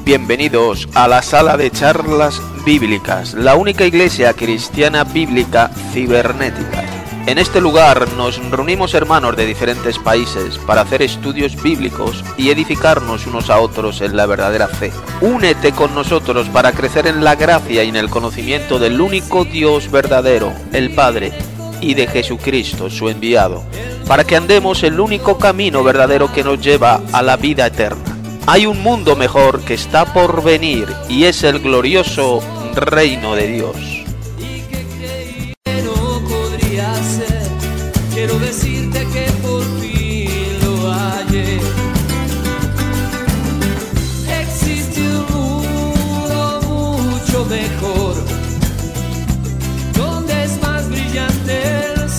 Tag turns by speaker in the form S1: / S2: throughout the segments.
S1: Bienvenidos a la sala de charlas bíblicas, la única iglesia cristiana bíblica cibernética. En este lugar nos reunimos hermanos de diferentes países para hacer estudios bíblicos y edificarnos unos a otros en la verdadera fe. Únete con nosotros para crecer en la gracia y en el conocimiento del único Dios verdadero, el Padre, y de Jesucristo, su enviado, para que andemos el único camino verdadero que nos lleva a la vida eterna. Hay un mundo mejor que está por venir y es el glorioso reino de Dios.
S2: Quiero decirte que por fin lo hallé. Existe un mundo mucho mejor, donde es más brillante el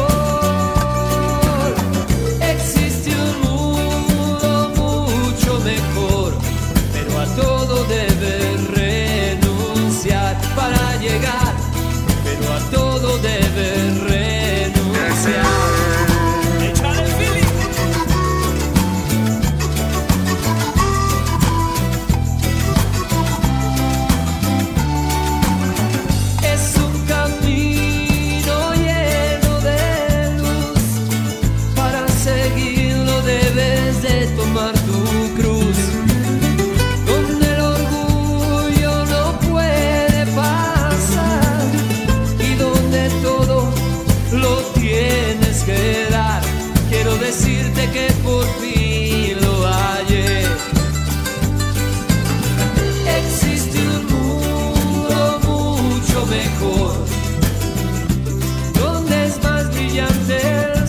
S2: sol. Existe un mundo mucho mejor, pero a todo debes renunciar para llegar, pero a todo debes renunciar. Es un camino lleno de luz, para seguirlo debes de tomar tu cruz, donde el orgullo no puede pasar y donde todo lo tienes que dar. Quiero decirte que por fin lo hallé. Existe un mundo mucho mejor, donde es más brillante el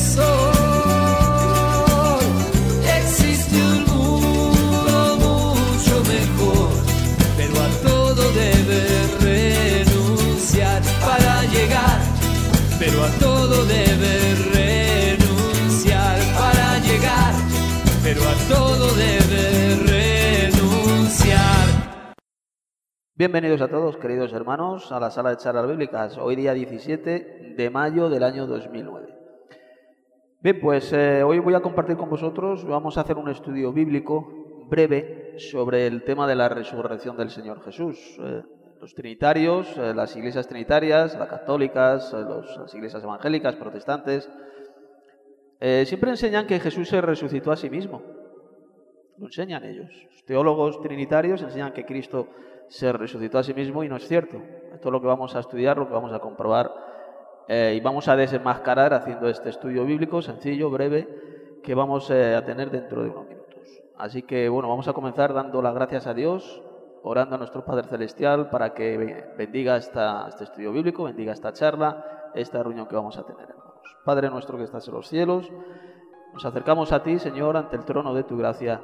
S2: sol. Existe un mundo mucho mejor, pero a todo debes renunciar para llegar, pero a todo debes renunciar para llegar, pero a todo debes renunciar.
S1: Bienvenidos a todos, queridos hermanos, a la sala de charlas bíblicas, hoy día 17 de mayo del año 2009. Bien, pues hoy voy a compartir con vosotros, vamos a hacer un estudio bíblico breve sobre el tema de la resurrección del Señor Jesús. Los trinitarios, las iglesias trinitarias, las católicas, las iglesias evangélicas, protestantes, siempre enseñan que Jesús se resucitó a sí mismo. Lo enseñan ellos. Los teólogos trinitarios enseñan que Cristo se resucitó a sí mismo y no es cierto. Esto es lo que vamos a estudiar, lo que vamos a comprobar y vamos a desenmascarar haciendo este estudio bíblico sencillo, breve, que vamos a tener dentro de unos minutos. Así que bueno, vamos a comenzar dando las gracias a Dios, orando a nuestro Padre Celestial para que bendiga este estudio bíblico, bendiga esta charla, esta reunión que vamos a tener, hermanos. Padre nuestro que estás en los cielos, nos acercamos a ti, Señor, ante el trono de tu gracia,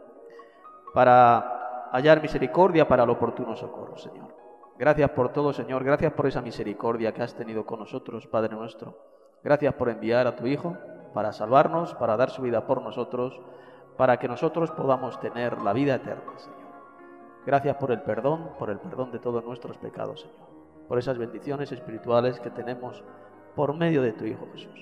S1: para hallar misericordia para el oportuno socorro, Señor. Gracias por todo, Señor, gracias por esa misericordia que has tenido con nosotros, Padre nuestro. Gracias por enviar a tu Hijo para salvarnos, para dar su vida por nosotros, para que nosotros podamos tener la vida eterna, Señor. Gracias por el perdón de todos nuestros pecados, Señor. Por esas bendiciones espirituales que tenemos por medio de tu Hijo Jesús.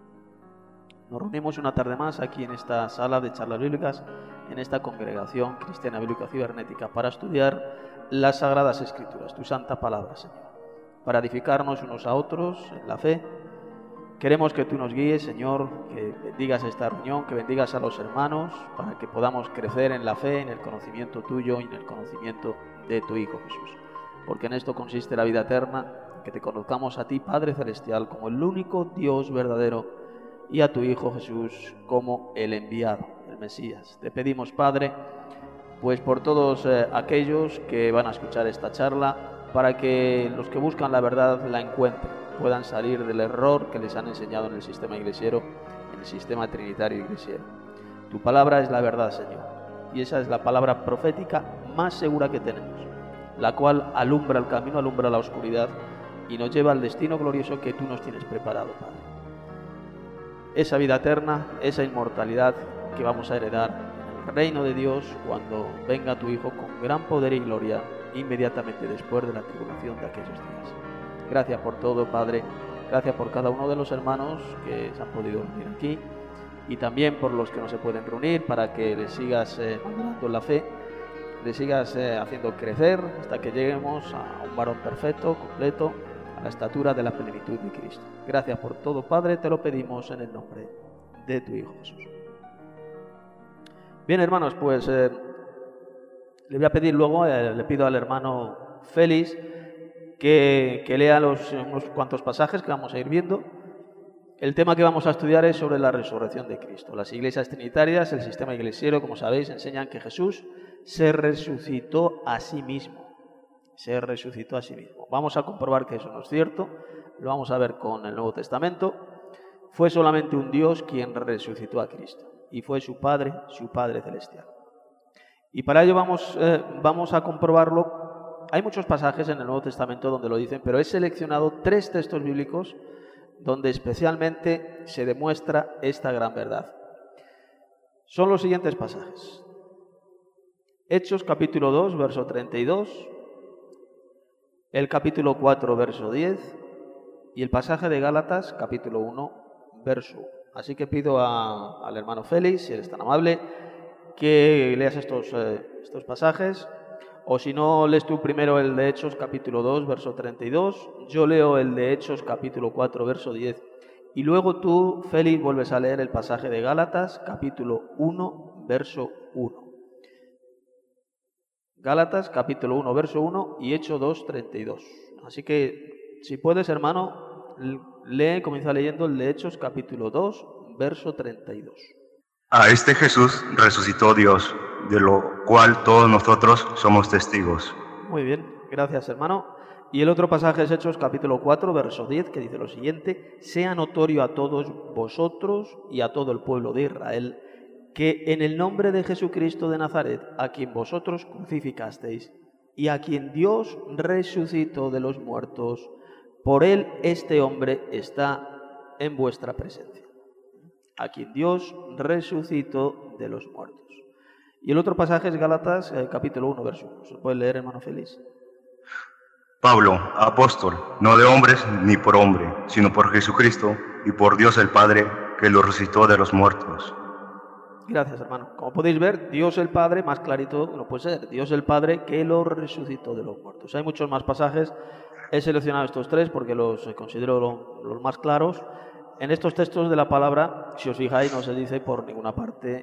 S1: Nos reunimos una tarde más aquí en esta sala de charlas bíblicas, en esta congregación cristiana bíblica cibernética, para estudiar las Sagradas Escrituras, tu santa palabra, Señor. Para edificarnos unos a otros en la fe. Queremos que tú nos guíes, Señor, que bendigas esta reunión, que bendigas a los hermanos, para que podamos crecer en la fe, en el conocimiento tuyo y en el conocimiento de tu Hijo Jesús. Porque en esto consiste la vida eterna, que te conozcamos a ti, Padre Celestial, como el único Dios verdadero, y a tu Hijo Jesús como el enviado, el Mesías. Te pedimos, Padre, pues por todos aquellos que van a escuchar esta charla, para que los que buscan la verdad la encuentren, puedan salir del error que les han enseñado en el sistema iglesiero, en el sistema trinitario iglesiero. Tu palabra es la verdad, Señor, y esa es la palabra profética más segura que tenemos, la cual alumbra el camino, alumbra la oscuridad y nos lleva al destino glorioso que tú nos tienes preparado, Padre. Esa vida eterna, esa inmortalidad que vamos a heredar en el reino de Dios cuando venga tu Hijo con gran poder y gloria inmediatamente después de la tribulación de aquellos días. Gracias por todo, Padre. Gracias por cada uno de los hermanos que se han podido reunir aquí y también por los que no se pueden reunir, para que les sigas madurando en la fe, le sigas haciendo crecer hasta que lleguemos a un varón perfecto, completo, a la estatura de la plenitud de Cristo. Gracias por todo, Padre, te lo pedimos en el nombre de tu Hijo Jesús. Bien, hermanos, pues le voy a pedir luego, le pido al hermano Félix que lea unos cuantos pasajes que vamos a ir viendo. El tema que vamos a estudiar es sobre la resurrección de Cristo. Las iglesias trinitarias, el sistema iglesiero, como sabéis, enseñan que Jesús se resucitó a sí mismo. Se resucitó a sí mismo. Vamos a comprobar que eso no es cierto. Lo vamos a ver con el Nuevo Testamento. Fue solamente un Dios quien resucitó a Cristo. Y fue su Padre celestial. Y para ello vamos a comprobarlo. Hay muchos pasajes en el Nuevo Testamento donde lo dicen, pero he seleccionado 3 textos bíblicos donde especialmente se demuestra esta gran verdad. Son los siguientes pasajes. Hechos capítulo 2, verso 32, el capítulo 4, verso 10 y el pasaje de Gálatas, capítulo 1, verso 1. Así que pido al hermano Félix, si eres tan amable, que leas estos pasajes. O si no, lees tú primero el de Hechos, capítulo 2, verso 32. Yo leo el de Hechos, capítulo 4, verso 10. Y luego tú, Félix, vuelves a leer el pasaje de Gálatas, capítulo 1, verso 1. Gálatas, capítulo 1, verso 1 y Hechos 2, 32. Así que, si puedes, hermano, comienza leyendo el de Hechos, capítulo 2, verso 32.
S3: A este Jesús resucitó Dios, de lo cual todos nosotros somos testigos.
S1: Muy bien, gracias, hermano. Y el otro pasaje es Hechos capítulo 4, verso 10, que dice lo siguiente: sea notorio a todos vosotros y a todo el pueblo de Israel que en el nombre de Jesucristo de Nazaret, a quien vosotros crucificasteis y a quien Dios resucitó de los muertos, por él este hombre está en vuestra presencia. A quien Dios resucitó de los muertos. Y el otro pasaje es Gálatas, capítulo 1, verso 1. ¿Se puede leer, hermano Félix?
S3: Pablo, apóstol, no de hombres ni por hombre, sino por Jesucristo y por Dios el Padre, que lo resucitó de los muertos.
S1: Gracias, hermano. Como podéis ver, Dios el Padre, más clarito no puede ser, Dios el Padre que lo resucitó de los muertos. Hay muchos más pasajes, he seleccionado estos 3 porque los considero los más claros. En estos textos de la palabra, si os fijáis, no se dice por ninguna parte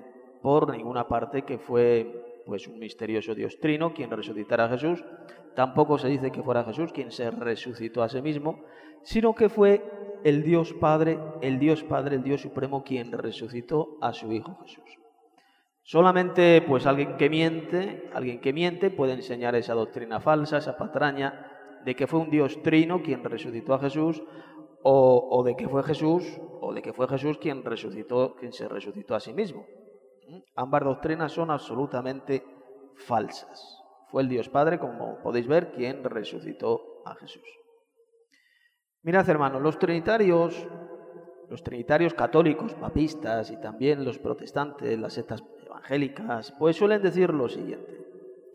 S1: que fue pues un misterioso Dios trino quien resucitara a Jesús. Tampoco se dice que fuera Jesús quien se resucitó a sí mismo, sino que fue el Dios Padre, el Dios Supremo quien resucitó a su Hijo Jesús. Solamente pues alguien que miente puede enseñar esa doctrina falsa, esa patraña de que fue un Dios trino quien resucitó a Jesús, o de que fue Jesús quien se resucitó a sí mismo. Ambas doctrinas son absolutamente falsas. Fue el Dios Padre, como podéis ver, quien resucitó a Jesús. Mirad, hermanos, los trinitarios católicos, papistas y también los protestantes, las sectas evangélicas, pues suelen decir lo siguiente.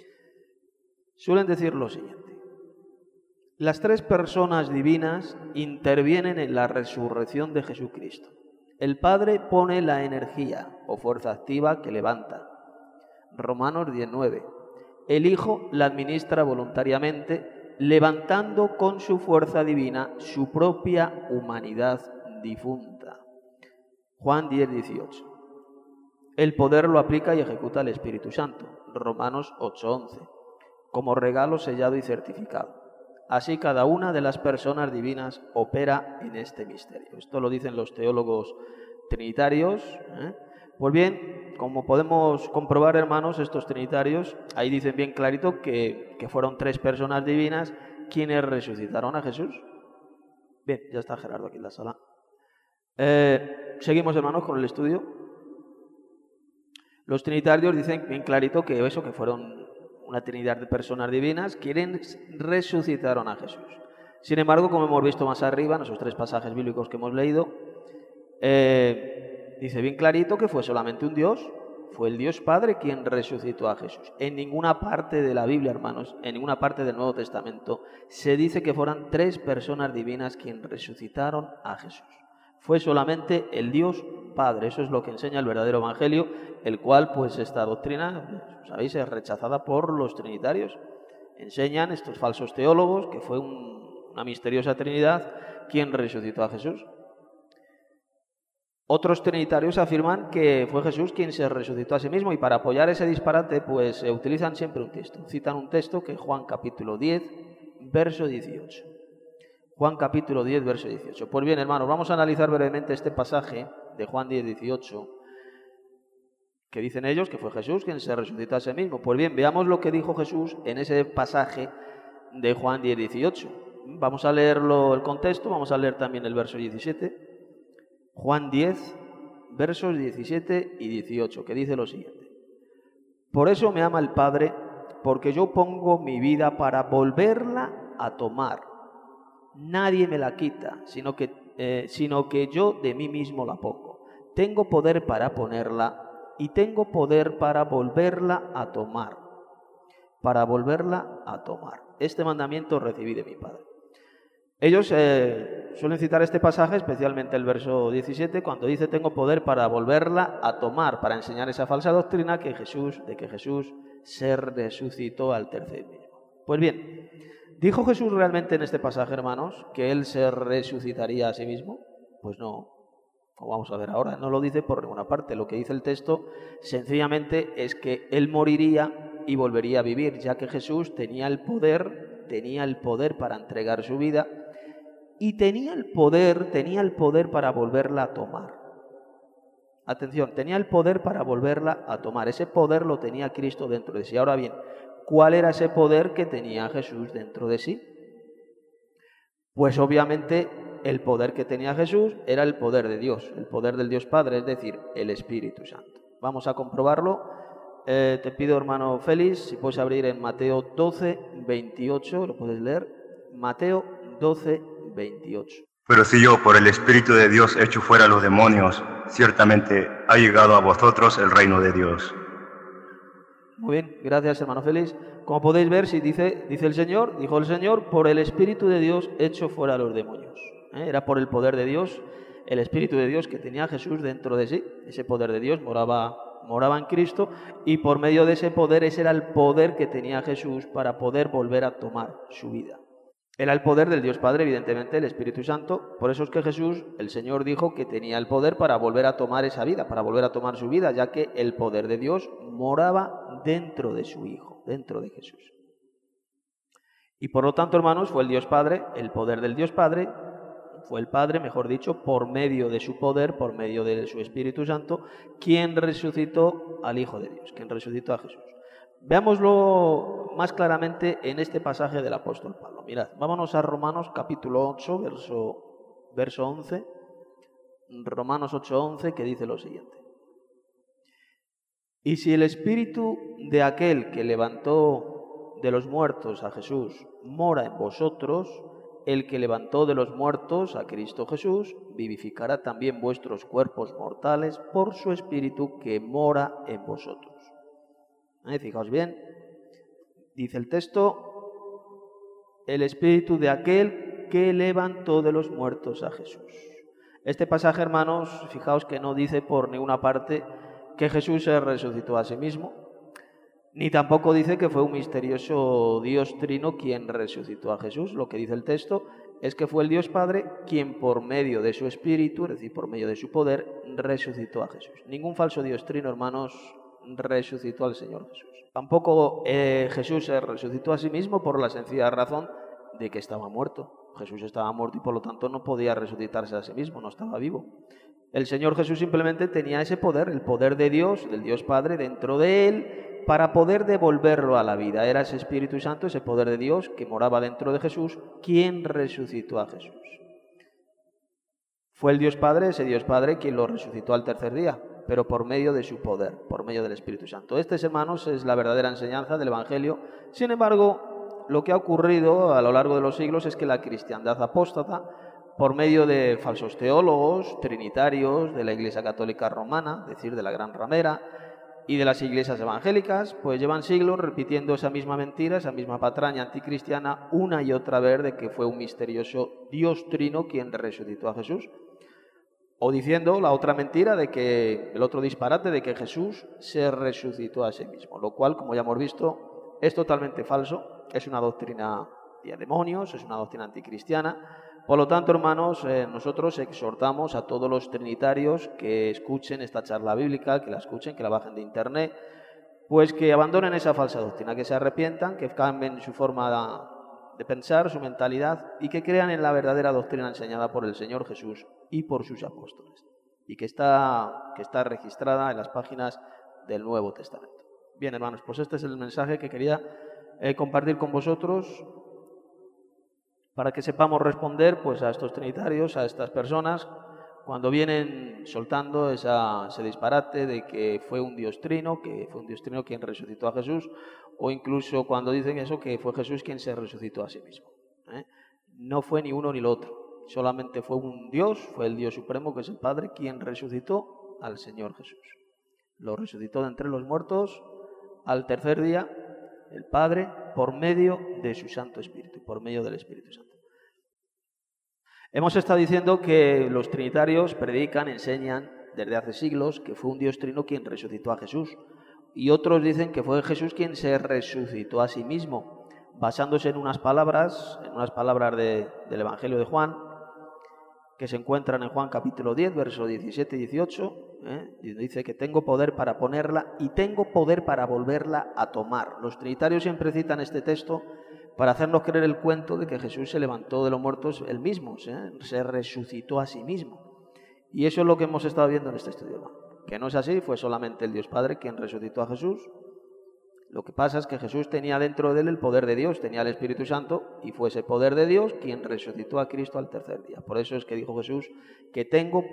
S1: Las 3 personas divinas intervienen en la resurrección de Jesucristo. El Padre pone la energía o fuerza activa que levanta. Romanos 10:9. El Hijo la administra voluntariamente, levantando con su fuerza divina su propia humanidad difunta. Juan 10:18. El poder lo aplica y ejecuta el Espíritu Santo. Romanos 8:11. Como regalo sellado y certificado. Así cada una de las personas divinas opera en este misterio. Esto lo dicen los teólogos trinitarios. Pues bien, como podemos comprobar, hermanos, estos trinitarios, ahí dicen bien clarito que fueron 3 personas divinas quienes resucitaron a Jesús. Bien, ya está Gerardo aquí en la sala. Seguimos, hermanos, con el estudio. Los trinitarios dicen bien clarito que fueron una trinidad de personas divinas, quienes resucitaron a Jesús. Sin embargo, como hemos visto más arriba, en esos 3 pasajes bíblicos que hemos leído, dice bien clarito que fue solamente un Dios, fue el Dios Padre quien resucitó a Jesús. En ninguna parte de la Biblia, hermanos, en ninguna parte del Nuevo Testamento, se dice que fueran 3 personas divinas quienes resucitaron a Jesús. Fue solamente el Dios Padre. Eso es lo que enseña el verdadero Evangelio, el cual, pues, esta doctrina, sabéis, es rechazada por los trinitarios. Enseñan estos falsos teólogos que fue una misteriosa Trinidad quien resucitó a Jesús. Otros trinitarios afirman que fue Jesús quien se resucitó a sí mismo, y para apoyar ese disparate, pues utilizan siempre un texto. Citan un texto que es Juan capítulo 10, verso 18. Juan capítulo 10, verso 18. Pues bien, hermanos, vamos a analizar brevemente este pasaje de Juan 10, 18, que dicen ellos que fue Jesús quien se resucitó a sí mismo. Pues bien, veamos lo que dijo Jesús en ese pasaje de Juan 10, 18. Vamos a leerlo el contexto, vamos a leer también el verso 17. Juan 10, versos 17 y 18, que dice lo siguiente. Por eso me ama el Padre, porque yo pongo mi vida para volverla a tomar. Nadie me la quita, sino que yo de mí mismo la pongo. Tengo poder para ponerla y tengo poder para volverla a tomar. Para volverla a tomar. Este mandamiento recibí de mi Padre. Ellos suelen citar este pasaje, especialmente el verso 17, cuando dice tengo poder para volverla a tomar, para enseñar esa falsa doctrina de que Jesús se resucitó al tercer día. Pues bien, ¿dijo Jesús realmente en este pasaje, hermanos, que Él se resucitaría a sí mismo? Pues no, como vamos a ver ahora, no lo dice por ninguna parte. Lo que dice el texto sencillamente es que Él moriría y volvería a vivir, ya que Jesús tenía el poder para entregar su vida y tenía el poder para volverla a tomar. Atención, tenía el poder para volverla a tomar. Ese poder lo tenía Cristo dentro de sí. Ahora bien, ¿cuál era ese poder que tenía Jesús dentro de sí? Pues obviamente el poder que tenía Jesús era el poder de Dios, el poder del Dios Padre, es decir, el Espíritu Santo. Vamos a comprobarlo. Te pido, hermano Félix, si puedes abrir en Mateo 12, 28, lo puedes leer. Mateo 12, 28.
S3: Pero si yo, por el Espíritu de Dios, echo fuera a los demonios, ciertamente ha llegado a vosotros el reino de Dios.
S1: Muy bien, gracias, hermano Félix. Como podéis ver, si dijo el Señor, por el Espíritu de Dios echo fuera a los demonios. Era por el poder de Dios, el Espíritu de Dios que tenía Jesús dentro de sí. Ese poder de Dios moraba en Cristo, y por medio de ese poder, ese era el poder que tenía Jesús para poder volver a tomar su vida. Era el poder del Dios Padre, evidentemente, el Espíritu Santo. Por eso es que Jesús, el Señor, dijo que tenía el poder para volver a tomar esa vida, para volver a tomar su vida, ya que el poder de Dios moraba dentro de su Hijo, dentro de Jesús. Y por lo tanto, hermanos, fue el Dios Padre, el poder del Dios Padre, fue el Padre, mejor dicho, por medio de su poder, por medio de su Espíritu Santo, quien resucitó al Hijo de Dios, quien resucitó a Jesús. Veámoslo más claramente en este pasaje del apóstol Pablo. Mirad, vámonos a Romanos capítulo 8, verso 11. Romanos 8, 11, que dice lo siguiente. Y si el Espíritu de aquel que levantó de los muertos a Jesús mora en vosotros, el que levantó de los muertos a Cristo Jesús vivificará también vuestros cuerpos mortales por su Espíritu que mora en vosotros. Fijaos bien, dice el texto, el Espíritu de aquel que levantó de los muertos a Jesús. Este pasaje, hermanos, fijaos que no dice por ninguna parte que Jesús se resucitó a sí mismo, ni tampoco dice que fue un misterioso Dios Trino quien resucitó a Jesús. Lo que dice el texto es que fue el Dios Padre quien por medio de su Espíritu, es decir, por medio de su poder, resucitó a Jesús. Ningún falso Dios Trino, hermanos, resucitó al Señor Jesús. Tampoco Jesús se resucitó a sí mismo por la sencilla razón de que estaba muerto. Jesús estaba muerto y por lo tanto no podía resucitarse a sí mismo, no estaba vivo. El Señor Jesús simplemente tenía ese poder, el poder de Dios, del Dios Padre, dentro de Él, para poder devolverlo a la vida. Era ese Espíritu Santo, ese poder de Dios que moraba dentro de Jesús, quien resucitó a Jesús. Fue el Dios Padre, ese Dios Padre, quien lo resucitó al tercer día, pero por medio de su poder, por medio del Espíritu Santo. Hermanos, es la verdadera enseñanza del Evangelio. Sin embargo, lo que ha ocurrido a lo largo de los siglos es que la cristiandad apóstata, por medio de falsos teólogos, trinitarios, de la Iglesia Católica Romana, es decir, de la Gran Ramera, y de las iglesias evangélicas, pues llevan siglos repitiendo esa misma mentira, esa misma patraña anticristiana, una y otra vez de que fue un misterioso Dios Trino quien resucitó a Jesús. O diciendo la otra mentira de que, el otro disparate de que Jesús se resucitó a sí mismo, lo cual, como ya hemos visto, es totalmente falso, es una doctrina de demonios, es una doctrina anticristiana. Por lo tanto, hermanos, nosotros exhortamos a todos los trinitarios que escuchen esta charla bíblica, que la escuchen, que la bajen de internet, pues que abandonen esa falsa doctrina, que se arrepientan, que cambien su forma de pensar, su mentalidad, y que crean en la verdadera doctrina enseñada por el Señor Jesús y por sus apóstoles, y que está registrada en las páginas del Nuevo Testamento. Bien, hermanos, pues este es el mensaje que quería compartir con vosotros, para que sepamos responder pues a estos trinitarios, a estas personas, cuando vienen soltando ese disparate de que fue un Dios trino, quien resucitó a Jesús, o incluso cuando dicen eso, que fue Jesús quien se resucitó a sí mismo. No fue ni uno ni lo otro, solamente fue un Dios, fue el Dios supremo, que es el Padre, quien resucitó al Señor Jesús. Lo resucitó de entre los muertos al tercer día, el Padre, por medio de su Santo Espíritu, por medio del Espíritu Santo. Hemos estado diciendo que los trinitarios predican, enseñan desde hace siglos que fue un Dios trino quien resucitó a Jesús, y otros dicen que fue Jesús quien se resucitó a sí mismo, basándose en unas palabras del Evangelio de Juan, que se encuentran en Juan capítulo 10, versos 17 y 18, y dice que tengo poder para ponerla y tengo poder para volverla a tomar. Los trinitarios siempre citan este texto para hacernos creer el cuento de que Jesús se levantó de los muertos él mismo, se resucitó a sí mismo. Y eso es lo que hemos estado viendo en este estudio, hermano. Que no es así, fue solamente el Dios Padre quien resucitó a Jesús. Lo que pasa es que Jesús tenía dentro de él el poder de Dios, tenía el Espíritu Santo, y fue ese poder de Dios quien resucitó a Cristo al tercer día. Por eso es que dijo Jesús que tengo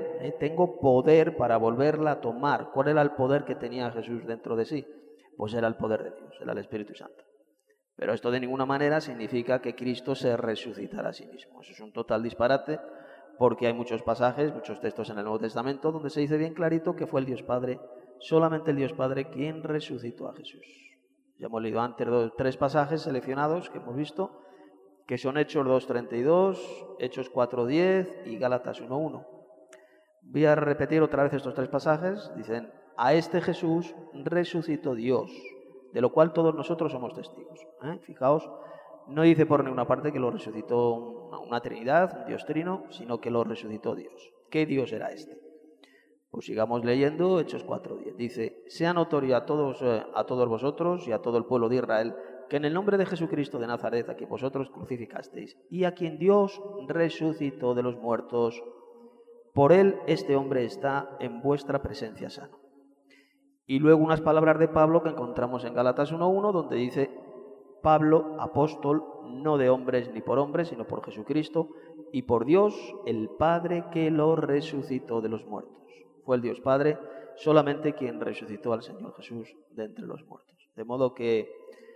S1: poder para volverla a tomar. ¿Cuál era el poder que tenía Jesús dentro de sí? Pues era el poder de Dios, era el Espíritu Santo. Pero esto de ninguna manera significa que Cristo se resucitará a sí mismo. Eso es un total disparate, porque hay muchos pasajes, muchos textos en el Nuevo Testamento donde se dice bien clarito que fue el Dios Padre, solamente el Dios Padre, quien resucitó a Jesús. Ya hemos leído antes tres pasajes seleccionados que hemos visto, que son Hechos 2:32, Hechos 4:10 y Gálatas 1:1. Voy a repetir otra vez estos tres pasajes. Dicen: a este Jesús resucitó Dios, de lo cual todos nosotros somos testigos. Fijaos, no dice por ninguna parte que lo resucitó una Trinidad, un Dios trino, sino que lo resucitó Dios. ¿Qué Dios era este? Pues sigamos leyendo Hechos 4:10. Dice: sea notorio a todos vosotros y a todo el pueblo de Israel que en el nombre de Jesucristo de Nazaret, a quien vosotros crucificasteis y a quien Dios resucitó de los muertos, por él este hombre está en vuestra presencia sano. Y luego unas palabras de Pablo que encontramos en Gálatas 1:1, donde dice: Pablo, apóstol, no de hombres ni por hombres, sino por Jesucristo y por Dios, el Padre que lo resucitó de los muertos. Fue el Dios Padre solamente quien resucitó al Señor Jesús de entre los muertos. De modo que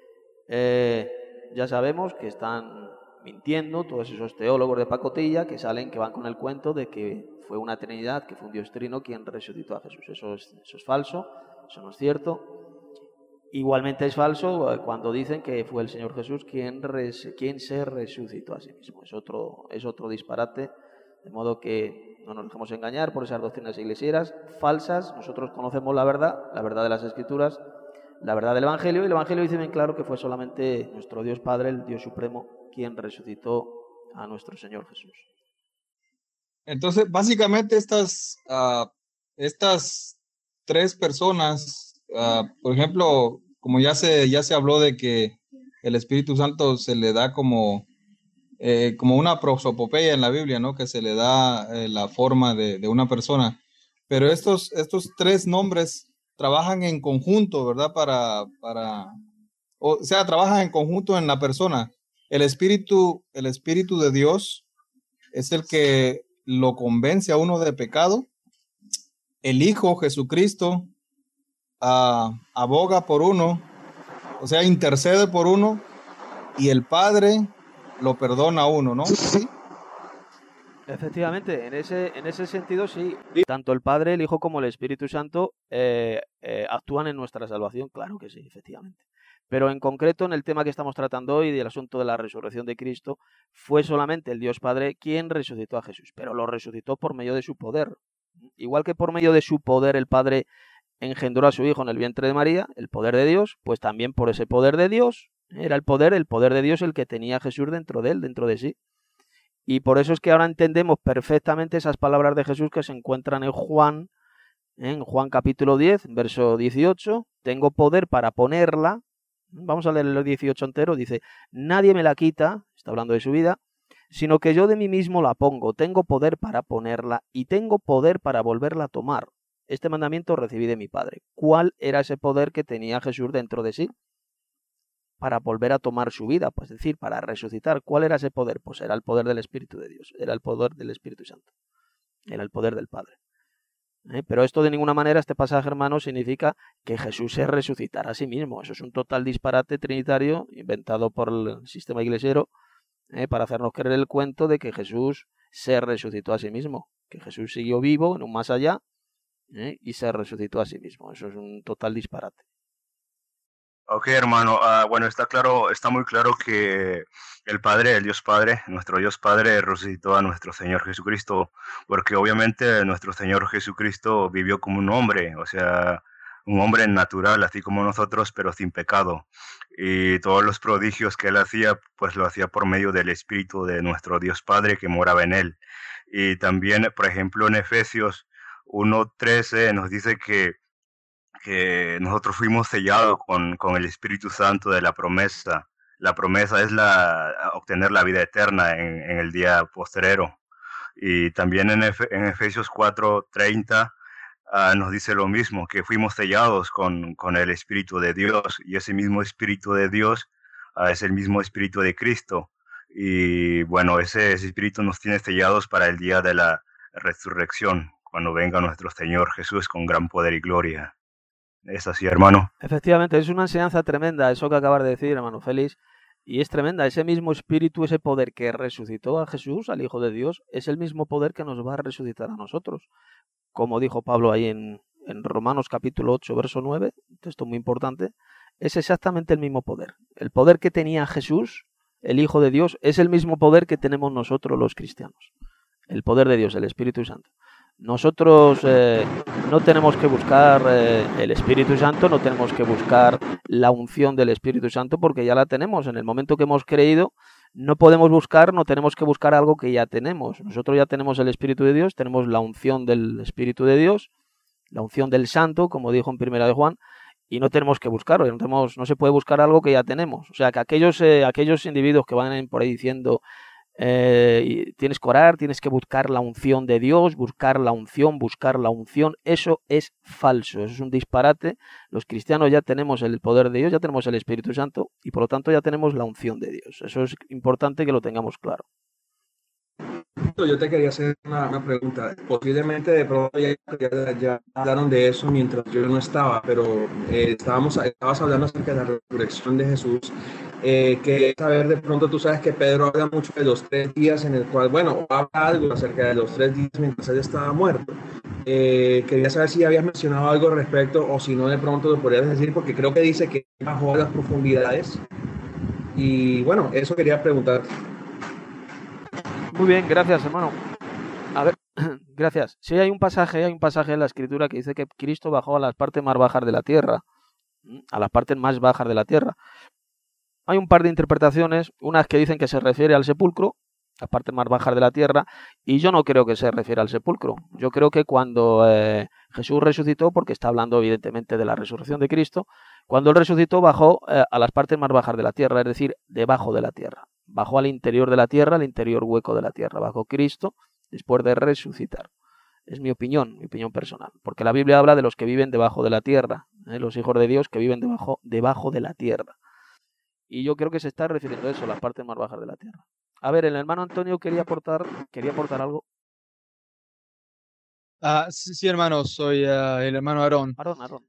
S1: ya sabemos que están mintiendo todos esos teólogos de pacotilla que van con el cuento de que fue una Trinidad, que fue un Dios trino quien resucitó a Jesús. Eso es falso, eso no es cierto. Igualmente es falso cuando dicen que fue el Señor Jesús quien se resucitó a sí mismo. Es otro disparate, de modo que no nos dejemos engañar por esas doctrinas iglesieras falsas. Nosotros conocemos la verdad de las Escrituras, la verdad del Evangelio, y el Evangelio dice bien claro que fue solamente nuestro Dios Padre, el Dios Supremo, quien resucitó a nuestro Señor Jesús.
S4: Entonces, básicamente estas tres personas, por ejemplo, como ya se habló de que el Espíritu Santo se le da como una prosopopeya en la Biblia, ¿no? Que se le da la forma de una persona. Pero estos tres nombres trabajan en conjunto, ¿verdad? Trabajan en conjunto en la persona. El Espíritu de Dios es el que lo convence a uno de pecado. El Hijo Jesucristo aboga por uno, o sea, intercede por uno, y el Padre lo perdona a uno, ¿no? ¿Sí?
S1: Efectivamente, en ese sentido sí. Tanto el Padre, el Hijo como el Espíritu Santo actúan en nuestra salvación, claro que sí, efectivamente. Pero en concreto, en el tema que estamos tratando hoy, del asunto de la resurrección de Cristo, fue solamente el Dios Padre quien resucitó a Jesús, pero lo resucitó por medio de su poder. Igual que por medio de su poder el Padre engendró a su Hijo en el vientre de María, el poder de Dios, pues también por ese poder de Dios, era el poder de Dios el que tenía a Jesús dentro de él, dentro de sí. Y por eso es que ahora entendemos perfectamente esas palabras de Jesús que se encuentran en Juan capítulo 10, verso 18, tengo poder para ponerla. Vamos a leer el 18 entero, dice, nadie me la quita, está hablando de su vida, sino que yo de mí mismo la pongo, tengo poder para ponerla y tengo poder para volverla a tomar. Este mandamiento recibí de mi Padre. ¿Cuál era ese poder que tenía Jesús dentro de sí para volver a tomar su vida? Pues es decir, para resucitar. ¿Cuál era ese poder? Pues era el poder del Espíritu de Dios, era el poder del Espíritu Santo, era el poder del Padre. Pero esto de ninguna manera, este pasaje, hermano, significa que Jesús se resucitará a sí mismo. Eso es un total disparate trinitario inventado por el sistema iglesiero para hacernos creer el cuento de que Jesús se resucitó a sí mismo, que Jesús siguió vivo en un más allá y se resucitó a sí mismo. Eso es un total disparate.
S3: Ok, hermano. Bueno, está claro, está muy claro que el Padre, el Dios Padre, nuestro Dios Padre resucitó a nuestro Señor Jesucristo, porque obviamente nuestro Señor Jesucristo vivió como un hombre, o sea, un hombre natural, así como nosotros, pero sin pecado. Y todos los prodigios que él hacía, pues lo hacía por medio del Espíritu de nuestro Dios Padre que moraba en él. Y también, por ejemplo, en Efesios 1:13 nos dice que nosotros fuimos sellados con el Espíritu Santo de la promesa. La promesa es obtener la vida eterna en el día postrero. Y también en Efesios 4:30 nos dice lo mismo, que fuimos sellados con el Espíritu de Dios, y ese mismo Espíritu de Dios es el mismo Espíritu de Cristo. Y bueno, ese Espíritu nos tiene sellados para el día de la resurrección, cuando venga nuestro Señor Jesús con gran poder y gloria. Es así, hermano.
S1: Efectivamente, es una enseñanza tremenda, eso que acabas de decir, hermano Félix, y es tremenda. Ese mismo espíritu, ese poder que resucitó a Jesús, al Hijo de Dios, es el mismo poder que nos va a resucitar a nosotros. Como dijo Pablo ahí en Romanos capítulo 8, verso 9, un texto muy importante, es exactamente el mismo poder. El poder que tenía Jesús, el Hijo de Dios, es el mismo poder que tenemos nosotros los cristianos. El poder de Dios, el Espíritu Santo. Nosotros no tenemos que buscar el Espíritu Santo, no tenemos que buscar la unción del Espíritu Santo, porque ya la tenemos. En el momento que hemos creído, no tenemos que buscar algo que ya tenemos. Nosotros ya tenemos el Espíritu de Dios, tenemos la unción del Espíritu de Dios, la unción del Santo, como dijo en Primera de Juan, y no tenemos que buscarlo, no se puede buscar algo que ya tenemos. O sea, que aquellos individuos que van por ahí diciendo tienes que orar, tienes que buscar la unción de Dios, buscar la unción, eso es falso, eso es un disparate. Los cristianos ya tenemos el poder de Dios, ya tenemos el Espíritu Santo y por lo tanto ya tenemos la unción de Dios. Eso es importante que lo tengamos claro.
S5: Yo te quería hacer una pregunta. Posiblemente de pronto ya hablaron de eso mientras yo no estaba, pero estabas hablando acerca de la resurrección de Jesús. Quería saber, de pronto tú sabes que Pedro habla mucho de los 3 días en el cual, bueno, habla algo acerca de los 3 días mientras él estaba muerto. Quería saber si habías mencionado algo al respecto o si no, de pronto lo podrías decir, porque creo que dice que bajó a las profundidades. Y bueno, eso quería preguntarte.
S1: Muy bien, gracias, hermano. A ver, gracias. Sí, hay un pasaje en la Escritura que dice que Cristo bajó a las partes más bajas de la tierra, a las partes más bajas de la tierra. Hay un par de interpretaciones, unas que dicen que se refiere al sepulcro, las partes más bajas de la tierra, y yo no creo que se refiere al sepulcro. Yo creo que cuando Jesús resucitó, porque está hablando evidentemente de la resurrección de Cristo, cuando él resucitó bajó a las partes más bajas de la tierra, es decir, debajo de la tierra. Bajó al interior de la tierra, al interior hueco de la tierra, bajó Cristo después de resucitar. Es mi opinión personal, porque la Biblia habla de los que viven debajo de la tierra, los hijos de Dios que viven debajo de la tierra. Y yo creo que se está refiriendo a eso, las partes más bajas de la tierra. A ver, el hermano Antonio quería aportar algo.
S4: Sí, hermano, soy el hermano Aarón.
S1: Aarón.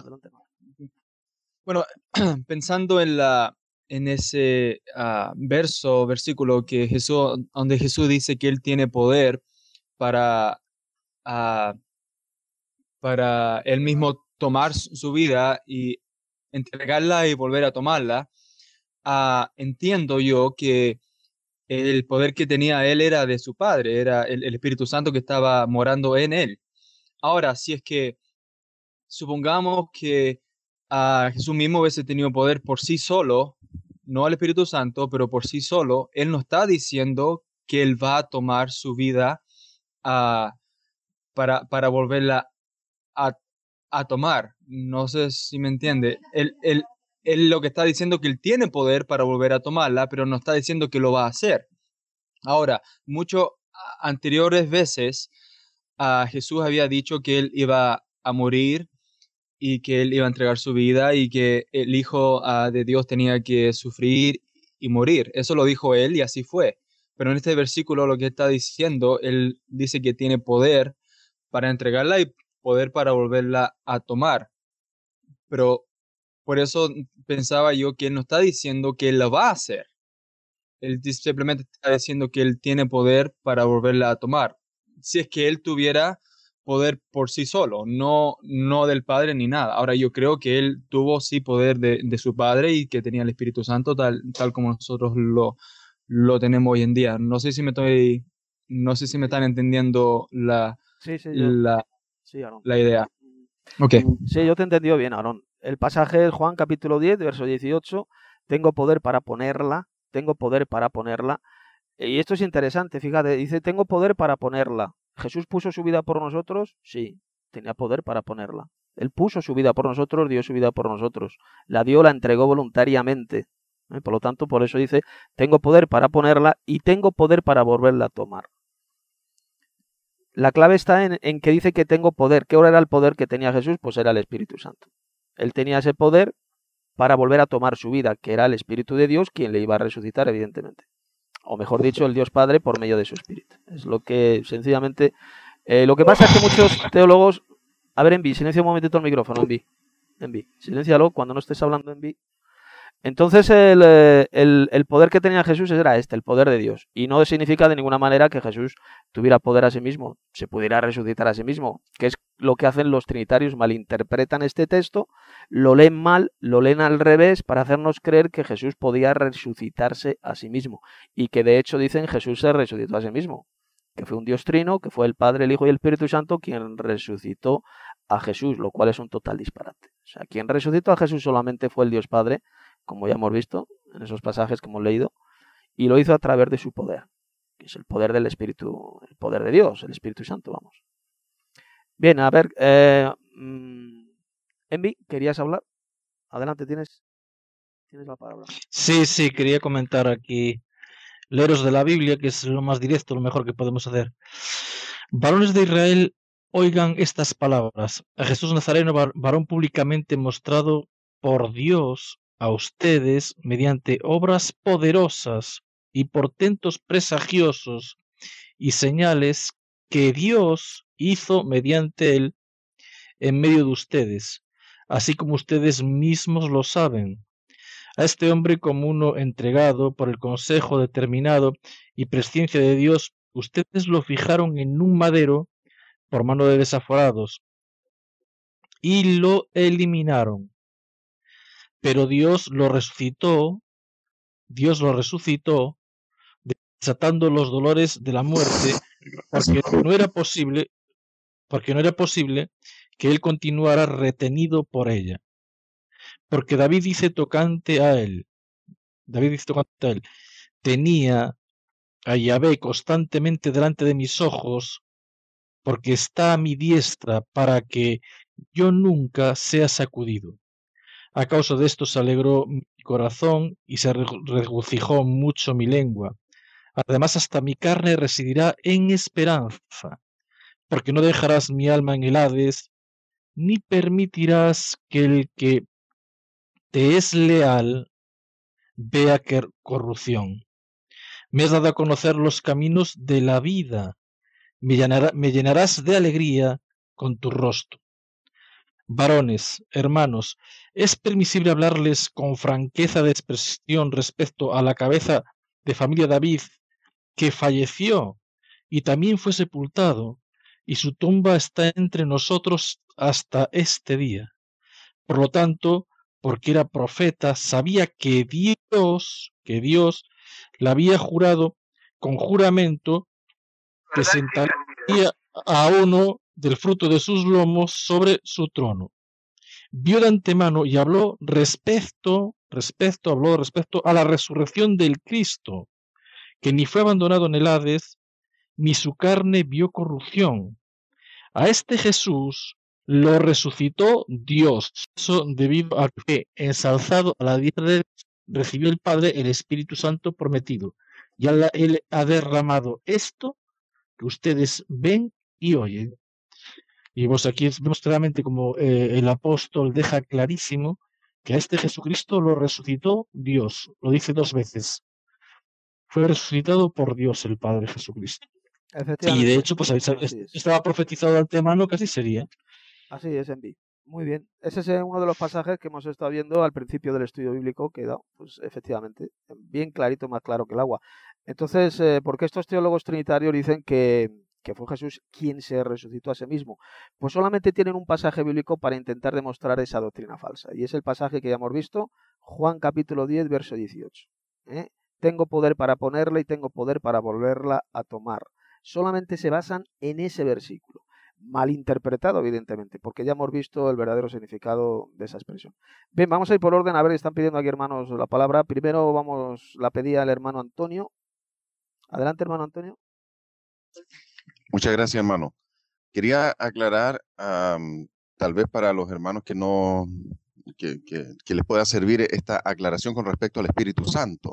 S4: Bueno, pensando en ese versículo donde Jesús dice que él tiene poder para él mismo tomar su vida y entregarla y volver a tomarla, entiendo yo que el poder que tenía él era de su padre, era el Espíritu Santo que estaba morando en él. Ahora, si es que supongamos que Jesús mismo hubiese tenido poder por sí solo, no al Espíritu Santo, pero por sí solo, él no está diciendo que él va a tomar su vida ah, para volverla a, a tomar. No sé si me entiende. Él lo que está diciendo es que él tiene poder para volver a tomarla, pero no está diciendo que lo va a hacer. Ahora, mucho anteriores veces, Jesús había dicho que él iba a morir y que él iba a entregar su vida y que el Hijo de Dios tenía que sufrir y morir. Eso lo dijo él y así fue. Pero en este versículo lo que está diciendo, él dice que tiene poder para entregarla y poder para volverla a tomar. Pero por eso pensaba yo que él no está diciendo que él lo va a hacer. Él simplemente está diciendo que él tiene poder para volverla a tomar. Si es que él tuviera poder por sí solo, no del Padre ni nada. Ahora yo creo que él tuvo sí poder de su Padre y que tenía el Espíritu Santo tal como nosotros lo tenemos hoy en día. No sé si me están entendiendo
S1: Sí, sí, sí, Aarón.
S4: la idea. Ok.
S1: Sí, yo te he entendido bien, Aarón. El pasaje es Juan capítulo 10, verso 18. Tengo poder para ponerla. Y esto es interesante, fíjate, dice, tengo poder para ponerla. ¿Jesús puso su vida por nosotros? Sí, tenía poder para ponerla. Él puso su vida por nosotros, dio su vida por nosotros. La dio, la entregó voluntariamente. Por lo tanto, por eso dice, tengo poder para ponerla y tengo poder para volverla a tomar. La clave está en que dice que tengo poder. ¿Qué hora era el poder que tenía Jesús? Pues era el Espíritu Santo. Él tenía ese poder para volver a tomar su vida, que era el Espíritu de Dios quien le iba a resucitar, evidentemente. O mejor dicho, el Dios Padre por medio de su Espíritu. Es lo que, sencillamente... lo que pasa es que muchos teólogos... A ver, Envi, silencia un momentito el micrófono, Envi, siléncialo cuando no estés hablando, Envi. Entonces el poder que tenía Jesús era el poder de Dios. Y no significa de ninguna manera que Jesús tuviera poder a sí mismo, se pudiera resucitar a sí mismo, que es lo que hacen los trinitarios, malinterpretan este texto, lo leen mal, lo leen al revés para hacernos creer que Jesús podía resucitarse a sí mismo. Y que de hecho dicen Jesús se resucitó a sí mismo, que fue un Dios trino, que fue el Padre, el Hijo y el Espíritu Santo quien resucitó a Jesús, lo cual es un total disparate. O sea, quien resucitó a Jesús solamente fue el Dios Padre, como ya hemos visto en esos pasajes que hemos leído, y lo hizo a través de su poder, que es el poder del Espíritu, el poder de Dios, el Espíritu Santo, vamos. Bien, a ver, Envi, ¿querías hablar? Adelante, tienes la palabra.
S6: Sí, quería comentar aquí, leeros de la Biblia, que es lo más directo, lo mejor que podemos hacer. Varones de Israel, oigan estas palabras. A Jesús Nazareno, varón públicamente mostrado por Dios a ustedes mediante obras poderosas y portentos presagiosos y señales que Dios hizo mediante él en medio de ustedes, así como ustedes mismos lo saben. A este hombre como uno entregado por el consejo determinado y presciencia de Dios, ustedes lo fijaron en un madero por mano de desaforados y lo eliminaron. Pero Dios lo resucitó, desatando los dolores de la muerte, porque no era posible que él continuara retenido por ella. Porque David dice tocante a él, tenía a Yahvé constantemente delante de mis ojos, porque está a mi diestra para que yo nunca sea sacudido. A causa de esto se alegró mi corazón y se regocijó mucho mi lengua. Además, hasta mi carne residirá en esperanza, porque no dejarás mi alma en el Hades, ni permitirás que el que te es leal vea corrupción. Me has dado a conocer los caminos de la vida, me llenarás de alegría con tu rostro. Varones, hermanos, ¿es permisible hablarles con franqueza de expresión respecto a la cabeza de familia David, que falleció y también fue sepultado, y su tumba está entre nosotros hasta este día? Por lo tanto, porque era profeta, sabía que Dios le había jurado con juramento que sentaría a uno del fruto de sus lomos sobre su trono. Vio de antemano y habló respecto a la resurrección del Cristo, que ni fue abandonado en el Hades, ni su carne vio corrupción. A este Jesús lo resucitó Dios, eso debido a que, ensalzado a la diestra de Dios, recibió el Padre el Espíritu Santo prometido. Y Él ha derramado esto que ustedes ven y oyen. Y vos aquí vemos claramente como el apóstol deja clarísimo que a este Jesucristo lo resucitó Dios. Lo dice 2 veces. Fue resucitado por Dios el Padre Jesucristo. Y de
S1: Efectivamente.
S6: hecho, pues
S1: Así es.
S6: estaba profetizado de antemano que así sería.
S1: Así es, Envi. Muy bien. Ese es uno de los pasajes que hemos estado viendo al principio del estudio bíblico, que da, pues efectivamente, bien clarito, más claro que el agua. Entonces, ¿por qué estos teólogos trinitarios dicen que fue Jesús quien se resucitó a sí mismo? Pues solamente tienen un pasaje bíblico para intentar demostrar esa doctrina falsa. Y es el pasaje que ya hemos visto, Juan capítulo 10, verso 18. Tengo poder para ponerla y tengo poder para volverla a tomar. Solamente se basan en ese versículo. Mal interpretado, evidentemente, porque ya hemos visto el verdadero significado de esa expresión. Bien, vamos a ir por orden. A ver, están pidiendo aquí, hermanos, la palabra. Primero la pedía el hermano Antonio. Adelante, hermano Antonio.
S7: Muchas gracias, hermano. Quería aclarar, tal vez para los hermanos que no, que les pueda servir esta aclaración con respecto al Espíritu Santo.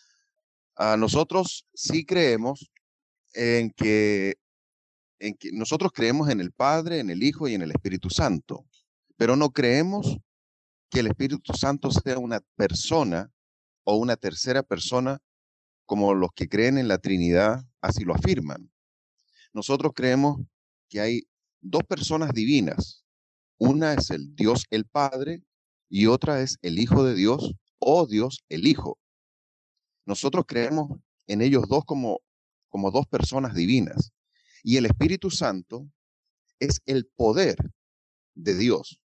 S7: Nosotros sí creemos en que nosotros creemos en el Padre, en el Hijo y en el Espíritu Santo, pero no creemos que el Espíritu Santo sea una persona o una tercera persona como los que creen en la Trinidad así lo afirman. Nosotros creemos que hay dos personas divinas. Una es el Dios el Padre y otra es el Hijo de Dios o Dios el Hijo. Nosotros creemos en ellos dos como dos personas divinas. Y el Espíritu Santo es el poder de Dios.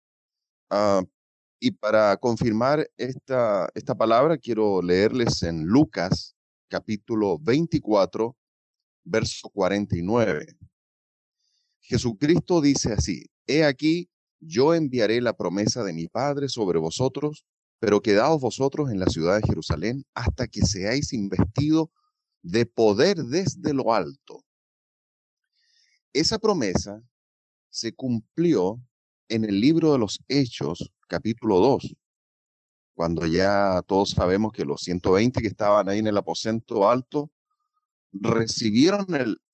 S7: Y para confirmar esta palabra, quiero leerles en Lucas, capítulo 24, verso 49. Jesucristo dice así: He aquí, yo enviaré la promesa de mi Padre sobre vosotros, pero quedaos vosotros en la ciudad de Jerusalén hasta que seáis investidos de poder desde lo alto. Esa promesa se cumplió en el libro de los Hechos, capítulo 2, cuando ya todos sabemos que los 120 que estaban ahí en el aposento alto recibieron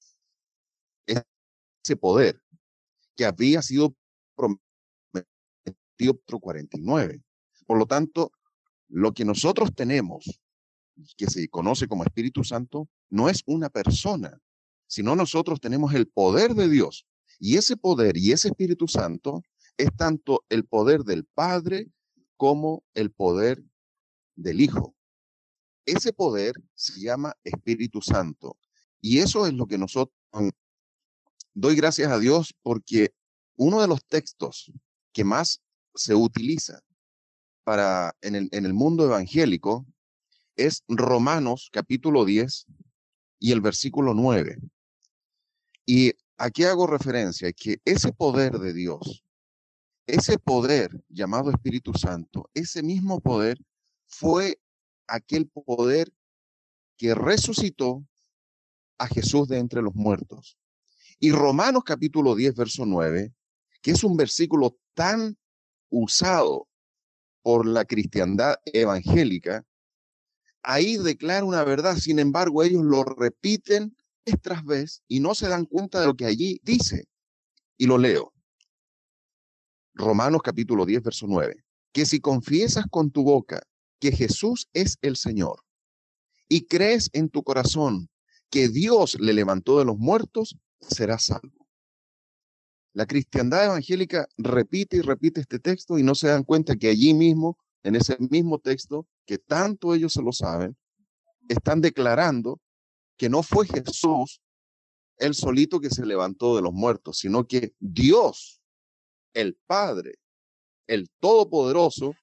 S7: ese poder que había sido prometido por 49. Por lo tanto, lo que nosotros tenemos, que se conoce como Espíritu Santo, no es una persona, sino nosotros tenemos el poder de Dios. Y ese poder y ese Espíritu Santo es tanto el poder del Padre como el poder del Hijo. Ese poder se llama Espíritu Santo. Y eso es lo que nosotros doy gracias a Dios, porque uno de los textos que más se utiliza en el mundo evangélico es Romanos capítulo 10 y el versículo 9. Y aquí hago referencia a que ese poder de Dios, ese poder llamado Espíritu Santo, ese mismo poder fue aquel poder que resucitó a Jesús de entre los muertos. Y Romanos capítulo 10, verso 9, que es un versículo tan usado por la cristiandad evangélica, ahí declara una verdad. Sin embargo, ellos lo repiten vez tras vez y no se dan cuenta de lo que allí dice. Y lo leo. Romanos capítulo 10, verso 9. Que si confiesas con tu boca que Jesús es el Señor y crees en tu corazón que Dios le levantó de los muertos, serás salvo. La cristiandad evangélica repite y repite este texto y no se dan cuenta que allí mismo, en ese mismo texto, que tanto ellos se lo saben, están declarando que no fue Jesús el solito que se levantó de los muertos, sino que Dios, el Padre, el Todopoderoso,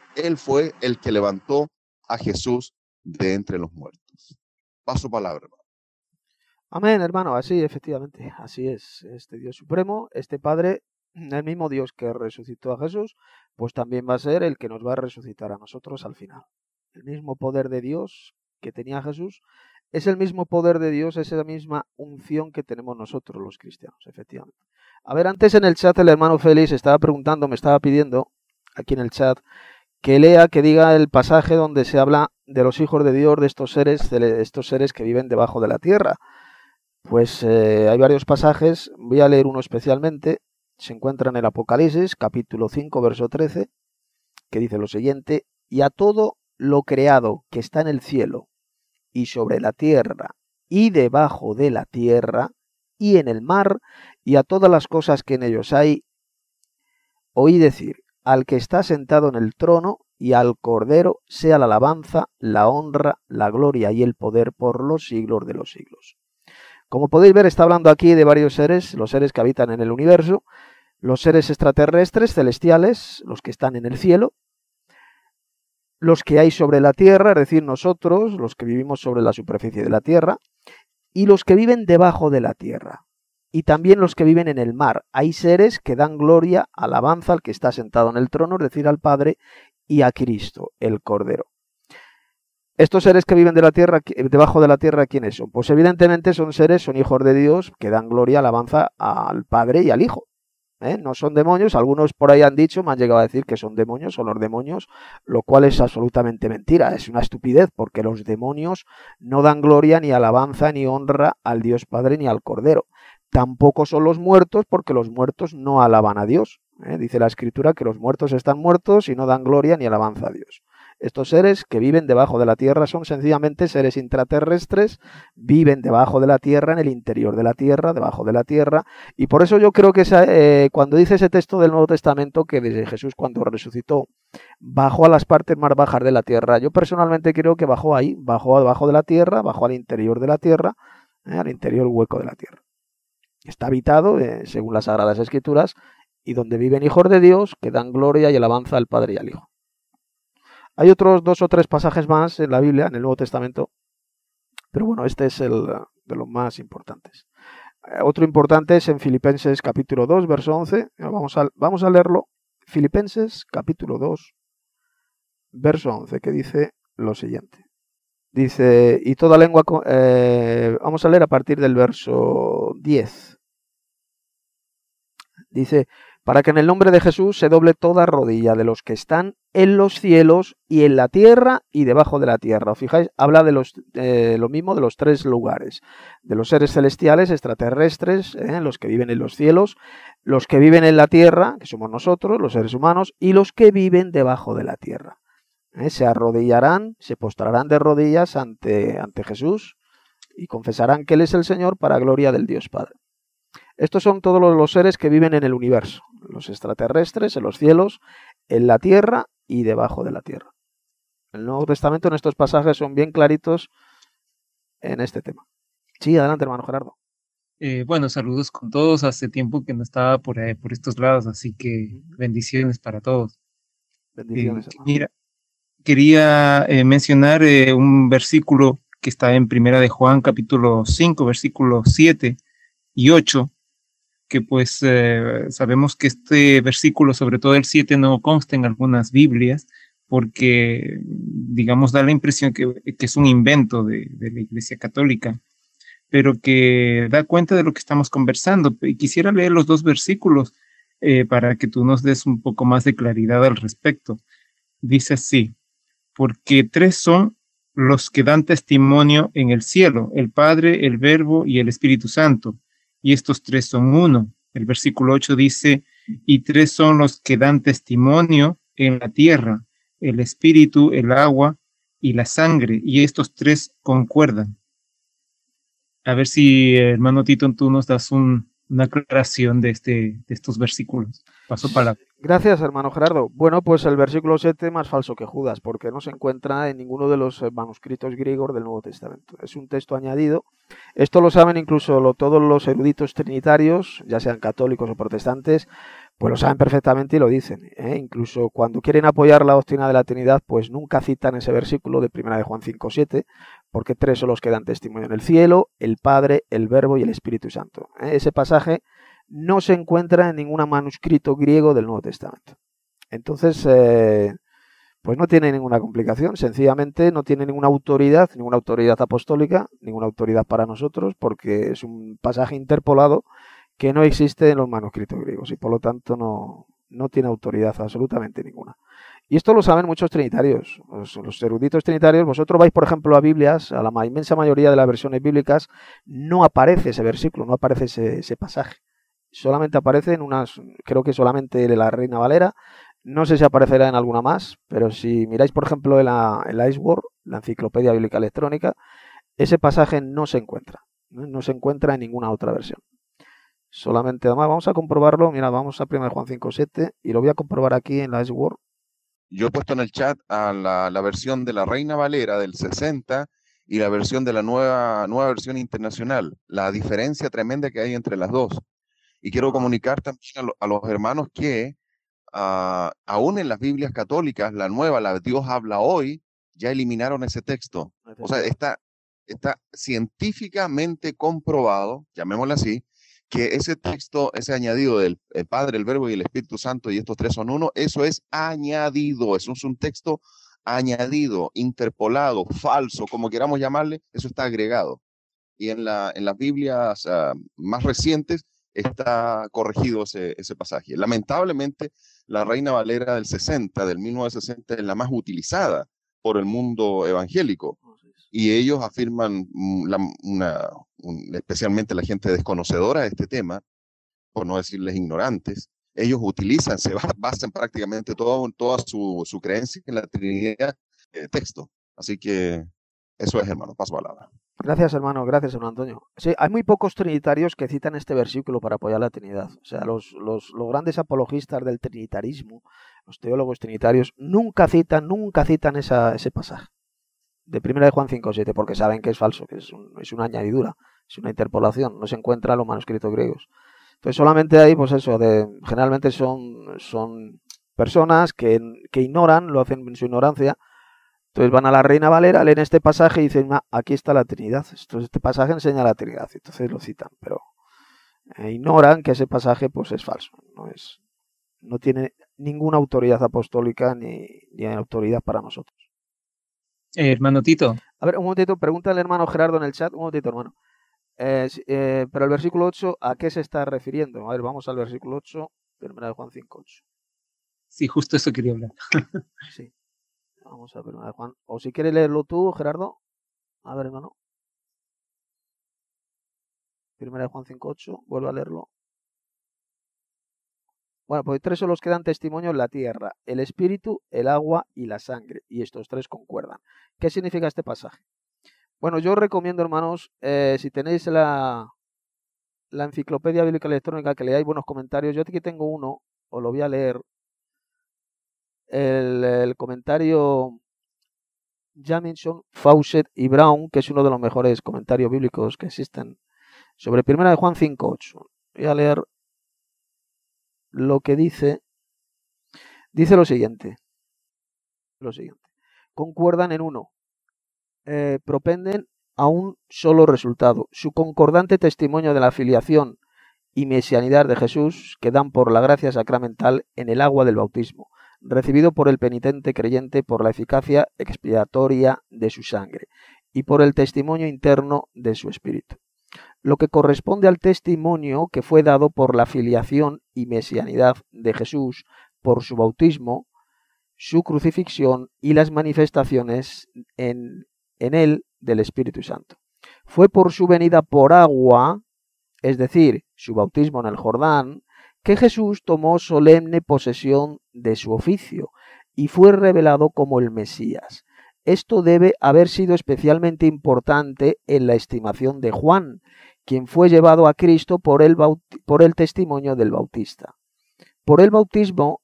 S7: Él fue el que levantó a Jesús de entre los muertos. Paso palabra, hermano.
S1: Amén, hermano, así efectivamente, así es. Este Dios supremo, este Padre, el mismo Dios que resucitó a Jesús, pues también va a ser el que nos va a resucitar a nosotros al final. El mismo poder de Dios que tenía Jesús es el mismo poder de Dios, es la misma unción que tenemos nosotros los cristianos, efectivamente. A ver, antes en el chat el hermano Félix estaba preguntando, me estaba pidiendo aquí en el chat que lea, que diga el pasaje donde se habla de los hijos de Dios, de estos seres que viven debajo de la tierra. Pues hay varios pasajes, voy a leer uno especialmente, se encuentra en el Apocalipsis, capítulo 5, verso 13, que dice lo siguiente: y a todo lo creado que está en el cielo y sobre la tierra y debajo de la tierra y en el mar y a todas las cosas que en ellos hay, oí decir al que está sentado en el trono y al Cordero sea la alabanza, la honra, la gloria y el poder por los siglos de los siglos. Como podéis ver, está hablando aquí de varios seres, los seres que habitan en el universo, los seres extraterrestres, celestiales, los que están en el cielo, los que hay sobre la tierra, es decir, nosotros, los que vivimos sobre la superficie de la tierra, y los que viven debajo de la tierra, y también los que viven en el mar. Hay seres que dan gloria, alabanza al que está sentado en el trono, es decir, al Padre, y a Cristo, el Cordero. Estos seres que viven de la tierra, debajo de la tierra, ¿quiénes son? Pues evidentemente son hijos de Dios que dan gloria, alabanza al Padre y al Hijo. No son demonios, algunos por ahí han dicho, me han llegado a decir que son demonios, son los demonios, lo cual es absolutamente mentira, es una estupidez, porque los demonios no dan gloria, ni alabanza, ni honra al Dios Padre ni al Cordero. Tampoco son los muertos, porque los muertos no alaban a Dios. Dice la Escritura que los muertos están muertos y no dan gloria ni alabanza a Dios. Estos seres que viven debajo de la tierra son sencillamente seres intraterrestres, viven debajo de la tierra, en el interior de la tierra, debajo de la tierra, y por eso yo creo que cuando dice ese texto del Nuevo Testamento, que desde Jesús cuando resucitó, bajó a las partes más bajas de la tierra, yo personalmente creo que bajó ahí, bajó abajo de la tierra, bajó al interior de la tierra, al interior hueco de la tierra. Está habitado, según las Sagradas Escrituras, y donde viven hijos de Dios que dan gloria y alabanza al Padre y al Hijo. Hay otros 2 o 3 pasajes más en la Biblia, en el Nuevo Testamento, pero bueno, este es el de los más importantes. Otro importante es en Filipenses capítulo 2, verso 11. Vamos a leerlo. Filipenses capítulo 2, verso 11, que dice lo siguiente. Dice, y toda lengua... vamos a leer a partir del verso 10. Dice, para que en el nombre de Jesús se doble toda rodilla de los que están en los cielos y en la tierra y debajo de la tierra. ¿Os fijáis? Habla de lo mismo de los 3 lugares, de los seres celestiales, extraterrestres, los que viven en los cielos, los que viven en la tierra, que somos nosotros, los seres humanos, y los que viven debajo de la tierra. Se arrodillarán, se postrarán de rodillas ante Jesús y confesarán que Él es el Señor para gloria del Dios Padre. Estos son todos los seres que viven en el universo, los extraterrestres, en los cielos, en la tierra y debajo de la tierra. El Nuevo Testamento en estos pasajes son bien claritos en este tema. Sí, adelante, hermano Gerardo.
S8: Bueno, saludos con todos. Hace tiempo que no estaba por estos lados, así que bendiciones para todos.
S1: Bendiciones,
S8: mira, quería mencionar un versículo que está en Primera de Juan, capítulo 5, versículos 7 y 8, que pues sabemos que este versículo, sobre todo el 7, no consta en algunas Biblias, porque, digamos, da la impresión que es un invento de la Iglesia Católica, pero que da cuenta de lo que estamos conversando. Y quisiera leer los 2 versículos para que tú nos des un poco más de claridad al respecto. Dice así, porque 3 son los que dan testimonio en el cielo, el Padre, el Verbo y el Espíritu Santo, y estos 3 son uno. El versículo 8 dice, y 3 son los que dan testimonio en la tierra, el Espíritu, el agua y la sangre, y estos 3 concuerdan. A ver si, hermano Tito, tú nos das una aclaración de estos versículos. Paso palabra.
S1: Gracias, hermano Gerardo. Bueno, pues el versículo 7 más falso que Judas, porque no se encuentra en ninguno de los manuscritos griegos del Nuevo Testamento. Es un texto añadido. Esto lo saben incluso todos los eruditos trinitarios, ya sean católicos o protestantes, pues lo saben perfectamente y lo dicen, ¿eh? Incluso cuando quieren apoyar la doctrina de la Trinidad, pues nunca citan ese versículo de 1 de Juan 5:7, porque 3 son los que dan testimonio en el cielo: el Padre, el Verbo y el Espíritu Santo. Ese pasaje no se encuentra en ningún manuscrito griego del Nuevo Testamento. Entonces, pues no tiene ninguna complicación, sencillamente no tiene ninguna autoridad apostólica, ninguna autoridad para nosotros, porque es un pasaje interpolado que no existe en los manuscritos griegos y por lo tanto no tiene autoridad absolutamente ninguna. Y esto lo saben muchos trinitarios, los eruditos trinitarios. Vosotros vais, por ejemplo, a Biblias, a la inmensa mayoría de las versiones bíblicas, no aparece ese versículo, no aparece ese pasaje. Solamente aparece en unas, creo que solamente de la Reina Valera, no sé si aparecerá en alguna más, pero si miráis, por ejemplo, en la Iceworld, la Enciclopedia Bíblica Electrónica, ese pasaje no se encuentra en ninguna otra versión. Solamente, además, vamos a comprobarlo. Mira, vamos a 1 Juan 5:7 y lo voy a comprobar aquí en la Iceworld.
S7: Yo he puesto en el chat a la versión de la Reina Valera del 60 y la versión de la nueva versión internacional, la diferencia tremenda que hay entre las dos. Y quiero comunicar también a los hermanos que aún en las Biblias católicas, la nueva, la Dios habla hoy, ya eliminaron ese texto. O sea, está científicamente comprobado, llamémoslo así, que ese texto, ese añadido del el Padre, el Verbo y el Espíritu Santo, y estos tres son uno, eso es añadido, eso es un texto añadido, interpolado, falso, como queramos llamarle, eso está agregado. Y en las Biblias más recientes está corregido ese pasaje. Lamentablemente, la Reina Valera del 1960, es la más utilizada por el mundo evangélico. Y ellos afirman, especialmente la gente desconocedora de este tema, por no decirles ignorantes, ellos utilizan, se basan prácticamente toda su creencia en la Trinidad texto. Así que eso es, hermano, paso palabra.
S1: Gracias, hermano Antonio. Sí, hay muy pocos trinitarios que citan este versículo para apoyar la Trinidad. O sea, los grandes apologistas del trinitarismo, los teólogos trinitarios, nunca citan ese pasaje de 1 de Juan 5:7, porque saben que es falso, que es una añadidura, es una interpolación, no se encuentra en los manuscritos griegos. Entonces solamente hay, pues eso, generalmente son personas que ignoran, lo hacen en su ignorancia. Entonces van a la Reina Valera, leen este pasaje y dicen, aquí está la Trinidad. Entonces este pasaje enseña la Trinidad, entonces lo citan, pero ignoran que ese pasaje pues es falso, no tiene ninguna autoridad apostólica ni autoridad para nosotros.
S8: Hermano Tito.
S1: A ver, un momentito, pregunta al hermano Gerardo en el chat. Un momentito, hermano. Pero el versículo 8, ¿a qué se está refiriendo? A ver, vamos al versículo 8, 1 de Juan 5:8.
S8: Sí, justo eso quería hablar.
S1: Sí. Vamos a 1 de Juan. O si quieres leerlo tú, Gerardo. A ver, hermano. 1 de Juan 5:8, vuelvo a leerlo. Bueno, pues 3 son los que dan testimonio en la tierra: el espíritu, el agua y la sangre. Y estos 3 concuerdan. ¿Qué significa este pasaje? Bueno, yo os recomiendo, hermanos, si tenéis la Enciclopedia Bíblica Electrónica, que leáis buenos comentarios. Yo aquí tengo uno, os lo voy a leer. El comentario Jamison, Fawcett y Brown, que es uno de los mejores comentarios bíblicos que existen, sobre 1 de Juan 5:8. Voy a leer lo que dice. Dice lo siguiente. Concuerdan en uno. Propenden a un solo resultado: su concordante testimonio de la filiación y mesianidad de Jesús, que dan por la gracia sacramental en el agua del bautismo, recibido por el penitente creyente por la eficacia expiatoria de su sangre y por el testimonio interno de su espíritu. Lo que corresponde al testimonio que fue dado por la filiación y mesianidad de Jesús por su bautismo, su crucifixión y las manifestaciones en él del Espíritu Santo. Fue por su venida por agua, es decir, su bautismo en el Jordán, que Jesús tomó solemne posesión de su oficio y fue revelado como el Mesías. Esto debe haber sido especialmente importante en la estimación de Juan, quien fue llevado a Cristo por el testimonio del Bautista. Por el bautismo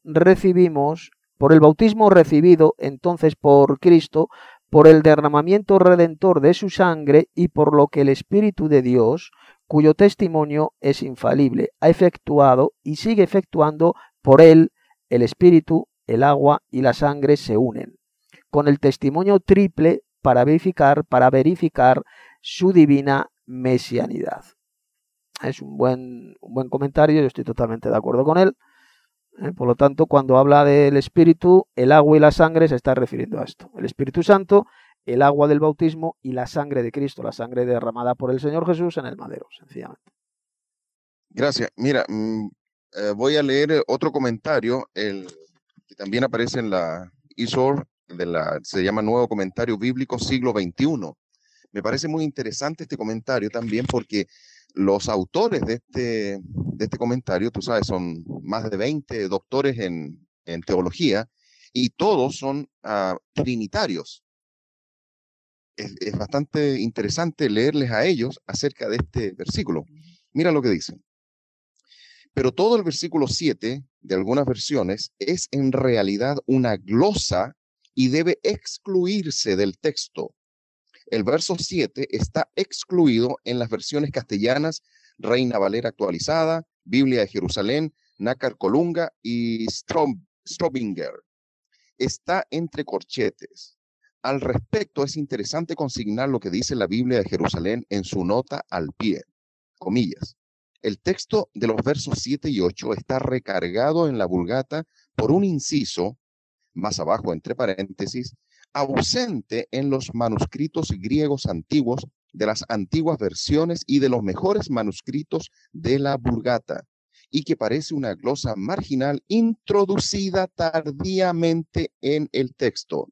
S1: recibido entonces por Cristo, por el derramamiento redentor de su sangre y por lo que el Espíritu de Dios, cuyo testimonio es infalible, ha efectuado y sigue efectuando por él el espíritu, el agua y la sangre se unen, con el testimonio triple para verificar su divina mesianidad. Es un buen comentario, yo estoy totalmente de acuerdo con él. Por lo tanto, cuando habla del Espíritu, el agua y la sangre se está refiriendo a esto. El Espíritu Santo, el agua del bautismo y la sangre de Cristo, la sangre derramada por el Señor Jesús en el madero, sencillamente.
S7: Gracias. Mira, voy a leer otro comentario, que también aparece en la ISOR, se llama Nuevo Comentario Bíblico Siglo XXI. Me parece muy interesante este comentario también porque los autores de este comentario, tú sabes, son más de 20 doctores en teología y todos son trinitarios. Es bastante interesante leerles a ellos acerca de este versículo. Mira lo que dicen. Pero todo el versículo 7 de algunas versiones es en realidad una glosa y debe excluirse del texto. El verso 7 está excluido en las versiones castellanas Reina Valera actualizada, Biblia de Jerusalén, Nácar Colunga y Strobinger. Está entre corchetes. Al respecto, es interesante consignar lo que dice la Biblia de Jerusalén en su nota al pie, comillas. El texto de los versos 7 y 8 está recargado en la Vulgata por un inciso, más abajo entre paréntesis, ausente en los manuscritos griegos antiguos de las antiguas versiones y de los mejores manuscritos de la Vulgata, y que parece una glosa marginal introducida tardíamente en el texto.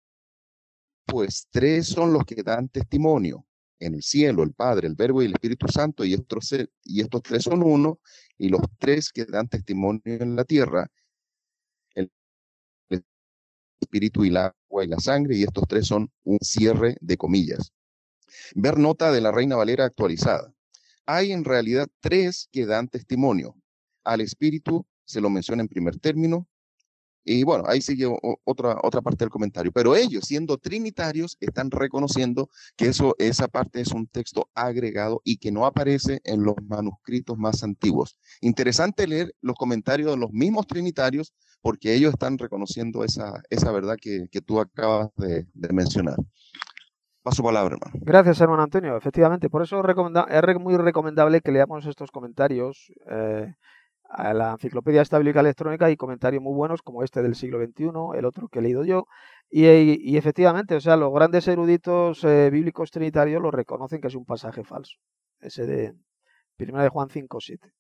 S7: Pues tres son los que dan testimonio: en el cielo, el Padre, el Verbo y el Espíritu Santo, y estos tres son uno, y los tres que dan testimonio en la tierra, el Espíritu y el agua y la sangre, y estos tres son un cierre de comillas. Ver nota de la Reina Valera actualizada. Hay en realidad tres que dan testimonio. Al Espíritu se lo menciona en primer término, y bueno, ahí sigue otra parte del comentario. Pero ellos, siendo trinitarios, están reconociendo que esa parte es un texto agregado y que no aparece en los manuscritos más antiguos. Interesante leer los comentarios de los mismos trinitarios porque ellos están reconociendo esa verdad que tú acabas de mencionar. Paso palabra, hermano.
S1: Gracias, hermano Antonio. Efectivamente, por eso es muy recomendable que leamos estos comentarios a la Enciclopedia Bíblica Electrónica. Hay comentarios muy buenos como este del siglo XXI, el otro que he leído yo, y efectivamente, o sea, los grandes eruditos bíblicos trinitarios lo reconocen que es un pasaje falso, ese de 1 de Juan 5:7.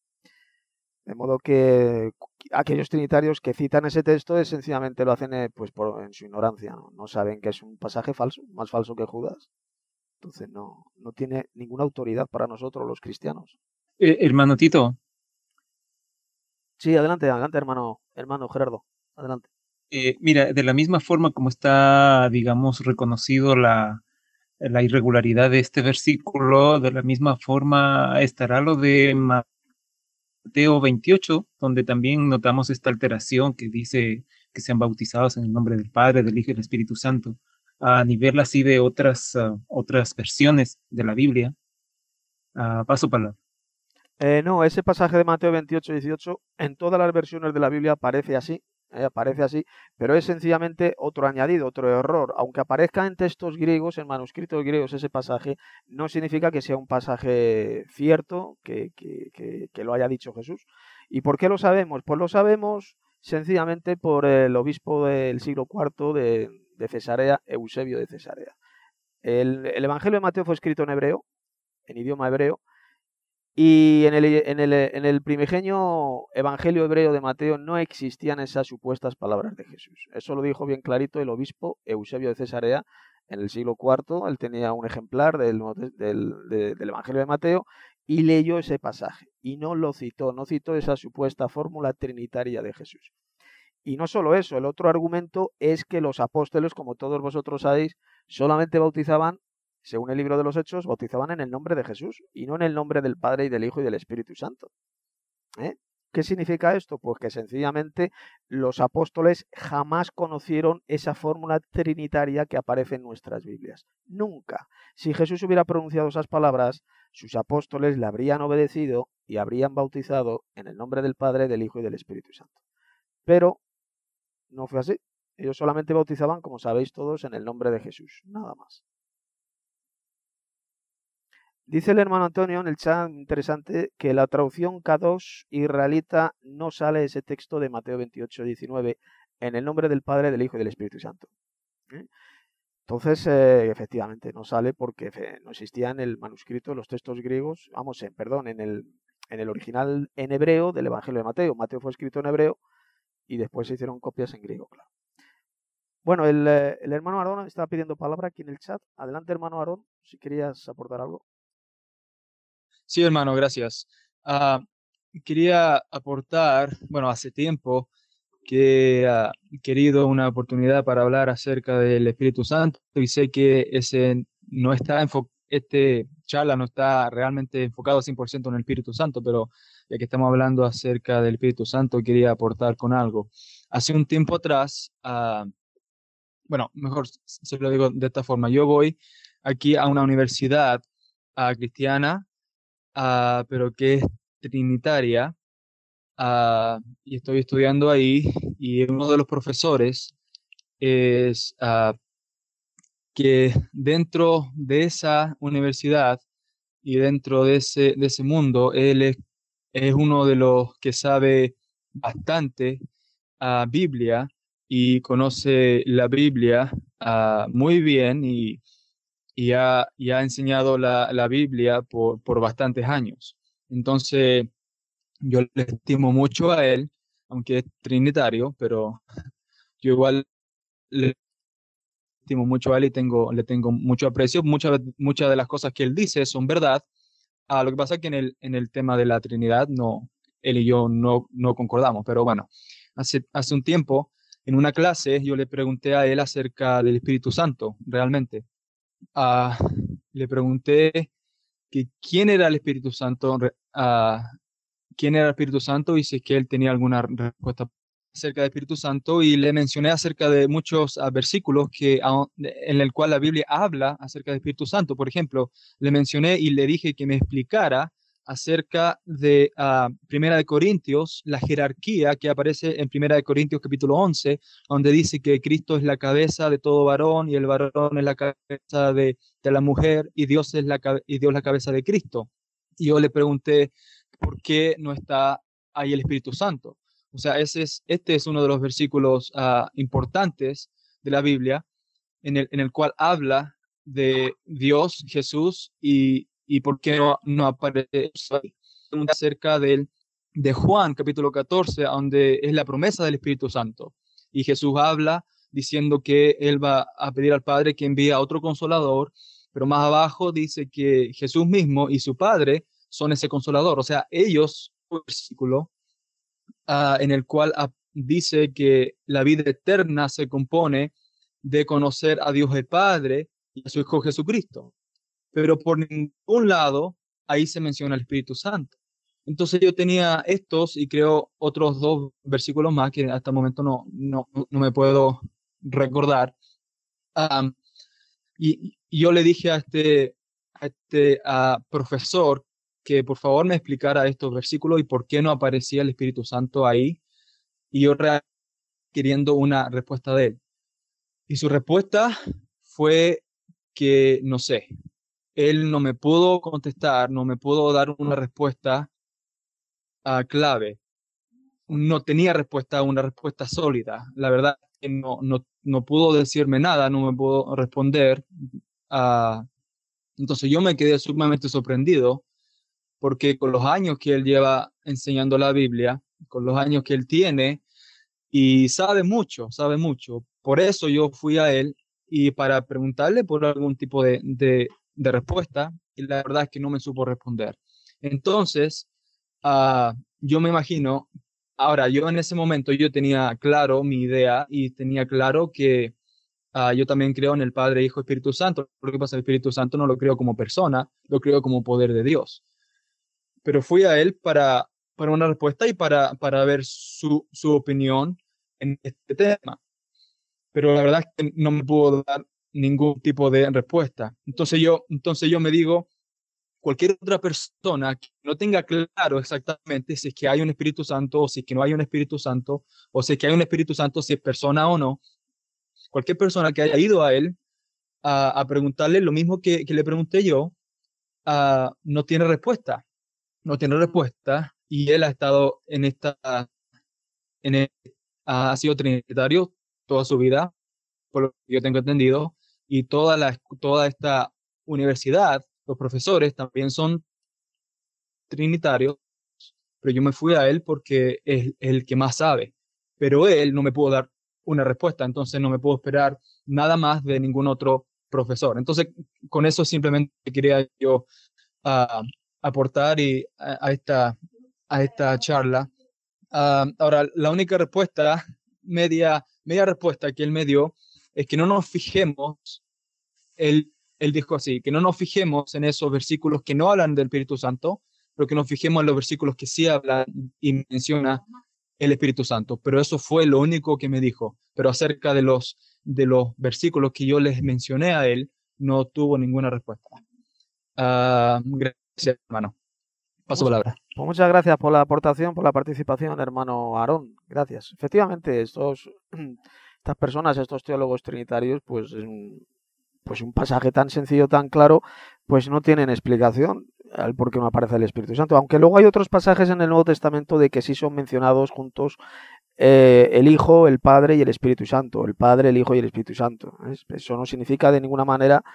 S1: De modo que aquellos trinitarios que citan ese texto sencillamente lo hacen en su ignorancia, ¿no? No saben que es un pasaje falso, más falso que Judas. Entonces no tiene ninguna autoridad para nosotros los cristianos.
S8: Hermano Tito.
S1: Sí, adelante, hermano Gerardo, adelante.
S8: Mira, de la misma forma como está, digamos, reconocido la irregularidad de este versículo, de la misma forma estará lo de Mateo 28, donde también notamos esta alteración que dice que sean bautizados en el nombre del Padre, del Hijo y del Espíritu Santo, a nivel así de otras versiones de la Biblia. Paso palabra.
S1: No, ese pasaje de Mateo 28-18 en todas las versiones de la Biblia aparece así, pero es sencillamente otro añadido, otro error. Aunque aparezca en textos griegos, en manuscritos griegos ese pasaje, no significa que sea un pasaje cierto, que lo haya dicho Jesús. ¿Y por qué lo sabemos? Pues lo sabemos sencillamente por el obispo del siglo IV de Cesarea, Eusebio de Cesarea. El Evangelio de Mateo fue escrito en hebreo, en idioma hebreo, y en el primigenio Evangelio hebreo de Mateo no existían esas supuestas palabras de Jesús. Eso lo dijo bien clarito el obispo Eusebio de Cesarea en el siglo IV. Él tenía un ejemplar del Evangelio de Mateo y leyó ese pasaje y no citó esa supuesta fórmula trinitaria de Jesús. Y no solo eso, el otro argumento es que los apóstoles, como todos vosotros sabéis, solamente bautizaban, según el libro de los Hechos, bautizaban en el nombre de Jesús y no en el nombre del Padre y del Hijo y del Espíritu Santo. ¿Qué significa esto? Pues que sencillamente los apóstoles jamás conocieron esa fórmula trinitaria que aparece en nuestras Biblias. Nunca. Si Jesús hubiera pronunciado esas palabras, sus apóstoles le habrían obedecido y habrían bautizado en el nombre del Padre, del Hijo y del Espíritu Santo. Pero no fue así. Ellos solamente bautizaban, como sabéis todos, en el nombre de Jesús, nada más. Dice el hermano Antonio en el chat, interesante, que la traducción K2 israelita no sale ese texto de Mateo 28, 19, en el nombre del Padre, del Hijo y del Espíritu Santo. Entonces, efectivamente, no sale porque no existía en el manuscrito, los textos griegos, en el original en hebreo del Evangelio de Mateo. Mateo fue escrito en hebreo y después se hicieron copias en griego, claro. Bueno, el hermano Aarón estaba pidiendo palabra aquí en el chat. Adelante, hermano Aarón, si querías aportar algo.
S4: Sí, hermano, gracias. Quería aportar, bueno, hace tiempo que he querido una oportunidad para hablar acerca del Espíritu Santo y sé que este charla no está realmente enfocado 100% en el Espíritu Santo, pero ya que estamos hablando acerca del Espíritu Santo, quería aportar con algo. Hace un tiempo atrás, bueno, mejor se lo digo de esta forma, yo voy aquí a una universidad cristiana, pero que es trinitaria, y estoy estudiando ahí, y uno de los profesores es que dentro de esa universidad y dentro de ese mundo, él es uno de los que sabe bastante Biblia y conoce la Biblia muy bien y ha enseñado la Biblia por bastantes años. Entonces, yo le estimo mucho a él, aunque es trinitario, pero yo igual le estimo mucho a él y le tengo mucho aprecio. Muchas de las cosas que él dice son verdad. Lo que pasa es que en el tema de la Trinidad, él y yo no concordamos, pero bueno, hace un tiempo, en una clase, yo le pregunté a él acerca del Espíritu Santo, realmente. Le pregunté que quién era el Espíritu Santo, quién era el Espíritu Santo y si es que él tenía alguna respuesta acerca del Espíritu Santo, y le mencioné acerca de muchos versículos en el cual la Biblia habla acerca del Espíritu Santo. Por ejemplo, le mencioné y le dije que me explicara acerca de Primera de Corintios, la jerarquía que aparece en Primera de Corintios capítulo 11, donde dice que Cristo es la cabeza de todo varón y el varón es la cabeza de la mujer y Dios la cabeza de Cristo. Y yo le pregunté por qué no está ahí el Espíritu Santo. O sea, este es uno de los versículos importantes de la Biblia en el cual habla de Dios, Jesús, y por qué no aparece ahí. Acerca de Juan, capítulo 14, donde es la promesa del Espíritu Santo. Y Jesús habla diciendo que él va a pedir al Padre que envíe a otro consolador, pero más abajo dice que Jesús mismo y su Padre son ese consolador. O sea, ellos, un versículo en el cual dice que la vida eterna se compone de conocer a Dios el Padre y a su Hijo Jesucristo. Pero por ningún lado ahí se menciona el Espíritu Santo. Entonces yo tenía estos y creo otros dos versículos más que hasta el momento no me puedo recordar. Y yo le dije a este profesor que por favor me explicara estos versículos y por qué no aparecía el Espíritu Santo ahí, y yo queriendo una respuesta de él. Y su respuesta fue que, no sé, él no me pudo contestar, no me pudo dar una respuesta clave. No tenía respuesta, una respuesta sólida. La verdad es que no pudo decirme nada, no me pudo responder. Entonces yo me quedé sumamente sorprendido porque con los años que él lleva enseñando la Biblia, con los años que él tiene, y sabe mucho. Por eso yo fui a él y para preguntarle por algún tipo de respuesta, y la verdad es que no me supo responder. Entonces, yo me imagino, ahora yo en ese momento yo tenía claro mi idea y tenía claro que yo también creo en el Padre, Hijo, Espíritu Santo. Lo que pasa, el Espíritu Santo no lo creo como persona, lo creo como poder de Dios. Pero fui a él para una respuesta y para ver su opinión en este tema. Pero la verdad es que no me pudo dar ningún tipo de respuesta. Entonces yo me digo, cualquier otra persona que no tenga claro exactamente si es que hay un Espíritu Santo o si es que no hay un Espíritu Santo, o si es que hay un Espíritu Santo, si es persona o no, cualquier persona que haya ido a él a preguntarle lo mismo que le pregunté yo, no tiene respuesta. No tiene respuesta, y él ha estado en el- ha sido trinitario toda su vida, por lo que yo tengo entendido, y toda esta universidad, los profesores también son trinitarios, pero yo me fui a él porque es el que más sabe, pero él no me pudo dar una respuesta, entonces no me puedo esperar nada más de ningún otro profesor. Entonces, con eso simplemente quería yo ah, aportar a esta charla. Ahora, la única respuesta, media respuesta que él me dio, es que no nos fijemos, él dijo así, que no nos fijemos en esos versículos que no hablan del Espíritu Santo, pero que nos fijemos en los versículos que sí hablan y menciona el Espíritu Santo. Pero eso fue lo único que me dijo. Pero acerca de los versículos que yo les mencioné a él, no tuvo ninguna respuesta. Gracias, hermano. Paso palabra.
S1: Pues muchas gracias por la aportación, por la participación, hermano Aarón. Gracias. Efectivamente, estas personas, estos teólogos trinitarios, pues un pasaje tan sencillo, tan claro, pues no tienen explicación al por qué no aparece el Espíritu Santo. Aunque luego hay otros pasajes en el Nuevo Testamento de que sí son mencionados juntos el Hijo, el Padre y el Espíritu Santo. El Padre, el Hijo y el Espíritu Santo. Eso no significa de ninguna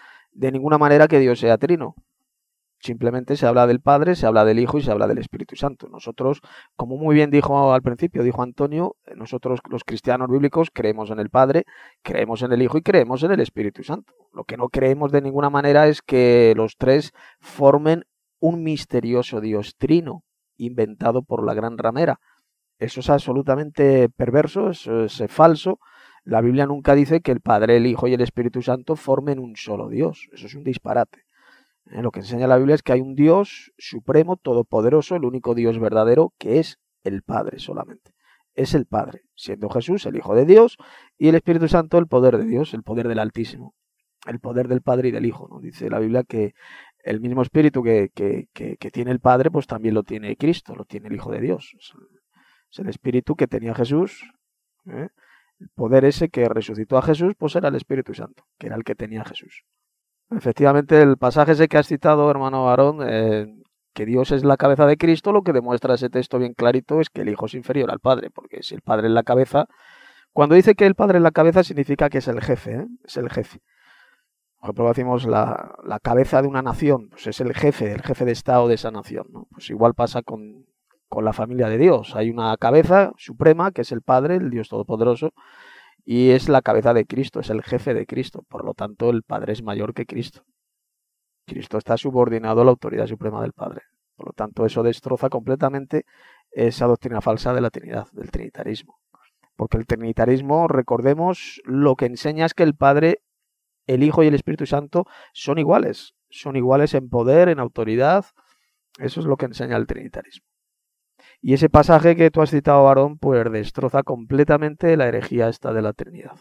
S1: manera que Dios sea trino. Simplemente se habla del Padre, se habla del Hijo y se habla del Espíritu Santo. Nosotros, como muy bien dijo al principio, dijo Antonio, nosotros los cristianos bíblicos creemos en el Padre, creemos en el Hijo y creemos en el Espíritu Santo. Lo que no creemos de ninguna manera es que los tres formen un misterioso Dios trino, inventado por la gran ramera. Eso es absolutamente perverso, eso es falso. La Biblia nunca dice que el Padre, el Hijo y el Espíritu Santo formen un solo Dios. Eso es un disparate. Lo que enseña la Biblia es que hay un Dios supremo, todopoderoso, el único Dios verdadero, que es el Padre solamente. Es el Padre, siendo Jesús el Hijo de Dios y el Espíritu Santo el poder de Dios, el poder del Altísimo, el poder del Padre y del Hijo, ¿no? Dice la Biblia que el mismo Espíritu que tiene el Padre, pues también lo tiene Cristo, lo tiene el Hijo de Dios. Es el Espíritu que tenía Jesús, ¿eh? El poder ese que resucitó a Jesús, pues era el Espíritu Santo, que era el que tenía Jesús. Efectivamente, el pasaje ese que has citado, hermano Aarón, que Dios es la cabeza de Cristo, lo que demuestra ese texto bien clarito es que el Hijo es inferior al Padre, porque si el Padre es la cabeza, cuando dice que el Padre es la cabeza significa que es el jefe, ¿eh? Es el jefe. Por ejemplo, decimos la cabeza de una nación, pues es el jefe de Estado de esa nación, ¿no? Pues igual pasa con la familia de Dios. Hay una cabeza suprema, que es el Padre, el Dios Todopoderoso, y es la cabeza de Cristo, es el jefe de Cristo. Por lo tanto, el Padre es mayor que Cristo. Cristo está subordinado a la autoridad suprema del Padre. Por lo tanto, eso destroza completamente esa doctrina falsa de la Trinidad, del trinitarismo. Porque el trinitarismo, recordemos, lo que enseña es que el Padre, el Hijo y el Espíritu Santo son iguales en poder, en autoridad. Eso es lo que enseña el trinitarismo. Y ese pasaje que tú has citado, Aarón, pues destroza completamente la herejía esta de la Trinidad.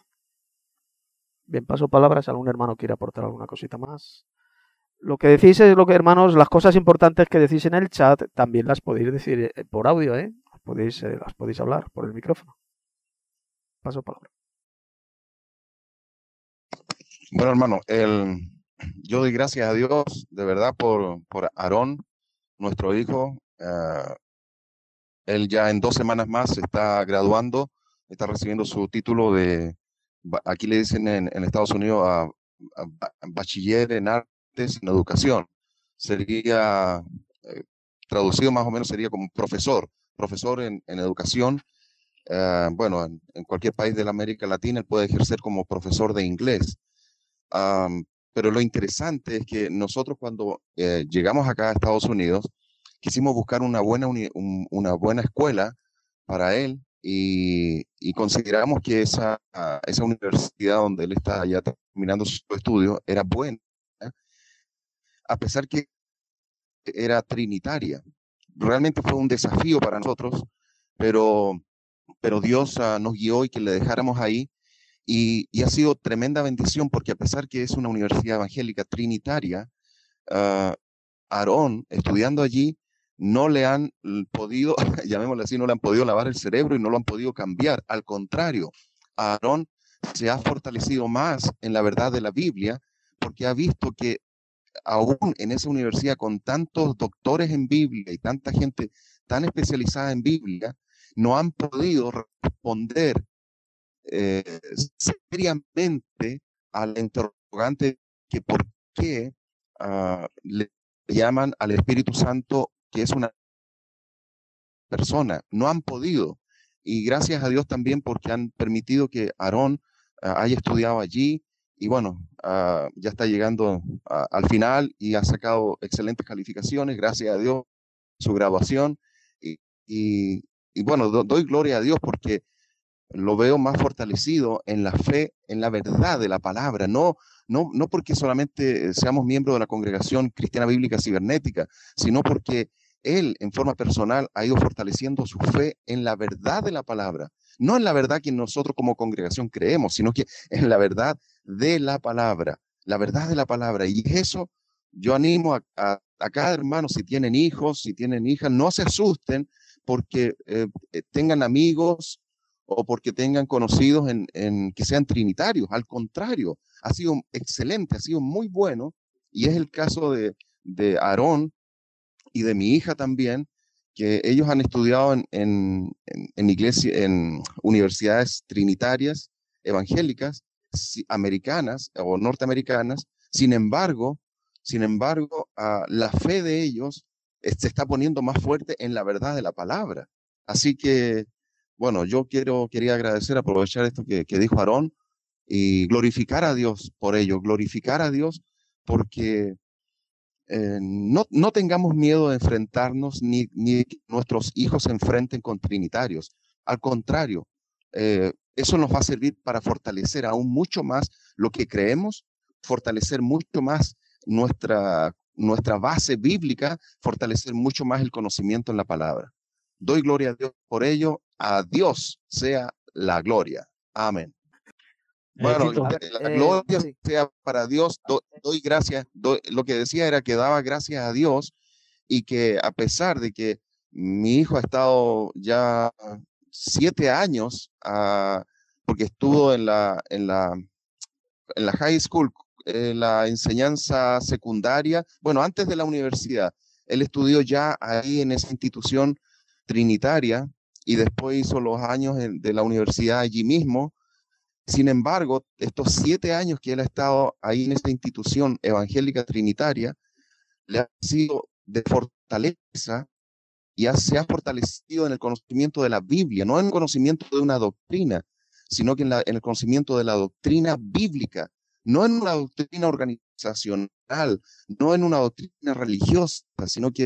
S1: Bien, paso palabras. ¿Algún hermano quiere aportar alguna cosita más? Lo que decís es lo que, hermanos, las cosas importantes que decís en el chat también las podéis decir por audio, ¿eh? Las podéis hablar por el micrófono. Paso palabra.
S7: Bueno, hermano, yo doy gracias a Dios de verdad por Aarón, nuestro hijo. Él ya en 2 semanas más se está graduando, está recibiendo su título de, aquí le dicen en Estados Unidos, a bachiller en artes en educación. Sería, traducido más o menos, sería como profesor en educación. Bueno, en cualquier país de la América Latina él puede ejercer como profesor de inglés. Pero lo interesante es que nosotros cuando llegamos acá a Estados Unidos, quisimos buscar una buena escuela para él y consideramos que esa universidad donde él está ya terminando su estudio era buena, a pesar que era trinitaria. Realmente fue un desafío para nosotros, pero Dios nos guió y que le dejáramos ahí. Y ha sido tremenda bendición porque a pesar que es una universidad evangélica trinitaria, Aarón, estudiando allí, no le han podido, llamémosle así, no le han podido lavar el cerebro y no lo han podido cambiar. Al contrario, Aarón se ha fortalecido más en la verdad de la Biblia porque ha visto que aún en esa universidad con tantos doctores en Biblia y tanta gente tan especializada en Biblia, no han podido responder seriamente al interrogante que por qué le llaman al Espíritu Santo que es una persona. No han podido. Y gracias a Dios también porque han permitido que Aarón haya estudiado allí y bueno, ya está llegando al final y ha sacado excelentes calificaciones, gracias a Dios, su graduación. Y, y bueno, doy gloria a Dios porque lo veo más fortalecido en la fe, en la verdad de la palabra, no porque solamente seamos miembros de la Congregación Cristiana Bíblica Cibernética, sino porque él en forma personal ha ido fortaleciendo su fe en la verdad de la palabra, no en la verdad que nosotros como congregación creemos, sino que en la verdad de la palabra, la verdad de la palabra. Y eso yo animo a cada hermano, si tienen hijos, si tienen hijas, no se asusten porque tengan amigos o porque tengan conocidos que sean trinitarios. Al contrario, ha sido excelente, ha sido muy bueno, y es el caso de Aarón y de mi hija también, que ellos han estudiado en universidades trinitarias, evangélicas, americanas o norteamericanas. Sin embargo, la fe de ellos se está poniendo más fuerte en la verdad de la palabra. Así que, bueno, yo quería agradecer, aprovechar esto que dijo Aarón y glorificar a Dios por ello, glorificar a Dios porque no tengamos miedo de enfrentarnos ni que nuestros hijos se enfrenten con trinitarios. Al contrario, eso nos va a servir para fortalecer aún mucho más lo que creemos, fortalecer mucho más nuestra base bíblica, fortalecer mucho más el conocimiento en la palabra. Doy gloria a Dios por ello. A Dios sea la gloria. Amén. Bueno, la gloria
S1: sí.
S7: sea para Dios. Doy gracias. Lo que decía era que daba gracias a Dios y que a pesar de que mi hijo ha estado ya 7 años, porque estuvo en la high school, la enseñanza secundaria, bueno, antes de la universidad, él estudió ya ahí en esa institución trinitaria y después hizo los años de la universidad allí mismo. Sin embargo, estos 7 años que él ha estado ahí en esta institución evangélica trinitaria, le ha sido de fortaleza y se ha fortalecido en el conocimiento de la Biblia, no en el conocimiento de una doctrina, sino que en el conocimiento de la doctrina bíblica, no en una doctrina organizacional, no en una doctrina religiosa, sino que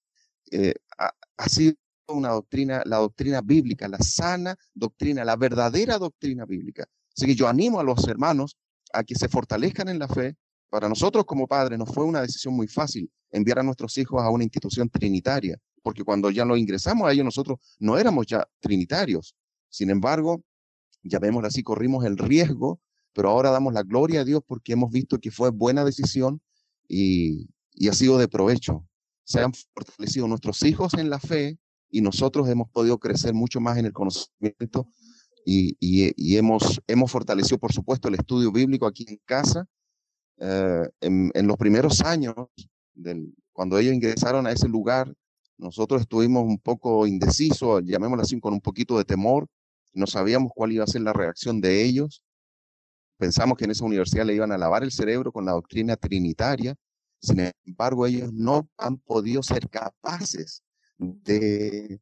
S7: ha sido una doctrina, la doctrina bíblica, la sana doctrina, la verdadera doctrina bíblica. Así que yo animo a los hermanos a que se fortalezcan en la fe. Para nosotros como padres nos fue una decisión muy fácil enviar a nuestros hijos a una institución trinitaria, porque cuando ya lo ingresamos a ellos nosotros no éramos ya trinitarios. Sin embargo, llamémoslo así, corrimos el riesgo, pero ahora damos la gloria a Dios porque hemos visto que fue buena decisión y ha sido de provecho. Se han fortalecido nuestros hijos en la fe y nosotros hemos podido crecer mucho más en el conocimiento y hemos fortalecido, por supuesto, el estudio bíblico aquí en casa. En los primeros años, cuando ellos ingresaron a ese lugar, nosotros estuvimos un poco indecisos, llamémoslo así, con un poquito de temor. No sabíamos cuál iba a ser la reacción de ellos. Pensamos que en esa universidad le iban a lavar el cerebro con la doctrina trinitaria. Sin embargo, ellos no han podido ser capaces de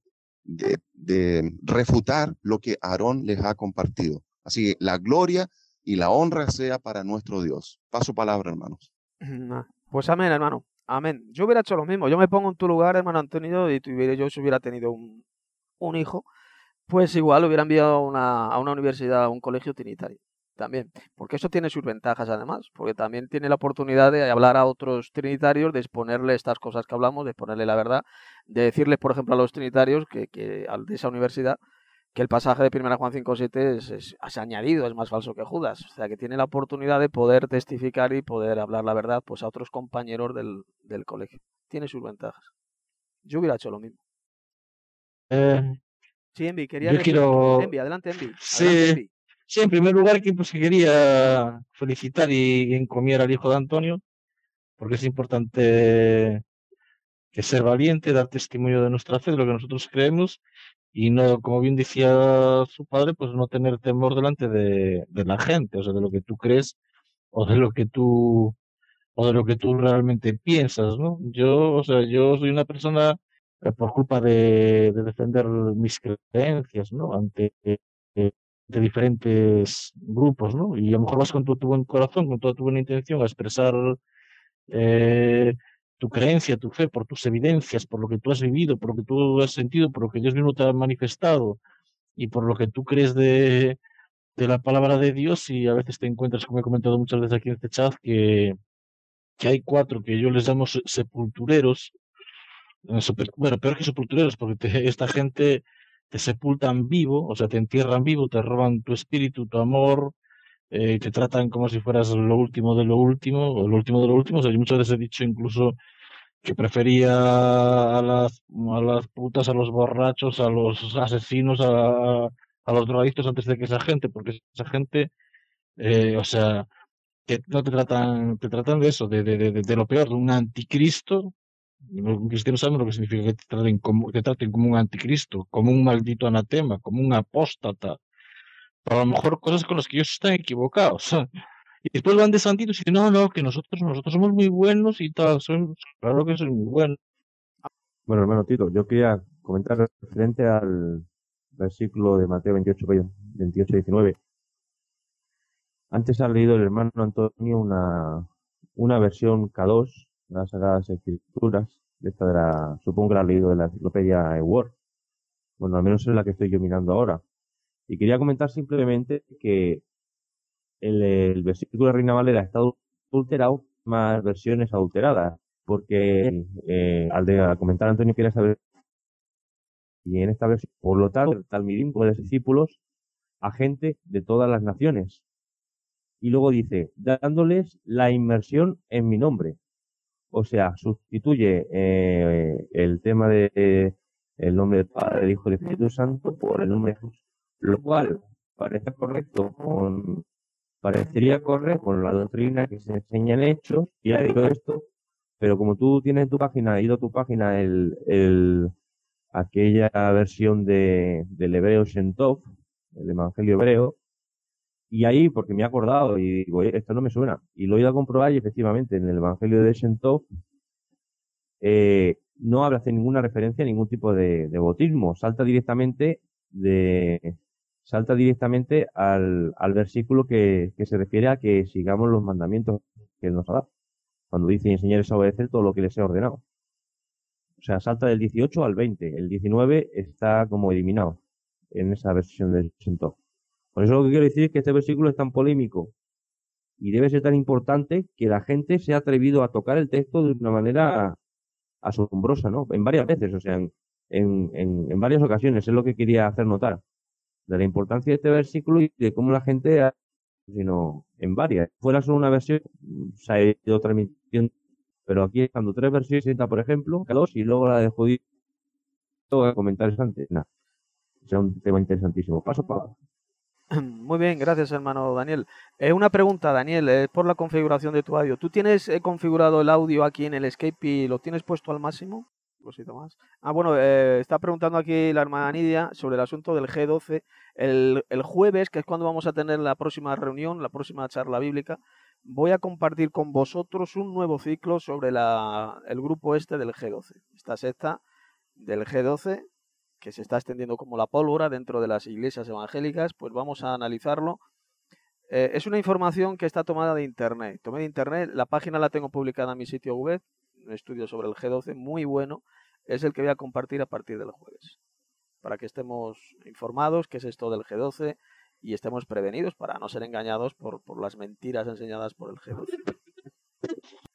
S7: refutar lo que Aarón les ha compartido. Así que la gloria y la honra sea para nuestro Dios. Paso palabra, hermanos.
S1: Pues amén, hermano. Amén. Yo hubiera hecho lo mismo. Yo me pongo en tu lugar, hermano Antonio, y yo si hubiera tenido un hijo, pues igual lo hubiera enviado a una universidad, a un colegio trinitario. También, porque eso tiene sus ventajas además, porque también tiene la oportunidad de hablar a otros trinitarios, de exponerle estas cosas que hablamos, de exponerle la verdad, de decirles, por ejemplo, a los trinitarios de esa universidad, que el pasaje de 1 Juan 5:7 es añadido, es más falso que Judas. O sea, que tiene la oportunidad de poder testificar y poder hablar la verdad pues a otros compañeros del colegio. Tiene sus ventajas. Yo hubiera hecho lo mismo. Sí, Envi, quería
S6: Yo quiero,
S1: Envi, adelante, Envi. Adelante,
S6: sí,
S1: Envi.
S6: sí, en primer lugar que quería felicitar y encomiar al hijo de Antonio, porque es importante que ser valiente, dar testimonio de nuestra fe, de lo que nosotros creemos, y no, como bien decía su padre, pues no tener temor delante de la gente, o sea, de lo que tú crees o de lo que tú, o de lo que tú realmente piensas, ¿no? Yo, o sea, yo soy una persona por culpa de defender mis creencias, ¿no? De diferentes grupos, ¿no? Y a lo mejor vas con todo tu buen corazón, con toda tu buena intención a expresar eh, tu creencia, tu fe, por tus evidencias, por lo que tú has vivido, por lo que tú has sentido, por lo que Dios mismo te ha manifestado y por lo que tú crees de la palabra de Dios. Y a veces te encuentras, como he comentado muchas veces aquí en este chat, que hay cuatro que yo les llamo sepultureros, bueno, peor que sepultureros, porque esta gente te sepultan vivo, o sea, te entierran vivo, te roban tu espíritu, tu amor, te tratan como si fueras lo último de lo último, o lo último de lo último. O sea, yo muchas veces he dicho incluso que prefería a las putas, a los borrachos, a los asesinos, a los drogadictos antes de que esa gente, porque esa gente, o sea, que no te tratan de eso, de lo peor, de un anticristo. Los cristianos saben lo que significa que te traten como un anticristo, como un maldito anatema, como un apóstata. Pero a lo mejor cosas con las que ellos están equivocados. Y después van de santitos y dicen, no, no, que nosotros somos muy buenos y tal. Claro que soy muy bueno.
S9: Bueno, hermano Tito, yo quería comentar referente al versículo de Mateo 28, 19. Antes ha leído el hermano Antonio una versión K2 de las Sagradas Escrituras, de esta supongo que la ha leído de la enciclopedia Word. Bueno, al menos es la que estoy yo mirando ahora. Y quería comentar simplemente que el versículo de Reina Valera está adulterado, más versiones adulteradas, porque al comentar Antonio quería saber, y en esta versión, por lo tanto, el Talmidim con los discípulos a gente de todas las naciones. Y luego dice, dándoles la inmersión en mi nombre. O sea, sustituye el tema de el nombre del Padre, del Hijo y del Espíritu Santo por el nombre de Jesús. Lo cual parecería correcto con la doctrina que se enseña en Hechos. Ya digo esto, pero como tú tienes en tu página, ido a tu página aquella versión del hebreo Shentov, el Evangelio hebreo, y ahí, porque me he acordado y digo, esto no me suena, y lo he ido a comprobar y efectivamente en el Evangelio de Shentov no hace ninguna referencia a ningún tipo de bautismo, salta directamente al versículo que se refiere a que sigamos los mandamientos que Él nos ha dado, cuando dice enseñarles a obedecer todo lo que les he ordenado. O sea, salta del 18 al 20. El 19 está como eliminado en esa versión del Shentov. Por eso lo que quiero decir es que este versículo es tan polémico y debe ser tan importante que la gente se ha atrevido a tocar el texto de una manera asombrosa, ¿no? En varias veces, o sea, en varias ocasiones. Es lo que quería hacer notar. De la importancia de este versículo y de cómo la gente sino en varias. Fuera solo una versión, se ha ido transmitiendo. Pero aquí, cuando tres versiones, por ejemplo, dos, y luego la de judío, comentarios antes. Nada, será un tema interesantísimo. Paso para.
S1: Muy bien, gracias hermano Daniel. Una pregunta, Daniel, es por la configuración de tu audio. ¿Tú tienes configurado el audio aquí en el Escape y lo tienes puesto al máximo? Un poquito más. Bueno, está preguntando aquí la hermana Nidia sobre el asunto del G12. El jueves, que es cuando vamos a tener la próxima reunión, la próxima charla bíblica, voy a compartir con vosotros un nuevo ciclo sobre el grupo este del G12. Esta secta del G12, que se está extendiendo como la pólvora dentro de las iglesias evangélicas, pues vamos a analizarlo. Es una información que está tomada de internet. Tomé de internet, la página la tengo publicada en mi sitio web, un estudio sobre el G12 muy bueno, es el que voy a compartir a partir del jueves, para que estemos informados qué es esto del G12 y estemos prevenidos para no ser engañados por las mentiras enseñadas por el G12.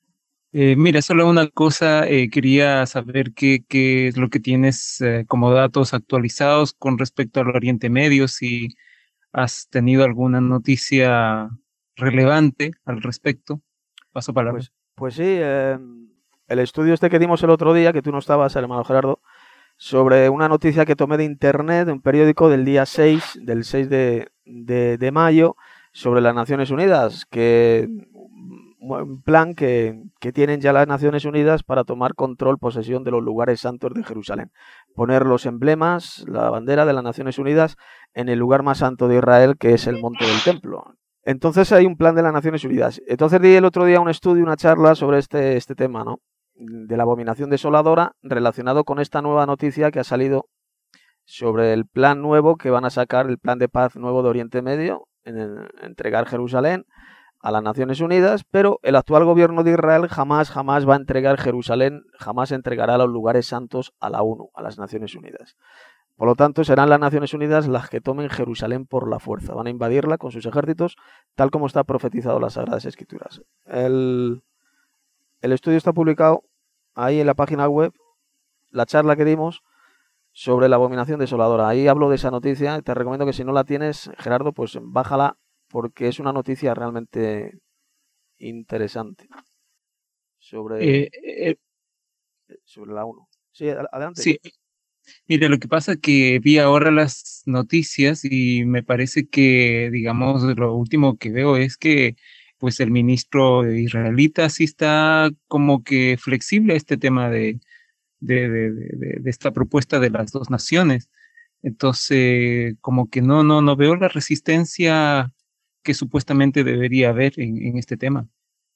S8: Mira, solo una cosa, quería saber qué es lo que tienes como datos actualizados con respecto al Oriente Medio, si has tenido alguna noticia relevante al respecto. Paso palabra.
S1: Pues sí, el estudio este que dimos el otro día, que tú no estabas, hermano Gerardo, sobre una noticia que tomé de internet, de un periódico del día 6, del 6 de mayo, sobre las Naciones Unidas, que un plan que tienen ya las Naciones Unidas para tomar control, posesión de los lugares santos de Jerusalén. Poner los emblemas, la bandera de las Naciones Unidas en el lugar más santo de Israel, que es el Monte del Templo. Entonces hay un plan de las Naciones Unidas. Entonces di el otro día un estudio, una charla sobre este tema, ¿no? De la abominación desoladora, relacionado con esta nueva noticia que ha salido sobre el plan nuevo que van a sacar, el plan de paz nuevo de Oriente Medio, en entregar Jerusalén a las Naciones Unidas, pero el actual gobierno de Israel jamás va a entregar Jerusalén, jamás entregará los lugares santos a la ONU, a las Naciones Unidas. Por lo tanto, serán las Naciones Unidas las que tomen Jerusalén por la fuerza. Van a invadirla con sus ejércitos, tal como está profetizado en las Sagradas Escrituras. El estudio está publicado ahí en la página web, la charla que dimos sobre la abominación desoladora. Ahí hablo de esa noticia. Te recomiendo que si no la tienes, Gerardo, pues bájala, porque es una noticia realmente interesante sobre la ONU. Sí, adelante.
S8: Sí, mire, lo que pasa es que vi ahora las noticias y me parece que, digamos, lo último que veo es que pues el ministro israelita sí está como que flexible a este tema de esta propuesta de las dos naciones. Entonces, como que no veo la resistencia que supuestamente debería haber en este tema.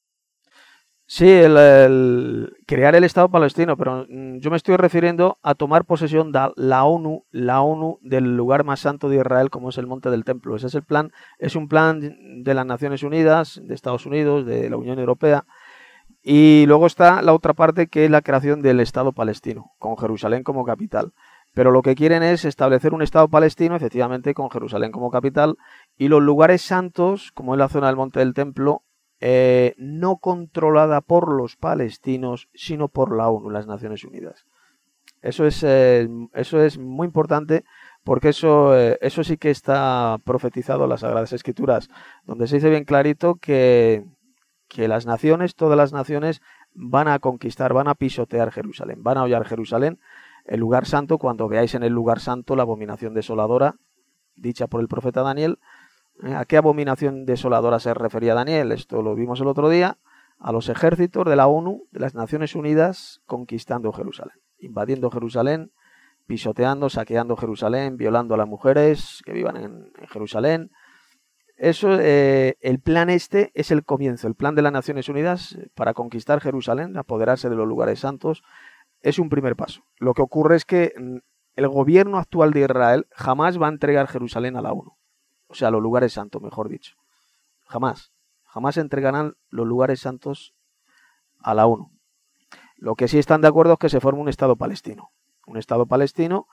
S1: Sí, el crear el Estado palestino, pero yo me estoy refiriendo a tomar posesión de la ONU del lugar más santo de Israel, como es el Monte del Templo. Ese es el plan, es un plan de las Naciones Unidas, de Estados Unidos, de la Unión Europea. Y luego está la otra parte, que es la creación del Estado palestino, con Jerusalén como capital. Pero lo que quieren es establecer un Estado palestino, efectivamente, con Jerusalén como capital, y los lugares santos, como es la zona del Monte del Templo, no controlada por los palestinos, sino por la ONU, las Naciones Unidas. Eso es muy importante, porque eso sí que está profetizado en las Sagradas Escrituras, donde se dice bien clarito que las naciones, todas las naciones, van a conquistar, van a pisotear Jerusalén, van a hollar Jerusalén, el lugar santo. Cuando veáis en el lugar santo la abominación desoladora dicha por el profeta Daniel, ¿a qué abominación desoladora se refería Daniel? Esto lo vimos el otro día, a los ejércitos de la ONU, de las Naciones Unidas, conquistando Jerusalén, invadiendo Jerusalén, pisoteando, saqueando Jerusalén, violando a las mujeres que vivan en Jerusalén. Eso, el plan este es el comienzo, el plan de las Naciones Unidas para conquistar Jerusalén, apoderarse de los lugares santos, es un primer paso. Lo que ocurre es que el gobierno actual de Israel jamás va a entregar Jerusalén a la ONU. O sea, los lugares santos, mejor dicho. Jamás entregarán los lugares santos a la ONU. Lo que sí están de acuerdo es que se forme un Estado palestino. Un Estado palestino,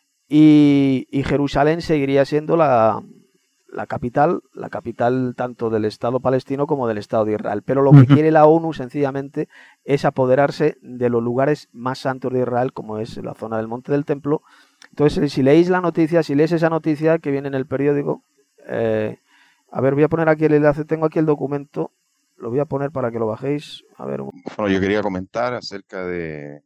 S1: y Jerusalén seguiría siendo la capital tanto del Estado palestino como del Estado de Israel. Pero lo que quiere la ONU sencillamente es apoderarse de los lugares más santos de Israel, como es la zona del Monte del Templo. Entonces, si leéis esa noticia que viene en el periódico, a ver, voy a poner aquí el enlace, tengo aquí el documento, lo voy a poner para que lo bajéis. A ver.
S7: Bueno, yo quería comentar acerca del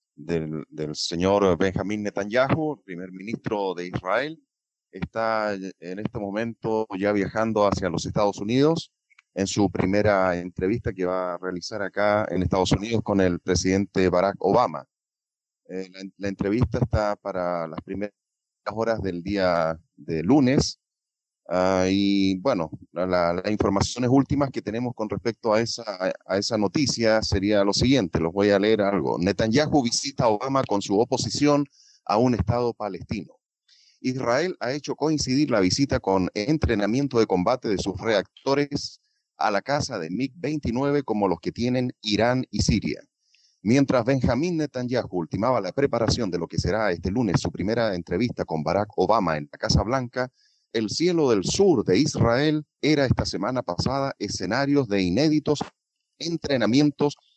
S7: señor Benjamín Netanyahu, primer ministro de Israel. Está en este momento ya viajando hacia los Estados Unidos en su primera entrevista que va a realizar acá en Estados Unidos con el presidente Barack Obama. La entrevista está para las primeras horas del día de lunes. Y bueno, las informaciones últimas que tenemos con respecto a esa noticia sería lo siguiente, los voy a leer algo. Netanyahu visita a Obama con su oposición a un Estado palestino. Israel ha hecho coincidir la visita con entrenamiento de combate de sus reactores a la casa de MiG-29 como los que tienen Irán y Siria. Mientras Benjamín Netanyahu ultimaba la preparación de lo que será este lunes su primera entrevista con Barack Obama en la Casa Blanca, el cielo del sur de Israel era esta semana pasada escenarios de inéditos entrenamientos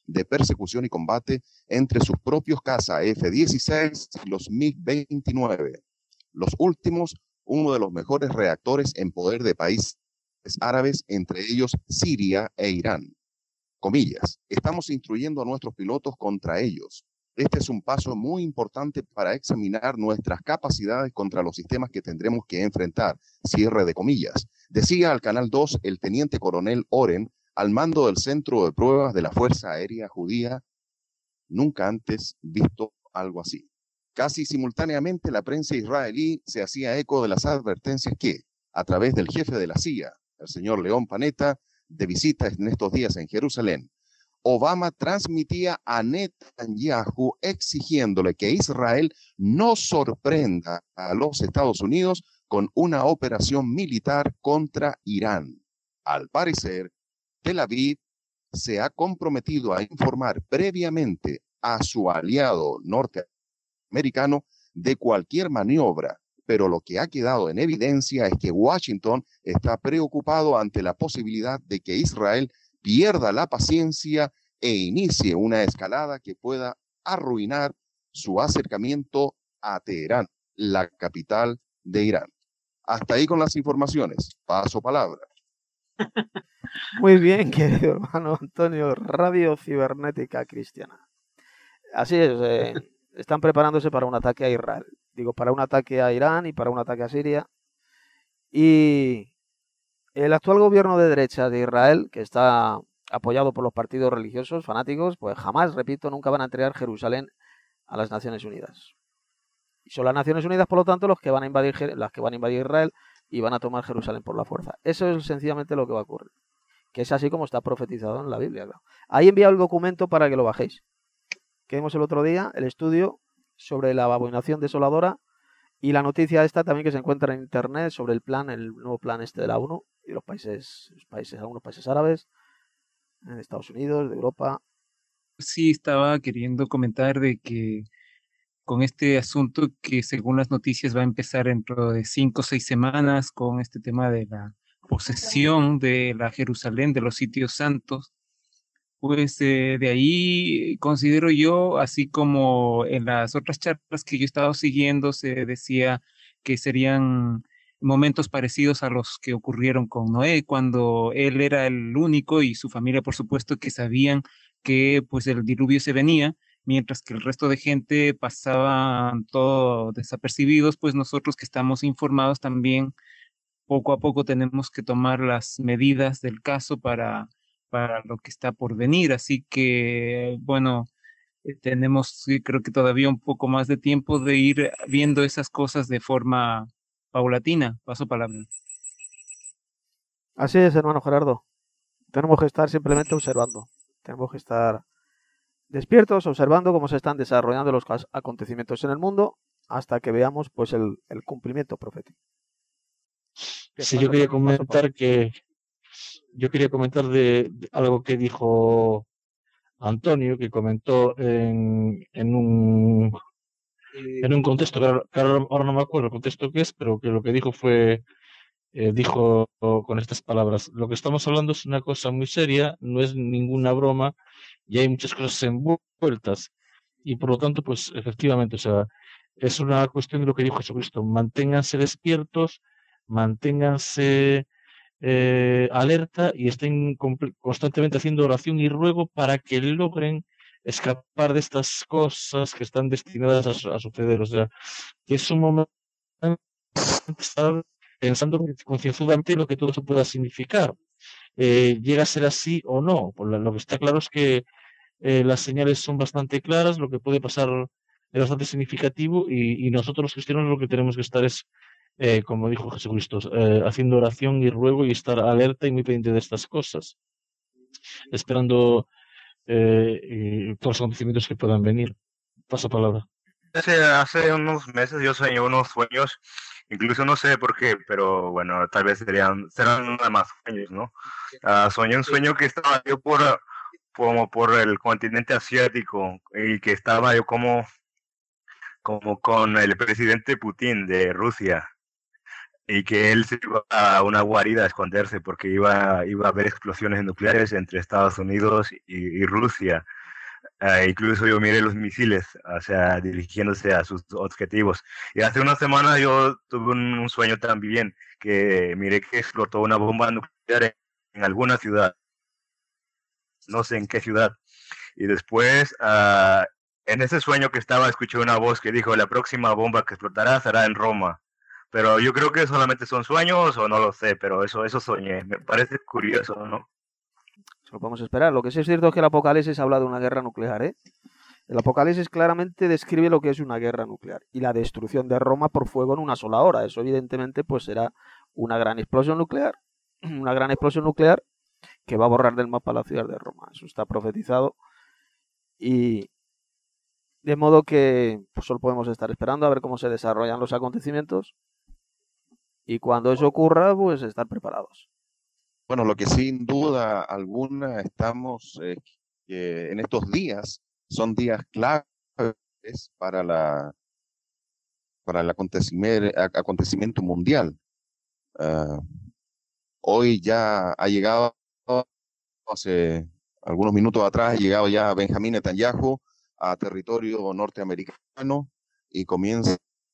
S7: de persecución y combate entre sus propios cazas F-16 y los MiG-29. Los últimos, uno de los mejores reactores en poder de países árabes, entre ellos Siria e Irán. Comillas, estamos instruyendo a nuestros pilotos contra ellos. Este es un paso muy importante para examinar nuestras capacidades contra los sistemas que tendremos que enfrentar. Cierre de comillas. Decía al Canal 2 el teniente coronel Oren, al mando del Centro de Pruebas de la Fuerza Aérea Judía. Nunca antes visto algo así. Casi simultáneamente la prensa israelí se hacía eco de las advertencias que, a través del jefe de la CIA, el señor León Panetta, de visita en estos días en Jerusalén, Obama transmitía a Netanyahu exigiéndole que Israel no sorprenda a los Estados Unidos con una operación militar contra Irán. Al parecer, Tel Aviv se ha comprometido a informar previamente a su aliado norteamericano de cualquier maniobra, pero lo que ha quedado en evidencia es que Washington está preocupado ante la posibilidad de que Israel pierda la paciencia e inicie una escalada que pueda arruinar su acercamiento a Teherán, la capital de Irán. Hasta ahí con las informaciones. Paso palabra.
S1: Muy bien, querido hermano Antonio, Radio Cibernética Cristiana. Así es, están preparándose para un ataque a Israel. Digo, para un ataque a Irán y para un ataque a Siria. Y el actual gobierno de derecha de Israel, que está apoyado por los partidos religiosos fanáticos, pues jamás, repito, nunca van a entregar Jerusalén a las Naciones Unidas. Y son las Naciones Unidas, por lo tanto, las que van a invadir Israel y van a tomar Jerusalén por la fuerza. Eso es sencillamente lo que va a ocurrir, que es así como está profetizado en la Biblia. Claro. Ahí he enviado el documento para que lo bajéis, que vimos el otro día, el estudio sobre la abominación desoladora y la noticia esta también que se encuentra en internet sobre el nuevo plan este de la ONU y algunos países árabes, en Estados Unidos, de Europa.
S8: Sí, estaba queriendo comentar de que con este asunto que según las noticias va a empezar dentro de 5 o 6 semanas con este tema de la posesión de la Jerusalén, de los sitios santos, pues de ahí considero yo, así como en las otras charlas que yo he estado siguiendo, se decía que serían momentos parecidos a los que ocurrieron con Noé, cuando él era el único y su familia, por supuesto, que sabían que pues el diluvio se venía, mientras que el resto de gente pasaban todo desapercibidos, pues nosotros que estamos informados también poco a poco tenemos que tomar las medidas del caso para lo que está por venir. Así que, bueno, tenemos, creo que todavía un poco más de tiempo de ir viendo esas cosas de forma paulatina. Paso palabra.
S1: Así es, hermano Gerardo. Tenemos que estar simplemente observando. Tenemos que estar despiertos, observando cómo se están desarrollando los acontecimientos en el mundo hasta que veamos pues el cumplimiento profético.
S6: Sí, yo quería comentar de algo que dijo Antonio, que comentó en un contexto, que ahora no me acuerdo el contexto que es, pero que lo que dijo fue, dijo con estas palabras: lo que estamos hablando es una cosa muy seria, no es ninguna broma, y hay muchas cosas envueltas, y por lo tanto, pues efectivamente, o sea, es una cuestión de lo que dijo Jesucristo: manténganse despiertos, manténganse alerta y estén constantemente haciendo oración y ruego para que logren escapar de estas cosas que están destinadas a suceder. O sea, que es un momento de estar pensando concienzudamente lo que todo eso pueda significar. Llega a ser así o no. Pues lo que está claro es que las señales son bastante claras, lo que puede pasar es bastante significativo y nosotros los cristianos lo que tenemos que estar es, como dijo Jesucristo, haciendo oración y ruego y estar alerta y muy pendiente de estas cosas, esperando todos los acontecimientos que puedan venir. Paso palabra.
S3: Hace unos meses yo soñé unos sueños, incluso no sé por qué, pero bueno, tal vez serán nada más sueños, ¿no? Soñé un sueño que estaba yo como por el continente asiático y que estaba yo como con el presidente Putin de Rusia y que él se iba a una guarida a esconderse porque iba a haber explosiones nucleares entre Estados Unidos y Rusia. Incluso yo miré los misiles, o sea, dirigiéndose a sus objetivos. Y hace unas semanas yo tuve un sueño también, que miré que explotó una bomba nuclear en alguna ciudad, no sé en qué ciudad. Y después, en ese sueño que estaba, escuché una voz que dijo, la próxima bomba que explotará será en Roma. Pero yo creo que solamente son sueños o no lo sé, pero eso soñé. Me parece curioso, ¿no?
S1: Lo podemos esperar. Lo que sí es cierto es que el Apocalipsis habla de una guerra nuclear, ¿eh? El Apocalipsis claramente describe lo que es una guerra nuclear y la destrucción de Roma por fuego en una sola hora. Eso evidentemente pues será una gran explosión nuclear, que va a borrar del mapa la ciudad de Roma. Eso está profetizado y de modo que pues, solo podemos estar esperando a ver cómo se desarrollan los acontecimientos y cuando eso ocurra pues estar preparados.
S7: Bueno, lo que sin duda alguna estamos que en estos días son días claves para el acontecimiento mundial. Hoy ya ha llegado, hace algunos minutos atrás, ha llegado ya Benjamín Netanyahu a territorio norteamericano y comienza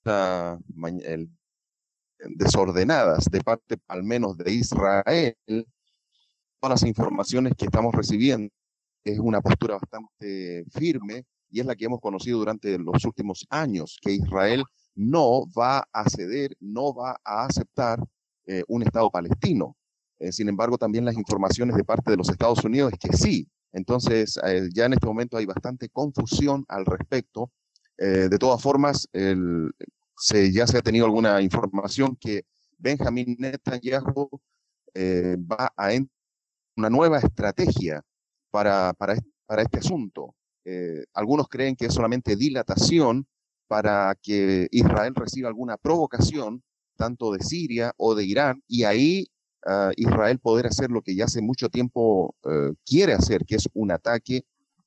S7: desordenadas de parte al menos de Israel. Todas las informaciones que estamos recibiendo es una postura bastante firme y es la que hemos conocido durante los últimos años, que Israel no va a ceder, no va a aceptar un Estado palestino. Sin embargo, también las informaciones de parte de los Estados Unidos es que sí. Entonces, ya en este momento hay bastante confusión al respecto. De todas formas, ya se ha tenido alguna información que Benjamín Netanyahu va a entrar una nueva estrategia para este asunto. Algunos creen que es solamente dilatación para que Israel reciba alguna provocación, tanto de Siria o de Irán, y ahí Israel poder hacer lo que ya hace mucho tiempo quiere hacer, que es un ataque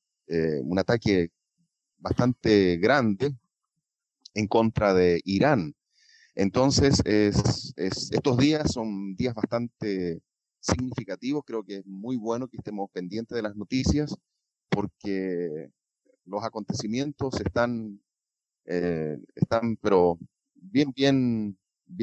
S7: bastante grande en contra de Irán. Entonces, estos días son días bastante significativos. Creo que es muy bueno que estemos pendientes de las noticias porque los acontecimientos están pero bien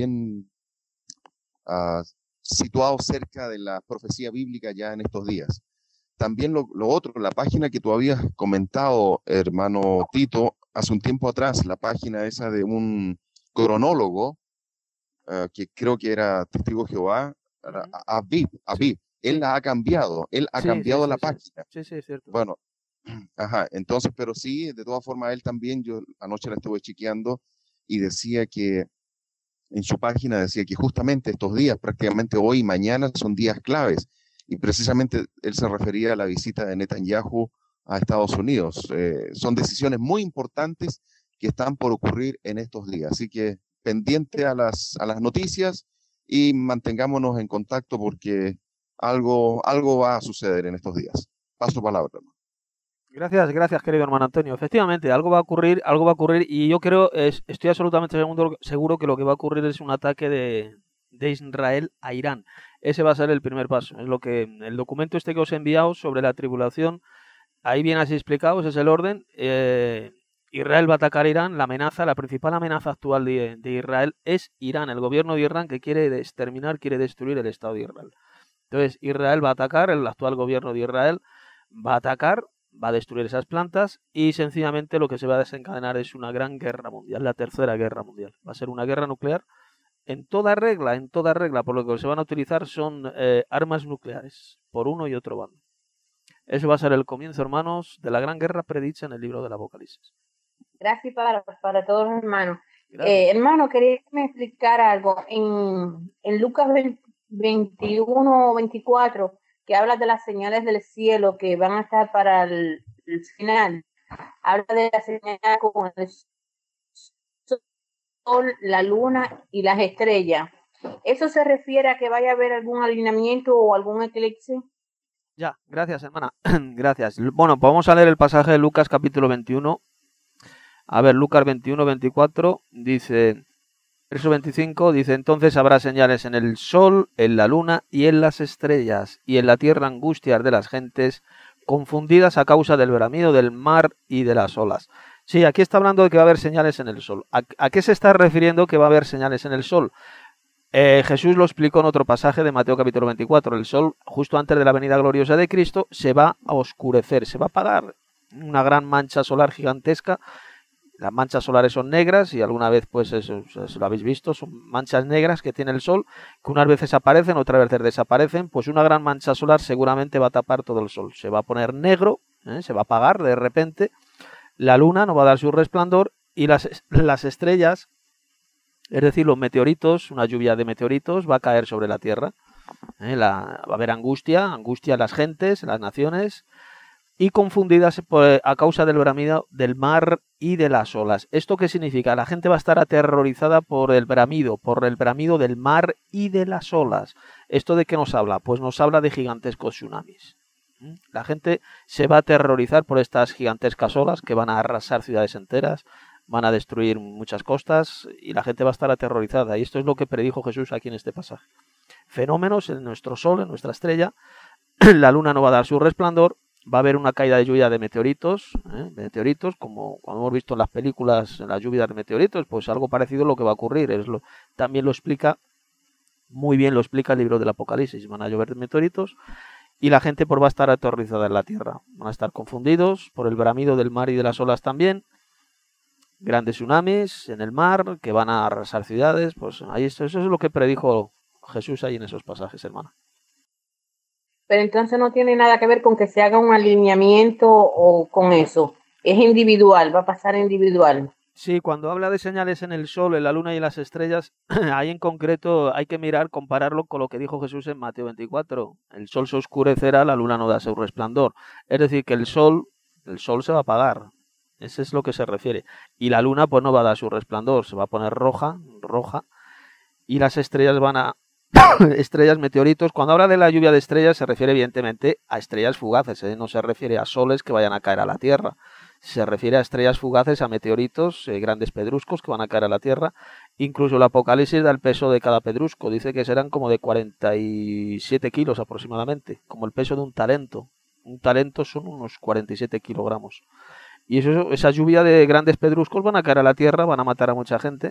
S7: situados cerca de la profecía bíblica ya en estos días. También lo otro, la página que tú habías comentado, hermano Tito, hace un tiempo atrás, la página esa de un cronólogo, que creo que era Testigo de Jehová, Aviv, él la ha cambiado, cambiado la página.
S1: Sí, es cierto.
S7: Bueno, ajá, entonces, pero sí, de todas formas, él también, yo anoche la estuve chequeando y decía que, en su página decía que justamente estos días, prácticamente hoy y mañana, son días claves. Y precisamente él se refería a la visita de Netanyahu a Estados Unidos. Son decisiones muy importantes que están por ocurrir en estos días. Así que pendiente a las noticias y mantengámonos en contacto porque algo va a suceder en estos días. Paso palabra, hermano.
S1: Gracias, querido hermano Antonio. Efectivamente, algo va a ocurrir y yo creo, estoy absolutamente seguro que lo que va a ocurrir es un ataque de Israel a Irán. Ese va a ser el primer paso. Es lo que el documento que os he enviado sobre la tribulación, ahí viene así explicado, ese es el orden. Israel va a atacar a Irán. La principal amenaza actual de Israel es Irán, el gobierno de Irán que quiere destruir el Estado de Israel. Entonces, Israel va a atacar, el actual gobierno de Israel va a atacar, va a destruir esas plantas y sencillamente lo que se va a desencadenar es una gran guerra mundial, la tercera guerra mundial. Va a ser una guerra nuclear en toda regla, por lo que se van a utilizar son armas nucleares, por uno y otro bando. Eso va a ser el comienzo, hermanos, de la gran guerra predicha en el libro del Apocalipsis.
S10: Gracias para todos los hermanos. Hermano, quería que me explicara algo. En Lucas 21 o 24, que habla de las señales del cielo que van a estar para el final, habla de las señales como el sol, la luna y las estrellas. ¿Eso se refiere a que vaya a haber algún alineamiento o algún eclipse?
S1: Ya, gracias, hermana. Gracias. Bueno, pues vamos a leer el pasaje de Lucas capítulo 21. A ver, Lucas 21, 24 dice, verso 25 dice, entonces habrá señales en el sol, en la luna y en las estrellas, y en la tierra angustias de las gentes, confundidas a causa del bramido del mar y de las olas. Sí, aquí está hablando de que va a haber señales en el sol. ¿A qué se está refiriendo que va a haber señales en el sol? Jesús lo explicó en otro pasaje de Mateo capítulo 24. El sol, justo antes de la venida gloriosa de Cristo, se va a oscurecer, se va a apagar. Una gran mancha solar gigantesca. Las manchas solares son negras y alguna vez, pues eso lo habéis visto, son manchas negras que tiene el sol, que unas veces aparecen, otras veces desaparecen. Pues una gran mancha solar seguramente va a tapar todo el sol. Se va a poner negro, se va a apagar de repente. La luna no va a dar su resplandor y las estrellas, es decir, los meteoritos, una lluvia de meteoritos va a caer sobre la Tierra. Va a haber angustia en las gentes, en las naciones, y confundidas a causa del bramido del mar y de las olas. ¿Esto qué significa? La gente va a estar aterrorizada por el bramido del mar y de las olas. ¿Esto de qué nos habla? Pues nos habla de gigantescos tsunamis. La gente se va a aterrorizar por estas gigantescas olas que van a arrasar ciudades enteras, van a destruir muchas costas y la gente va a estar aterrorizada. Y esto es lo que predijo Jesús aquí en este pasaje. Fenómenos en nuestro sol, en nuestra estrella, la luna no va a dar su resplandor, va a haber una caída de lluvia de meteoritos, como cuando hemos visto en las películas, en las lluvias de meteoritos, pues algo parecido a lo que va a ocurrir. También lo explica, muy bien lo explica el libro del Apocalipsis. Van a llover meteoritos y la gente va a estar aterrorizada en la tierra. Van a estar confundidos por el bramido del mar y de las olas también. Grandes tsunamis en el mar que van a arrasar ciudades. Pues ahí eso es lo que predijo Jesús ahí en esos pasajes, hermano.
S10: Pero entonces no tiene nada que ver con que se haga un alineamiento o con eso. Es individual, va a pasar individual.
S1: Sí, cuando habla de señales en el sol, en la luna y en las estrellas, ahí en concreto hay que compararlo con lo que dijo Jesús en Mateo 24. El sol se oscurecerá, la luna no da su resplandor. Es decir, que el sol se va a apagar. Ese es lo que se refiere. Y la luna pues no va a dar su resplandor, se va a poner roja, y las estrellas van a estrellas, meteoritos. Cuando habla de la lluvia de estrellas se refiere evidentemente a estrellas fugaces, no se refiere a soles que vayan a caer a la Tierra. Se refiere a estrellas fugaces, a meteoritos, grandes pedruscos que van a caer a la Tierra. Incluso el Apocalipsis da el peso de cada pedrusco. Dice que serán como de 47 kilos aproximadamente, como el peso de un talento. Un talento son unos 47 kilogramos. Y esa lluvia de grandes pedruscos van a caer a la Tierra, van a matar a mucha gente.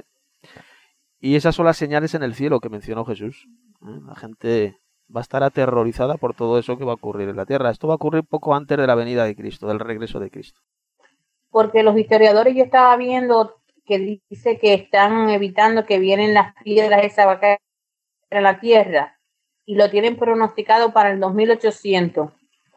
S1: Y esas son las señales en el cielo que mencionó Jesús. La gente va a estar aterrorizada por todo eso que va a ocurrir en la Tierra. Esto va a ocurrir poco antes de la venida de Cristo, del regreso de Cristo.
S10: Porque los historiadores, yo estaba viendo que dice que están evitando que vienen las piedras esas va a caer en la Tierra y lo tienen pronosticado para el 2800.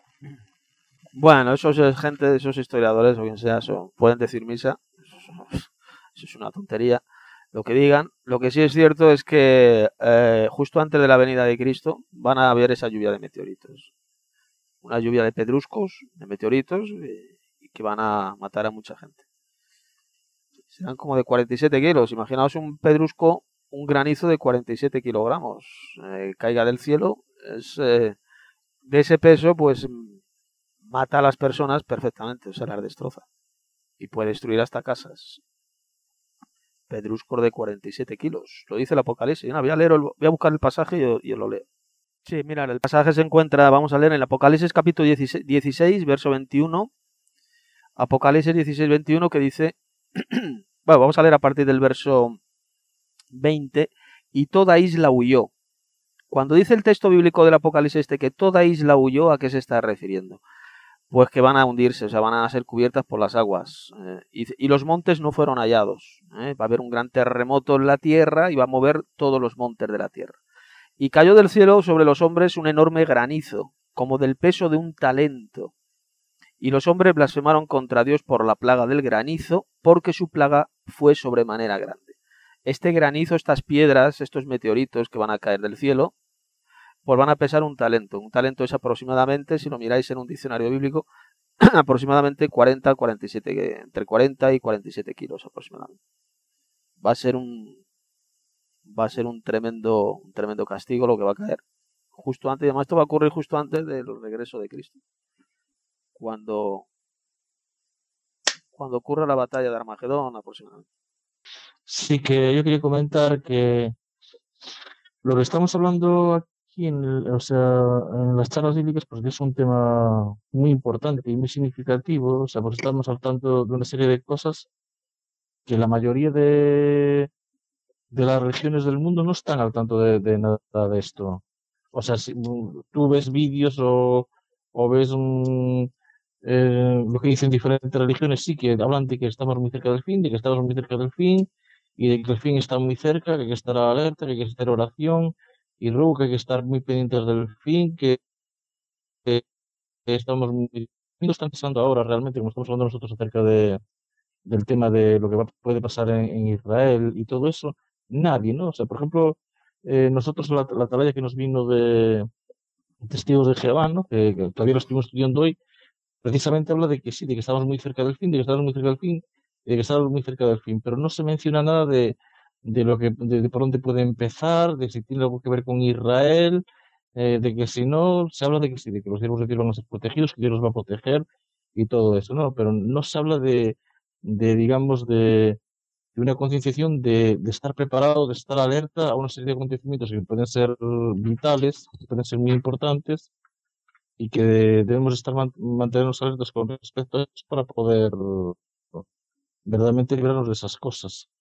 S1: Bueno, esos historiadores o quien sea, pueden decir misa. Eso es una tontería. Lo que digan. Lo que sí es cierto es que justo antes de la venida de Cristo van a haber esa lluvia de meteoritos. Una lluvia de pedruscos, de meteoritos, y que van a matar a mucha gente. Serán como de 47 kilos. Imaginaos un pedrusco, un granizo de 47 kilogramos. Caiga del cielo. De ese peso, pues mata a las personas perfectamente, o sea, las destroza. Y puede destruir hasta casas. Pedruscos de 47 kilos. Lo dice el Apocalipsis. Voy a buscar el pasaje y os lo leo. Sí, mira, el pasaje se encuentra, vamos a leer en el Apocalipsis capítulo 16, verso 21. Apocalipsis 16, 21 que dice, bueno, vamos a leer a partir del verso 20, y toda isla huyó. Cuando dice el texto bíblico del Apocalipsis que toda isla huyó, ¿a qué se está refiriendo? Pues que van a hundirse, o sea, van a ser cubiertas por las aguas. Y los montes no fueron hallados. Va a haber un gran terremoto en la tierra y va a mover todos los montes de la tierra. Y cayó del cielo sobre los hombres un enorme granizo, como del peso de un talento. Y los hombres blasfemaron contra Dios por la plaga del granizo, porque su plaga fue sobremanera grande. Este granizo, estas piedras, estos meteoritos que van a caer del cielo, pues van a pesar un talento. Un talento es aproximadamente, si lo miráis en un diccionario bíblico, aproximadamente entre 40 y 47 kilos aproximadamente. Va a ser un tremendo castigo lo que va a caer justo antes. Además, esto va a ocurrir justo antes del regreso de Cristo. Cuando ocurra la batalla de Armagedón aproximadamente.
S6: Sí, que yo quería comentar que lo que estamos hablando aquí aquí o sea, en las charlas bíblicas, pues es un tema muy importante y muy significativo, o sea, pues estamos al tanto de una serie de cosas que la mayoría de las religiones del mundo no están al tanto de nada de esto. O sea, si tú ves vídeos o ves lo que dicen diferentes religiones, sí que hablan de que estamos muy cerca del fin, de que estamos muy cerca del fin, y de que el fin está muy cerca, que hay que estar alerta, que hay que hacer oración, y luego que hay que estar muy pendientes del fin, que estamos muy... No están pensando ahora realmente, como estamos hablando nosotros acerca del tema de lo que puede pasar en Israel y todo eso, nadie, ¿no? O sea, por ejemplo, nosotros la atalaya que nos vino de Testigos de Jehová, ¿no? Que todavía lo estuvimos estudiando hoy, precisamente habla de que sí, de que estamos muy cerca del fin, de que estamos muy cerca del fin, y de que estamos muy cerca del fin, pero no se menciona nada de lo que, de por dónde puede empezar, de si tiene algo que ver con Israel, de que si no, se habla de que sí, de que los siervos de Dios van a ser protegidos, que Dios los va a proteger y todo eso, ¿no? Pero no se habla digamos, de una concienciación de estar preparado, de estar alerta a una serie de acontecimientos que pueden ser vitales, que pueden ser muy importantes y que debemos estar mantenernos alertas con respecto a eso para poder verdaderamente librarnos de esas cosas.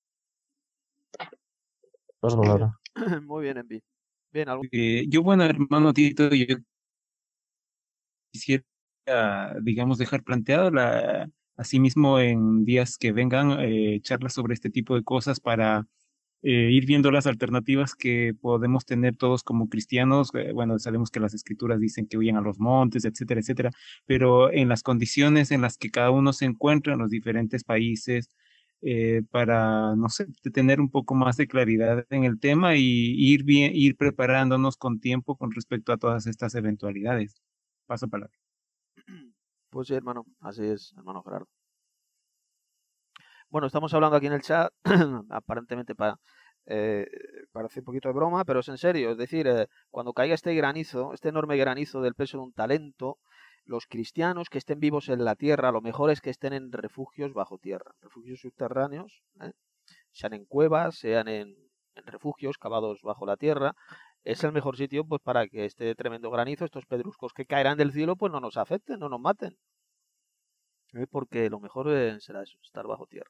S6: Paso
S1: Muy
S6: palabra.
S1: bien, muy bien, Envi. Bien, algo.
S8: Yo, bueno, hermano Tito, yo quisiera, digamos, dejar planteado asimismo en días que vengan charlas sobre este tipo de cosas para ir viendo las alternativas que podemos tener todos como cristianos. Bueno, sabemos que las escrituras dicen que huyan a los montes, etcétera, etcétera, pero en las condiciones en las que cada uno se encuentra en los diferentes países, para, no sé, tener un poco más de claridad en el tema y ir preparándonos con tiempo con respecto a todas estas eventualidades. Paso palabra.
S1: Pues sí, hermano, así es, hermano Gerardo. Bueno, estamos hablando aquí en el chat, aparentemente parece un poquito de broma, pero es en serio. Es decir, cuando caiga este granizo, este enorme granizo del peso de un talento, los cristianos que estén vivos en la tierra, lo mejor es que estén en refugios bajo tierra, refugios subterráneos, sean en cuevas, sean en refugios cavados bajo la tierra. Es el mejor sitio pues para que este tremendo granizo, estos pedruscos que caerán del cielo, pues no nos afecten, no nos maten. Porque lo mejor será eso, estar bajo tierra.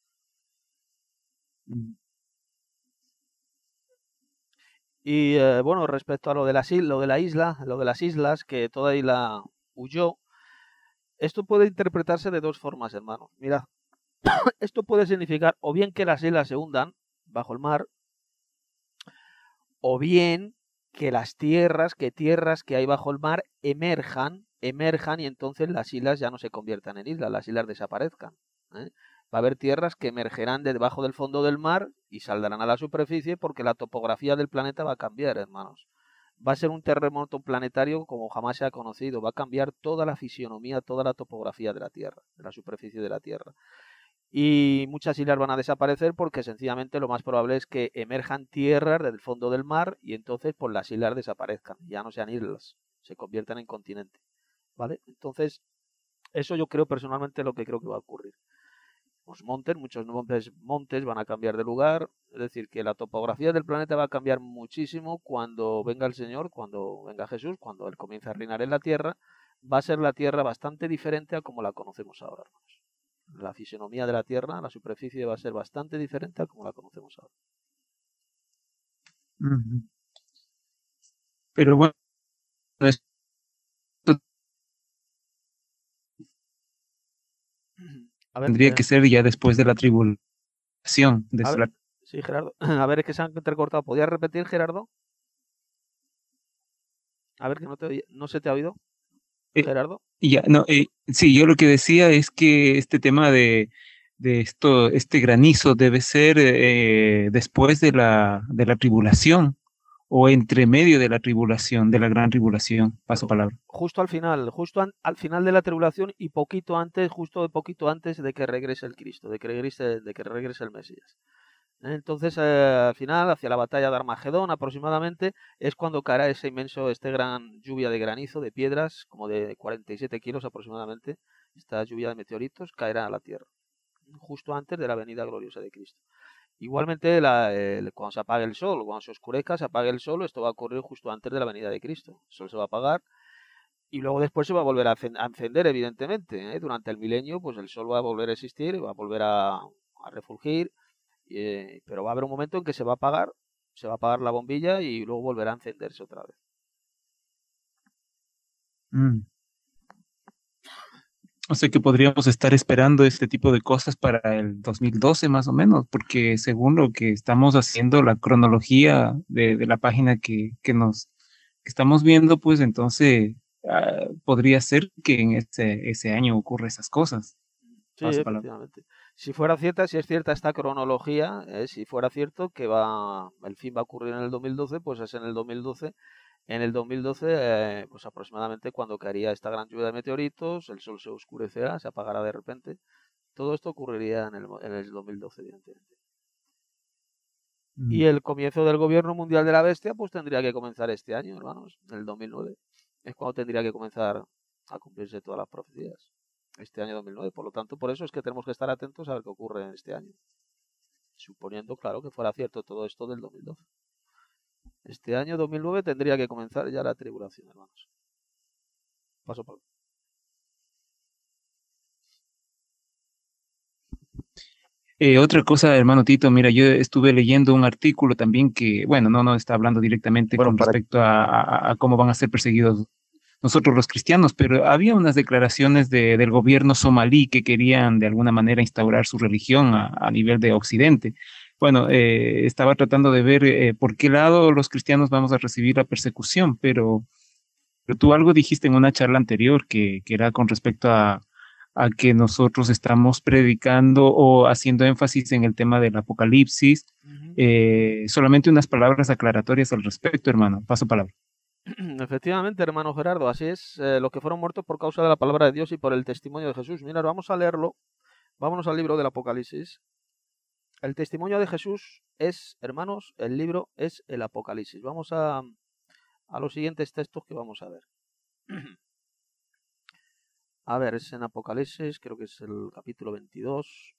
S1: Y bueno, respecto a lo de las islas, que toda isla huyó, esto puede interpretarse de dos formas, hermano. Mirad, esto puede significar o bien que las islas se hundan bajo el mar, o bien que las tierras que hay bajo el mar emerjan y entonces las islas ya no se conviertan en islas, las islas desaparezcan. Va a haber tierras que emergerán de debajo del fondo del mar y saldrán a la superficie porque la topografía del planeta va a cambiar, hermanos. Va a ser un terremoto planetario como jamás se ha conocido. Va a cambiar toda la fisionomía, toda la topografía de la Tierra, de la superficie de la Tierra. Y muchas islas van a desaparecer porque sencillamente lo más probable es que emerjan tierras del fondo del mar y entonces pues las islas desaparezcan, ya no sean islas, se conviertan en continente, ¿vale? Entonces, eso yo creo personalmente lo que creo que va a ocurrir. Muchos montes van a cambiar de lugar, es decir, que la topografía del planeta va a cambiar muchísimo cuando venga el Señor, cuando venga Jesús, cuando Él comience a reinar en la tierra, va a ser la tierra bastante diferente a como la conocemos ahora, hermanos. La fisionomía de la tierra, la superficie va a ser bastante diferente a como la conocemos ahora.
S8: Pero bueno, esto tendría que ser ya después de la tribulación.
S1: Sí, Gerardo. A ver, es que se han entrecortado. ¿Podías repetir, Gerardo? A ver, que no se te ha oído, Gerardo.
S8: Sí, yo lo que decía es que este tema de este granizo debe ser después de la tribulación o entre medio de la tribulación, de la gran tribulación. Paso palabra.
S1: Justo al final, al final de la tribulación y poquito antes de que regrese el Cristo, de que regrese el Mesías. Entonces, al final, hacia la batalla de Armagedón aproximadamente, es cuando caerá este gran lluvia de granizo, de piedras, como de 47 kilos aproximadamente. Esta lluvia de meteoritos caerá a la tierra, justo antes de la venida gloriosa de Cristo. Igualmente, cuando se apague el sol, cuando se oscurezca, se apague el sol, esto va a ocurrir justo antes de la venida de Cristo. El sol se va a apagar y luego después se va a volver a encender, evidentemente. Durante el milenio, pues el sol va a volver a existir, va a volver a refulgir, pero va a haber un momento en que se va a apagar la bombilla y luego volverá a encenderse otra vez.
S8: Mm. O sea que podríamos estar esperando este tipo de cosas para el 2012 más o menos, porque según lo que estamos haciendo, la cronología de la página que estamos viendo, pues entonces podría ser que en ese año ocurra esas cosas.
S1: Sí, efectivamente. Si fuera cierta, si es cierta esta cronología, si fuera cierto que el fin va a ocurrir en el 2012, pues es en el 2012. En el 2012, pues aproximadamente cuando caería esta gran lluvia de meteoritos, el sol se oscurecerá, se apagará de repente. Todo esto ocurriría en el 2012, evidentemente. Y el comienzo del gobierno mundial de la bestia, pues tendría que comenzar este año, hermanos, en el 2009. Es cuando tendría que comenzar a cumplirse todas las profecías. Este año 2009. Por lo tanto, por eso es que tenemos que estar atentos a ver qué ocurre en este año. Suponiendo, claro, que fuera cierto todo esto del 2012. Este año 2009 tendría que comenzar ya la tribulación, hermanos. Paso por...
S8: Otra cosa, hermano Tito, mira, yo estuve leyendo un artículo también que, bueno, no está hablando directamente con respecto a cómo van a ser perseguidos nosotros los cristianos, pero había unas declaraciones del gobierno somalí que querían de alguna manera instaurar su religión a nivel de Occidente. Bueno, estaba tratando de ver por qué lado los cristianos vamos a recibir la persecución, pero tú algo dijiste en una charla anterior que era con respecto a que nosotros estamos predicando o haciendo énfasis en el tema del Apocalipsis. Solamente unas palabras aclaratorias al respecto, hermano. Paso palabra.
S1: Efectivamente, hermano Gerardo, así es. Los que fueron muertos por causa de la palabra de Dios y por el testimonio de Jesús. Mira, vamos a leerlo. Vámonos al libro del Apocalipsis. El testimonio de Jesús es, hermanos, el libro es el Apocalipsis. Vamos a los siguientes textos que vamos a ver. A ver, es en Apocalipsis, creo que es el capítulo 22.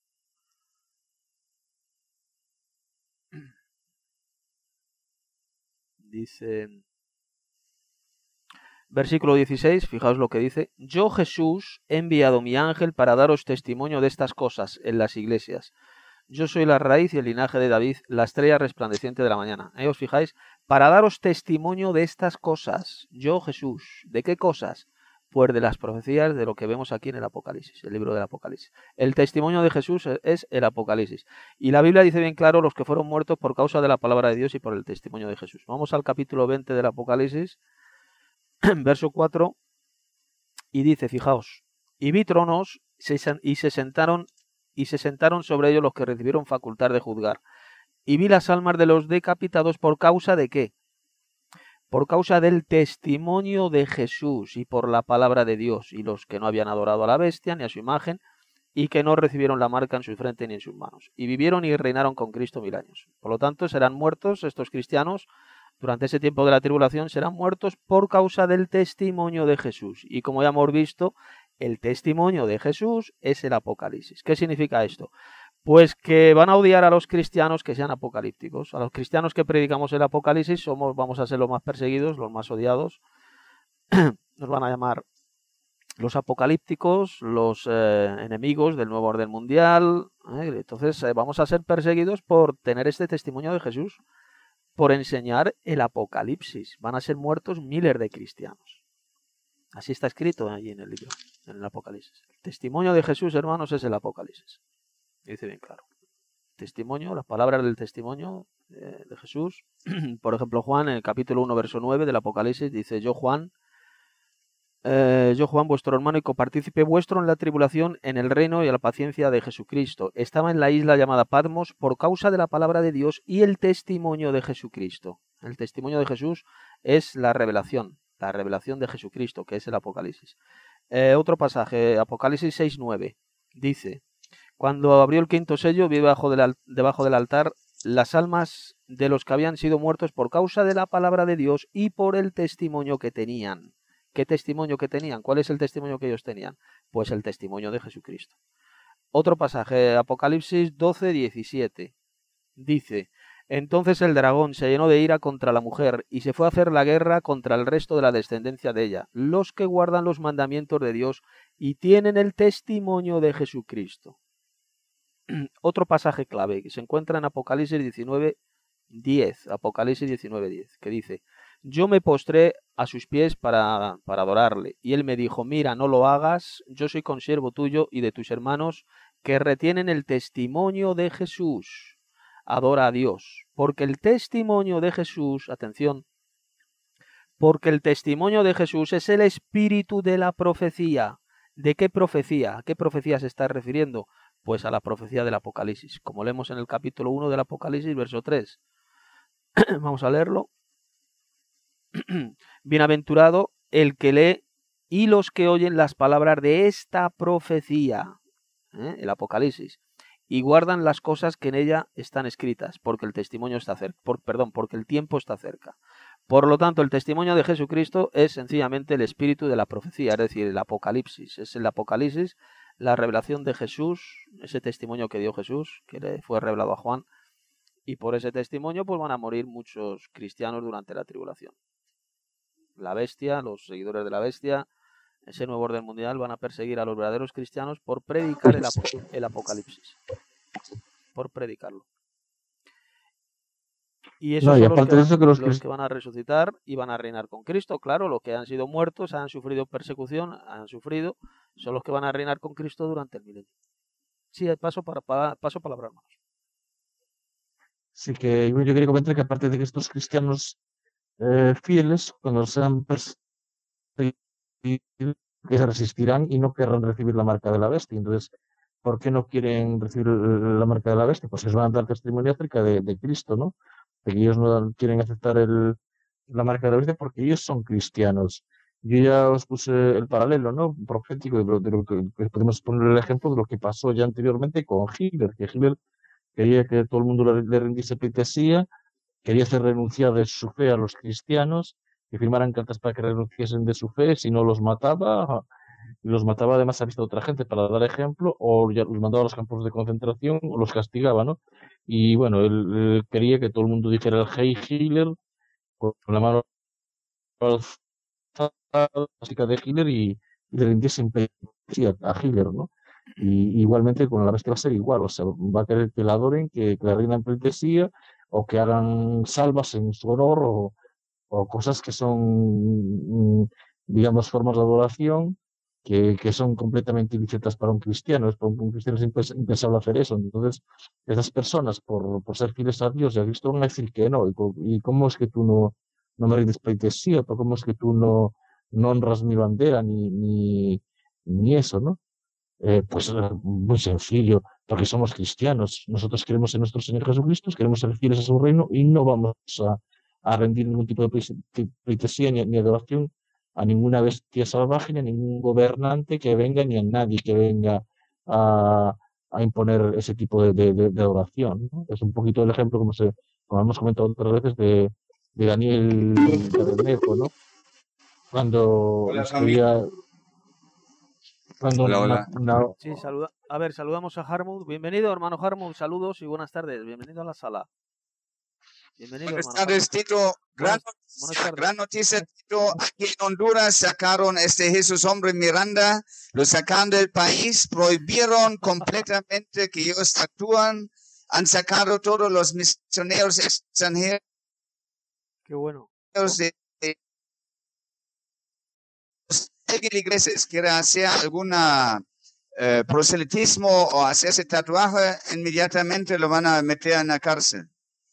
S1: Dice, versículo 16, fijaos lo que dice: yo, Jesús, he enviado mi ángel para daros testimonio de estas cosas en las iglesias. Yo soy la raíz y el linaje de David, la estrella resplandeciente de la mañana. ¿Os fijáis? Para daros testimonio de estas cosas. Yo, Jesús. ¿De qué cosas? Pues de las profecías, de lo que vemos aquí en el Apocalipsis, el libro del Apocalipsis. El testimonio de Jesús es el Apocalipsis. Y la Biblia dice bien claro: los que fueron muertos por causa de la palabra de Dios y por el testimonio de Jesús. Vamos al capítulo 20 del Apocalipsis, verso 4, y dice, fijaos: y vi tronos y se sentaron sobre ellos los que recibieron facultad de juzgar. Y vi las almas de los decapitados por causa de ¿qué? Por causa del testimonio de Jesús y por la palabra de Dios, y los que no habían adorado a la bestia ni a su imagen, y que no recibieron la marca en su frente ni en sus manos. Y vivieron y reinaron con Cristo 1000 años. Por lo tanto, serán muertos estos cristianos durante ese tiempo de la tribulación, serán muertos por causa del testimonio de Jesús. Y como ya hemos visto, el testimonio de Jesús es el Apocalipsis. ¿Qué significa esto? Pues que van a odiar a los cristianos que sean apocalípticos. A los cristianos que predicamos el Apocalipsis vamos a ser los más perseguidos, los más odiados. Nos van a llamar los apocalípticos, los enemigos del nuevo orden mundial. Entonces vamos a ser perseguidos por tener este testimonio de Jesús, por enseñar el Apocalipsis. Van a ser muertos miles de cristianos. Así está escrito allí en el libro, en el Apocalipsis. El testimonio de Jesús, hermanos, es el Apocalipsis. Dice bien claro. Testimonio, las palabras del testimonio de Jesús. Por ejemplo, Juan, en el capítulo 1, verso 9 del Apocalipsis, dice: yo, Juan, vuestro hermano y copartícipe vuestro en la tribulación, en el reino y a la paciencia de Jesucristo. Estaba en la isla llamada Patmos por causa de la palabra de Dios y el testimonio de Jesucristo. El testimonio de Jesús es la revelación de Jesucristo, que es el Apocalipsis. Otro pasaje, Apocalipsis 6:9, dice: cuando abrió el quinto sello, vi debajo del altar las almas de los que habían sido muertos por causa de la palabra de Dios y por el testimonio que tenían. ¿Qué testimonio que tenían? ¿Cuál es el testimonio que ellos tenían? Pues el testimonio de Jesucristo. Otro pasaje, Apocalipsis 12:17. dice: entonces el dragón se llenó de ira contra la mujer y se fue a hacer la guerra contra el resto de la descendencia de ella, los que guardan los mandamientos de Dios y tienen el testimonio de Jesucristo. Otro pasaje clave que se encuentra en Apocalipsis 19:10, Apocalipsis 19:10, que dice: yo me postré a sus pies para adorarle, y él me dijo: mira, no lo hagas, yo soy consiervo tuyo y de tus hermanos que retienen el testimonio de Jesús. Adora a Dios, porque el testimonio de Jesús, atención, porque el testimonio de Jesús es el espíritu de la profecía. ¿De qué profecía? ¿A qué profecía se está refiriendo? Pues a la profecía del Apocalipsis, como leemos en el capítulo 1 del Apocalipsis, verso 3. Vamos a leerlo. Bienaventurado el que lee y los que oyen las palabras de esta profecía, el Apocalipsis, y guardan las cosas que en ella están escritas, porque el testimonio está cerca, porque el tiempo está cerca. Por lo tanto, el testimonio de Jesucristo es sencillamente el espíritu de la profecía, es decir, el Apocalipsis. Es el Apocalipsis, la revelación de Jesús, ese testimonio que dio Jesús, que le fue revelado a Juan, y por ese testimonio pues van a morir muchos cristianos durante la tribulación. La bestia, los seguidores de la bestia, ese nuevo orden mundial, van a perseguir a los verdaderos cristianos por predicar el Apocalipsis, por predicarlo. Y esos son los que van a resucitar y van a reinar con Cristo. Claro, los que han sido muertos, han sufrido persecución, son los que van a reinar con Cristo durante el milenio. Sí, paso palabra, hermanos.
S6: Sí, que yo quería comentar que aparte de que estos cristianos fieles, cuando sean perseguidos, que se resistirán y no querrán recibir la marca de la bestia. Entonces, ¿por qué no quieren recibir la marca de la bestia? Pues les van a dar testimonio acerca de Cristo, ¿no? De que ellos no quieren aceptar la marca de la bestia porque ellos son cristianos. Yo ya os puse el paralelo, ¿no? Profético de lo que podemos poner el ejemplo de lo que pasó ya anteriormente con Hitler, que Hitler quería que todo el mundo le rindiese pleitesía, quería hacer renunciar de su fe a los cristianos, que firmaran cartas para que renunciasen de su fe, si no los mataba, y los mataba además a vista de otra gente para dar ejemplo, o ya los mandaba a los campos de concentración, o los castigaba, ¿no? Y bueno, él quería que todo el mundo dijera el Heil Hitler, con la mano básica de Hitler y le rindiesen pleitesía a Hitler, ¿no? Y igualmente con la bestia va a ser igual, o sea, va a querer que la adoren, que le rindan pleitesía, o que hagan salvas en su honor, o cosas que son, digamos, formas de adoración que son completamente ilícitas para un cristiano. Para un cristiano es impensable hacer eso. Entonces, esas personas, por ser fieles a Dios y a Cristo, van a decir que no. ¿Y cómo es que tú no me rindes pleitesía? ¿Cómo es que tú no honras mi bandera ni eso, ¿no? Pues muy sencillo, porque somos cristianos. Nosotros creemos en nuestro Señor Jesucristo, queremos ser fieles a su reino y no vamos a rendir ningún tipo de pleitesía ni adoración a ninguna bestia salvaje, ni a ningún gobernante que venga, ni a nadie que venga a imponer ese tipo de adoración, ¿no? Es un poquito el ejemplo, como hemos comentado otras veces, de Daniel Bermejo, ¿no? Cuando escribía...
S11: Hola.
S1: Sí, saludamos a Harmut. Bienvenido, hermano Harmut. Saludos y buenas tardes. Bienvenido a la sala. Bienvenido,
S11: buenas tardes, Tito. Gran noticia, Tito. Aquí en Honduras sacaron Jesús Hombre Miranda, lo sacaron del país, prohibieron completamente que ellos actúan, han sacado todos los misioneros extranjeros.
S1: Qué bueno.
S11: Alguien iglesias quiere hacer alguna proselitismo o hacerse tatuaje, inmediatamente lo van a meter en la cárcel.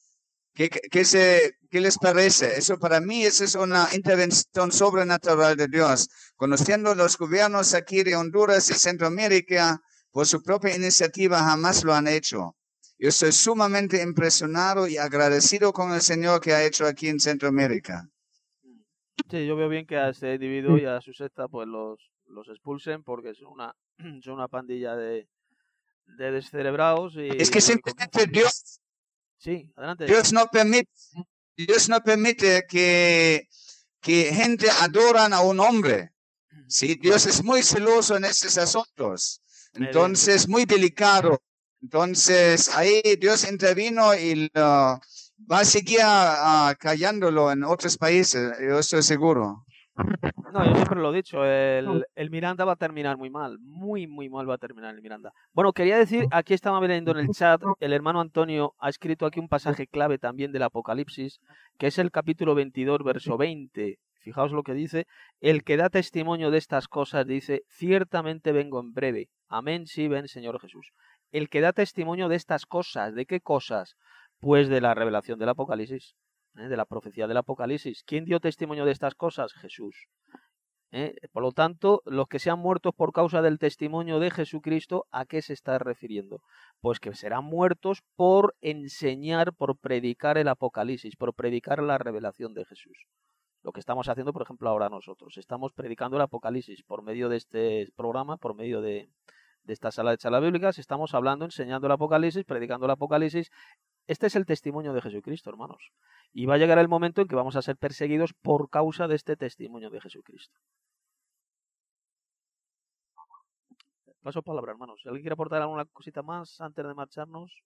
S11: ¿Qué les parece? Eso para mí es una intervención sobrenatural de Dios. Conociendo los gobiernos aquí de Honduras y Centroamérica, por su propia iniciativa jamás lo han hecho. Yo estoy sumamente impresionado y agradecido con el Señor que ha hecho aquí en Centroamérica.
S1: Sí, yo veo bien que a este individuo y a su secta pues los expulsen porque son una pandilla de descerebrados.
S11: Es que simplemente Dios...
S1: Sí, adelante.
S11: Dios no permite que gente adoran a un hombre. Sí, Dios es muy celoso en estos asuntos. Entonces, muy delicado. Entonces, ahí Dios intervino y va a seguir callándolo en otros países, yo estoy seguro.
S1: No, yo siempre lo he dicho, el Miranda va a terminar muy mal, muy mal va a terminar el Miranda. Bueno, quería decir, aquí estaba viendo en el chat, el hermano Antonio ha escrito aquí un pasaje clave también del Apocalipsis, que es el capítulo 22, verso 20. Fijaos lo que dice, el que da testimonio de estas cosas dice, ciertamente vengo en breve. Amén, sí, ven, Señor Jesús. El que da testimonio de estas cosas, ¿de qué cosas? Pues de la revelación del Apocalipsis, de la profecía del Apocalipsis. ¿Quién dio testimonio de estas cosas? Jesús. Por lo tanto, los que sean muertos por causa del testimonio de Jesucristo, ¿a qué se está refiriendo? Pues que serán muertos por enseñar, por predicar el Apocalipsis, por predicar la revelación de Jesús. Lo que estamos haciendo, por ejemplo, ahora nosotros. Estamos predicando el Apocalipsis por medio de este programa, por medio de esta sala de charlas bíblicas. Estamos hablando, enseñando el Apocalipsis, predicando el Apocalipsis. Este es el testimonio de Jesucristo, hermanos. Y va a llegar el momento en que vamos a ser perseguidos por causa de este testimonio de Jesucristo. Paso palabra, hermanos. ¿Alguien quiere aportar alguna cosita más antes de marcharnos?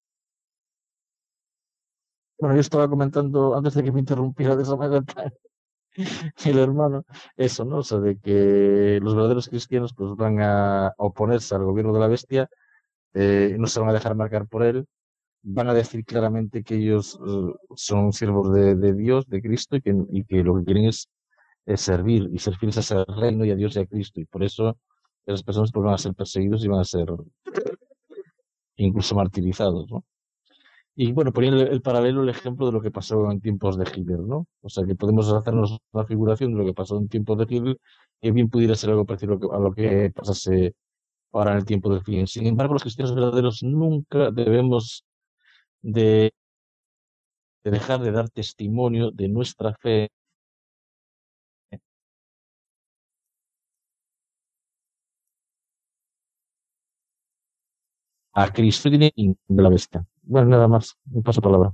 S6: Bueno, yo estaba comentando antes de que me interrumpiera de esa manera el hermano, eso, ¿no? O sea, de que los verdaderos cristianos pues van a oponerse al gobierno de la bestia, no se van a dejar marcar por él, van a decir claramente que ellos son siervos de Dios, de Cristo, y que lo que quieren es servir y ser fieles a ese reino y a Dios y a Cristo. Y por eso esas personas pues, van a ser perseguidos y van a ser incluso martirizados, ¿no? Y bueno, poniendo el paralelo, el ejemplo de lo que pasó en tiempos de Hitler, ¿no? O sea, que podemos hacernos una figuración de lo que pasó en tiempos de Hitler, que bien pudiera ser algo parecido a lo que pasase ahora en el tiempo del fin. Sin embargo, los cristianos verdaderos nunca debemos de dejar de dar testimonio de nuestra fe a Cristo y de la bestia. Bueno, nada más. Un paso palabra.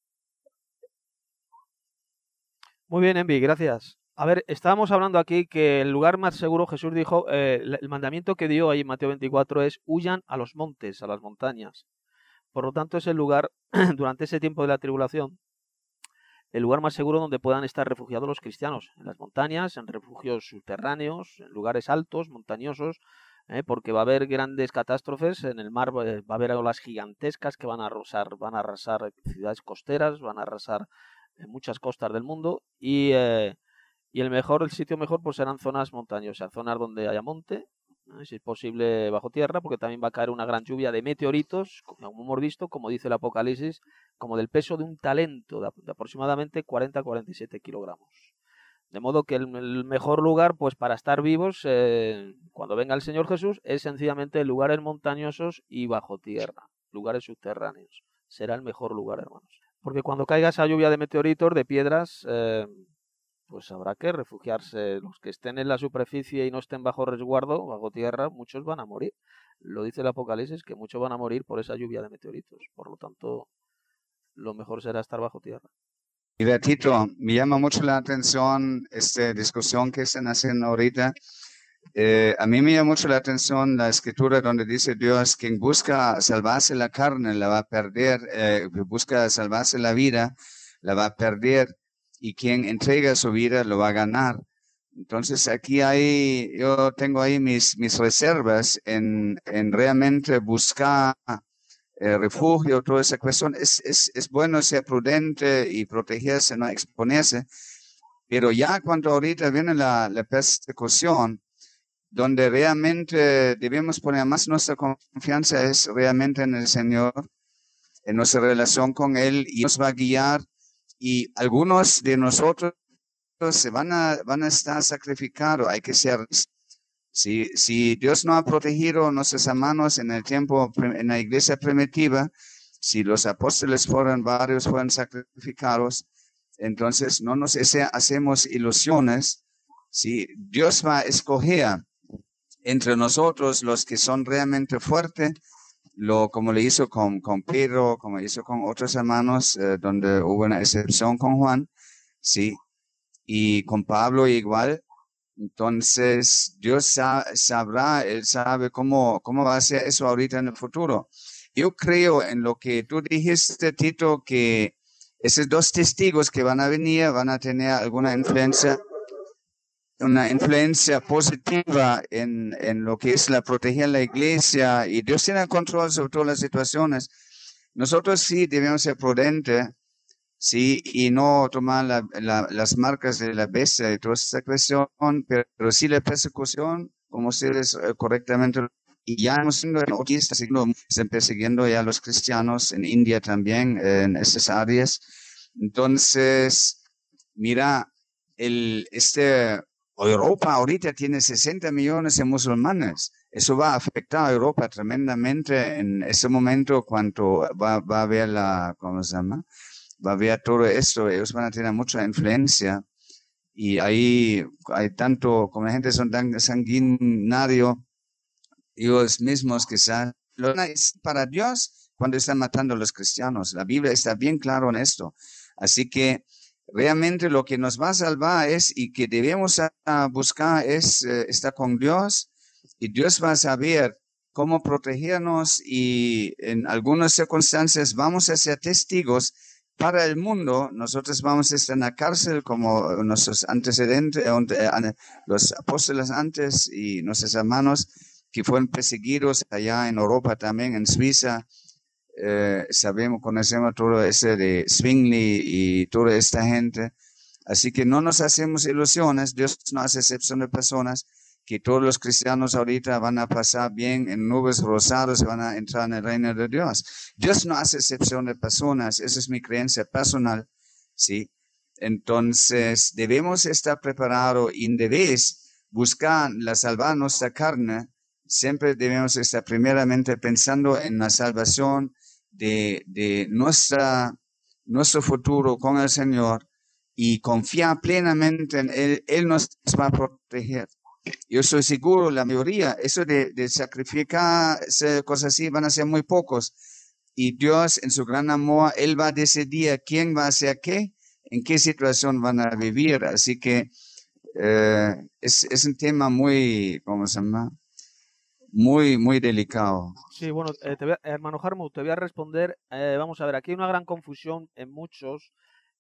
S1: Muy bien, Envi, gracias. A ver, estábamos hablando aquí que el lugar más seguro, Jesús dijo, el mandamiento que dio ahí en Mateo 24 es huyan a los montes, a las montañas. Por lo tanto, es el lugar, durante ese tiempo de la tribulación, el lugar más seguro donde puedan estar refugiados los cristianos, en las montañas, en refugios subterráneos, en lugares altos, montañosos, porque va a haber grandes catástrofes en el mar, va a haber olas gigantescas que van a arrasar ciudades costeras, van a arrasar muchas costas del mundo y el sitio mejor pues serán zonas montañosas, zonas donde haya monte, si es posible bajo tierra, porque también va a caer una gran lluvia de meteoritos, como hemos visto, como dice el Apocalipsis, como del peso de un talento, de aproximadamente 40-47 kilogramos. De modo que el mejor lugar pues para estar vivos cuando venga el Señor Jesús es sencillamente lugares montañosos y bajo tierra, lugares subterráneos. Será el mejor lugar, hermanos. Porque cuando caiga esa lluvia de meteoritos, de piedras, pues habrá que refugiarse. Los que estén en la superficie y no estén bajo resguardo, bajo tierra, muchos van a morir. Lo dice el Apocalipsis, que muchos van a morir por esa lluvia de meteoritos. Por lo tanto, lo mejor será estar bajo tierra.
S11: Mira, Tito, me llama mucho la atención esta discusión que están haciendo ahorita. A mí me llama mucho la atención la escritura donde dice Dios, quien busca salvarse la carne la va a perder, busca salvarse la vida la va a perder, y quien entrega su vida lo va a ganar. Entonces aquí yo tengo ahí mis reservas en realmente buscar refugio, toda esa cuestión. Es bueno ser prudente y protegerse, no exponerse, pero ya cuando ahorita viene la persecución, donde realmente debemos poner más nuestra confianza es realmente en el Señor, en nuestra relación con Él, y nos va a guiar, y algunos de nosotros se van a estar sacrificados. Hay que ser, si Dios no ha protegido a nuestros hermanos en el tiempo, en la iglesia primitiva, si los apóstoles varios fueron sacrificados, entonces no nos hacemos ilusiones. Si Dios va a escoger entre nosotros los que son realmente fuertes, como le hizo con Pedro, como hizo con otros hermanos, donde hubo una excepción con Juan, sí, y con Pablo igual. Entonces Dios sabrá, Él sabe cómo va a ser eso ahorita en el futuro. yo creo en lo que tú dijiste, Tito, que esos dos testigos que van a venir van a tener alguna influencia, una influencia positiva en lo que es la proteger la iglesia, y Dios tiene control sobre todas las situaciones. Nosotros sí debemos ser prudentes, sí, y no tomar las marcas de la bestia y toda esa cuestión, pero sí la persecución, como ustedes correctamente, y ya hemos están persiguiendo ya a los cristianos en India también, en esas áreas. Entonces, mira, Europa ahorita tiene 60 millones de musulmanes. Eso va a afectar a Europa tremendamente en ese momento cuando va a haber ¿cómo se llama? Va a haber todo esto. Ellos van a tener mucha influencia. Y ahí hay tanto, como la gente son tan sanguinario, ellos mismos quizás, para Dios cuando están matando a los cristianos. La Biblia está bien claro en esto. Así que realmente lo que nos va a salvar y que debemos buscar es estar con Dios, y Dios va a saber cómo protegernos, y en algunas circunstancias vamos a ser testigos para el mundo. Nosotros vamos a estar en la cárcel como nuestros antecedentes, los apóstoles antes, y nuestros hermanos que fueron perseguidos allá en Europa también, en Suiza. Conocemos todo ese de Zwingli y toda esta gente. Así que no nos hacemos ilusiones. Dios no hace excepción de personas, que todos los cristianos ahorita van a pasar bien en nubes rosadas y van a entrar en el reino de Dios. Dios no hace excepción de personas. Esa es mi creencia personal, ¿sí? Entonces, debemos estar preparados y debes buscar salvar nuestra carne. Siempre debemos estar primeramente pensando en la salvación de nuestro futuro con el Señor, y confiar plenamente en Él. Él nos va a proteger. Yo estoy seguro, la mayoría, eso de sacrificar cosas así, van a ser muy pocos. Y Dios, en su gran amor, Él va a decidir quién va a hacer qué, en qué situación van a vivir. Así que es un tema muy, ¿cómo se llama? Muy, muy delicado.
S1: Sí, bueno, hermano Harmut, te voy a responder. Vamos a ver, aquí hay una gran confusión en muchos.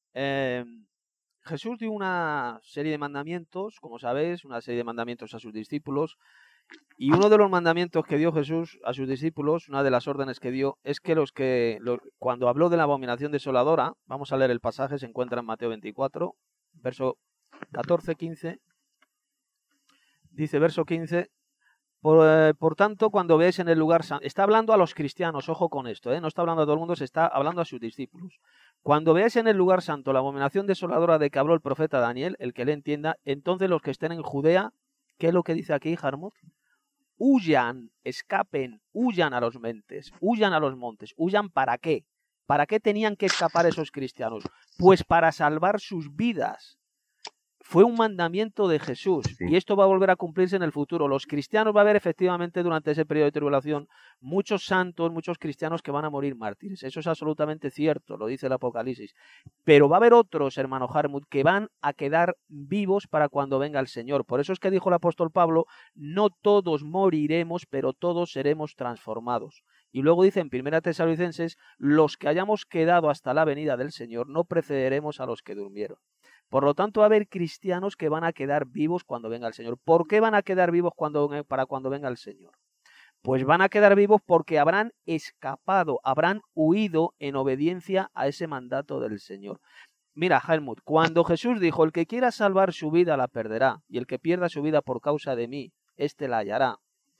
S1: Jesús dio una serie de mandamientos, como sabéis, una serie de mandamientos a sus discípulos, y uno de los mandamientos que dio Jesús a sus discípulos, una de las órdenes que dio, es que cuando habló de la abominación desoladora, vamos a leer el pasaje, se encuentra en Mateo 24, verso 14-15, dice verso 15, por tanto, cuando veáis en el lugar santo, está hablando a los cristianos, ojo con esto, no está hablando a todo el mundo, se está hablando a sus discípulos. Cuando veáis en el lugar santo la abominación desoladora de que habló el profeta Daniel, el que le entienda, entonces los que estén en Judea, ¿qué es lo que dice aquí, Harmut? Huyan, escapen, huyan a los montes, huyan a los montes. ¿Huyan para qué? ¿Para qué tenían que escapar esos cristianos? Pues para salvar sus vidas. Fue un mandamiento de Jesús, y esto va a volver a cumplirse en el futuro. Los cristianos, va a haber efectivamente durante ese periodo de tribulación muchos santos, muchos cristianos que van a morir mártires. Eso es absolutamente cierto, lo dice el Apocalipsis. Pero va a haber otros, hermano Harmut, que van a quedar vivos para cuando venga el Señor. Por eso es que dijo el apóstol Pablo, no todos moriremos, pero todos seremos transformados. Y luego dice en 1 Tesalonicenses, los que hayamos quedado hasta la venida del Señor no precederemos a los que durmieron. Por lo tanto, va a haber cristianos que van a quedar vivos cuando venga el Señor. ¿Por qué van a quedar vivos para cuando venga el Señor? Pues van a quedar vivos porque habrán escapado, habrán huido en obediencia a ese mandato del Señor. Mira, Helmut, cuando Jesús dijo, el que quiera salvar su vida la perderá, y el que pierda su vida por causa de mí, éste la hallará.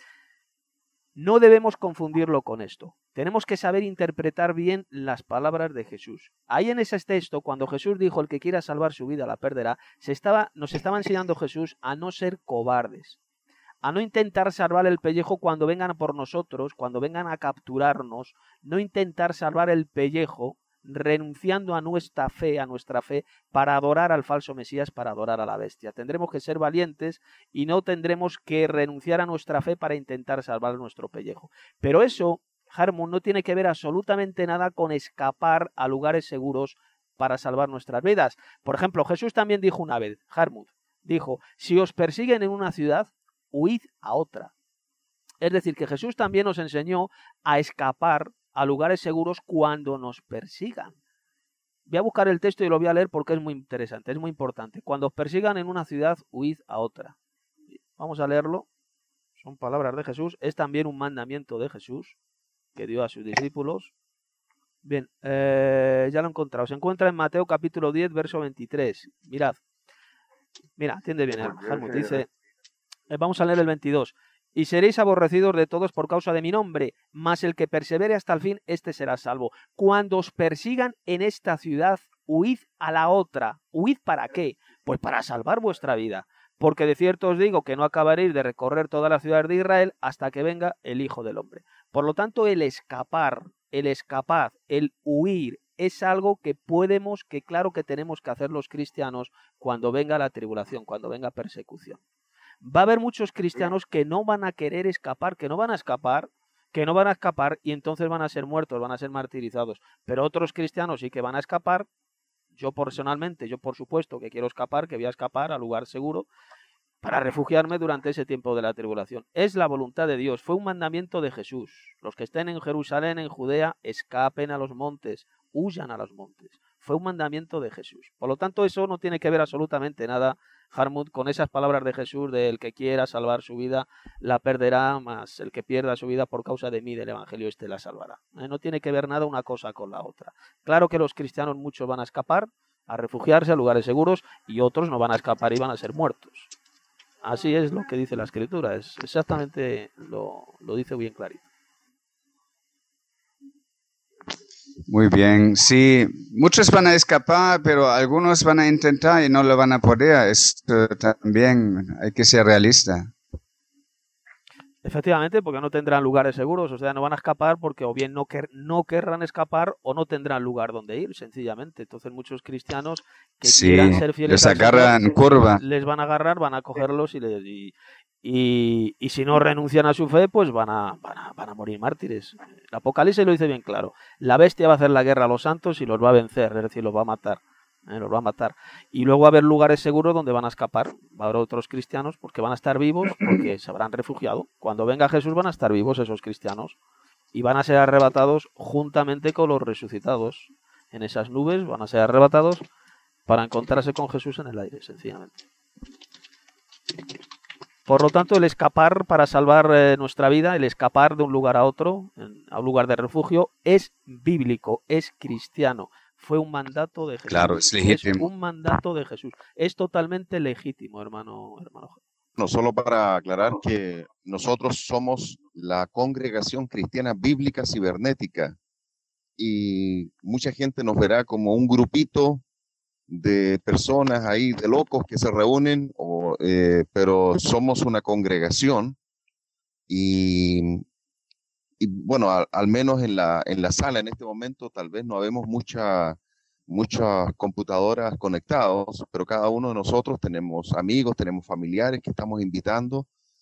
S1: No debemos confundirlo con esto. Tenemos que saber interpretar bien las palabras de Jesús. Ahí en ese texto, cuando Jesús dijo, el que quiera salvar su vida la perderá, nos estaba enseñando Jesús a no ser cobardes, a no intentar salvar el pellejo cuando vengan por nosotros, cuando vengan a capturarnos, no intentar salvar el pellejo renunciando a nuestra fe, para adorar al falso Mesías, para adorar a la bestia. Tendremos que ser valientes y no tendremos que renunciar a nuestra fe para intentar salvar nuestro pellejo. Pero eso, Harmon, no tiene que ver absolutamente nada con escapar a lugares seguros para salvar nuestras vidas. Por ejemplo, Jesús también dijo una vez, Harmon, dijo, si os persiguen en una ciudad, huid a otra. Es decir, que Jesús también nos enseñó a escapar a lugares seguros cuando nos persigan. Voy a buscar el texto y lo voy a leer porque es muy interesante, es muy importante. Cuando os persigan en una ciudad, huid a otra. Vamos a leerlo. Son palabras de Jesús. Es también un mandamiento de Jesús que dio a sus discípulos. Bien, ya lo he encontrado. Se encuentra en Mateo capítulo 10, verso 23. Mirad. Mira, atiende bien, Helmut. Dice, vamos a leer el 22. Y seréis aborrecidos de todos por causa de mi nombre, mas el que persevere hasta el fin, éste será salvo. Cuando os persigan en esta ciudad, huid a la otra. ¿Huid para qué? Pues para salvar vuestra vida. Porque de cierto os digo que no acabaréis de recorrer todas las ciudades de Israel hasta que venga el Hijo del Hombre. Por lo tanto, el escapar, el huir, es algo que podemos, que claro que tenemos que hacer los cristianos cuando venga la tribulación, cuando venga persecución. Va a haber muchos cristianos que no van a querer escapar, que no van a escapar y entonces van a ser muertos, van a ser martirizados. Pero otros cristianos sí que van a escapar. Yo personalmente, yo por supuesto que quiero escapar, que voy a escapar al lugar seguro para refugiarme durante ese tiempo de la tribulación. Es la voluntad de Dios, fue un mandamiento de Jesús. Los que estén en Jerusalén, en Judea, escapen a los montes, huyan a los montes. Fue un mandamiento de Jesús. Por lo tanto, eso no tiene que ver absolutamente nada, Harmut, con esas palabras de Jesús de el que quiera salvar su vida la perderá, más el que pierda su vida por causa de mí, del Evangelio, este la salvará. No tiene que ver nada una cosa con la otra. Claro que los cristianos muchos van a escapar, a refugiarse a lugares seguros, y otros no van a escapar y van a ser muertos. Así es lo que dice la Escritura, es exactamente lo dice bien clarito.
S11: Muy bien, sí, muchos van a escapar, pero algunos van a intentar y no lo van a poder. Esto también hay que ser realista.
S1: Efectivamente, porque no tendrán lugares seguros, o sea, no van a escapar porque o bien no querrán escapar o no tendrán lugar donde ir, sencillamente. Entonces muchos cristianos que quieran ser fieles
S11: les agarran en curva.
S1: Les van a agarrar, van a cogerlos y si no renuncian a su fe, pues van a morir mártires. El Apocalipsis lo dice bien claro. La bestia va a hacer la guerra a los santos y los va a vencer, es decir, los va a matar. Los va a matar. Y luego va a haber lugares seguros donde van a escapar. Va a haber otros cristianos porque van a estar vivos, porque se habrán refugiado. Cuando venga Jesús van a estar vivos esos cristianos y van a ser arrebatados juntamente con los resucitados. En esas nubes van a ser arrebatados para encontrarse con Jesús en el aire, sencillamente. Por lo tanto, el escapar para salvar nuestra vida, el escapar de un lugar a otro, a un lugar de refugio, es bíblico, es cristiano. Fue un mandato de Jesús.
S11: Claro, es legítimo.
S1: Es un mandato de Jesús. Es totalmente legítimo, hermano.
S7: No, solo para aclarar que nosotros somos la Congregación Cristiana Bíblica Cibernética y mucha gente nos verá como un grupito de personas ahí, de locos que se reúnen, pero somos una congregación y bueno, al menos en la sala en este momento tal vez no habemos muchas computadoras conectadas, pero cada uno de nosotros tenemos amigos, tenemos familiares que estamos invitando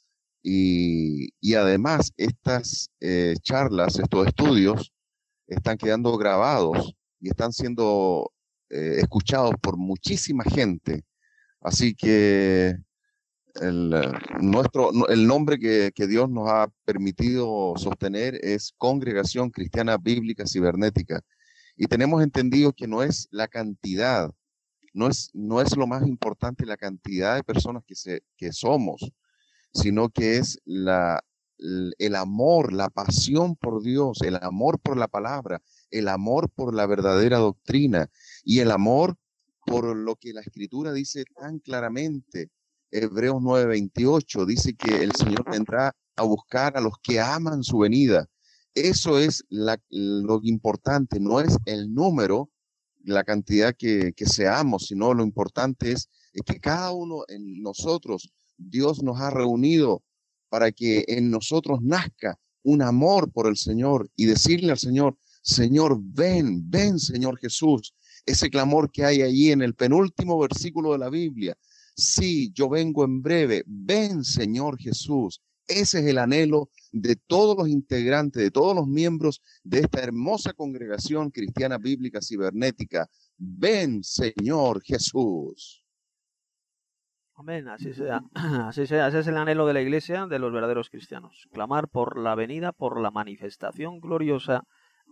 S7: y además estas charlas, estos estudios están quedando grabados y están siendo escuchados por muchísima gente. Así que el nombre que Dios nos ha permitido sostener es Congregación Cristiana Bíblica Cibernética. Y tenemos entendido que no es la cantidad, no es lo más importante la cantidad de personas que somos, sino que es el amor, la pasión por Dios, el amor por la palabra, el amor por la verdadera doctrina y el amor por lo que la Escritura dice tan claramente. Hebreos 9:28 dice que el Señor vendrá a buscar a los que aman su venida. Eso es lo importante, no es el número, la cantidad que seamos, sino lo importante es que cada uno en nosotros, Dios nos ha reunido para que en nosotros nazca un amor por el Señor y decirle al Señor, Señor, ven, Señor Jesús. Ese clamor que hay allí en el penúltimo versículo de la Biblia. Sí, yo vengo en breve. Ven, Señor Jesús. Ese es el anhelo de todos los integrantes, de todos los miembros de esta hermosa congregación cristiana bíblica cibernética. Ven, Señor Jesús.
S1: Amén, así sea. Así sea. Ese es el anhelo de la Iglesia, de los verdaderos cristianos. Clamar por la venida, por la manifestación gloriosa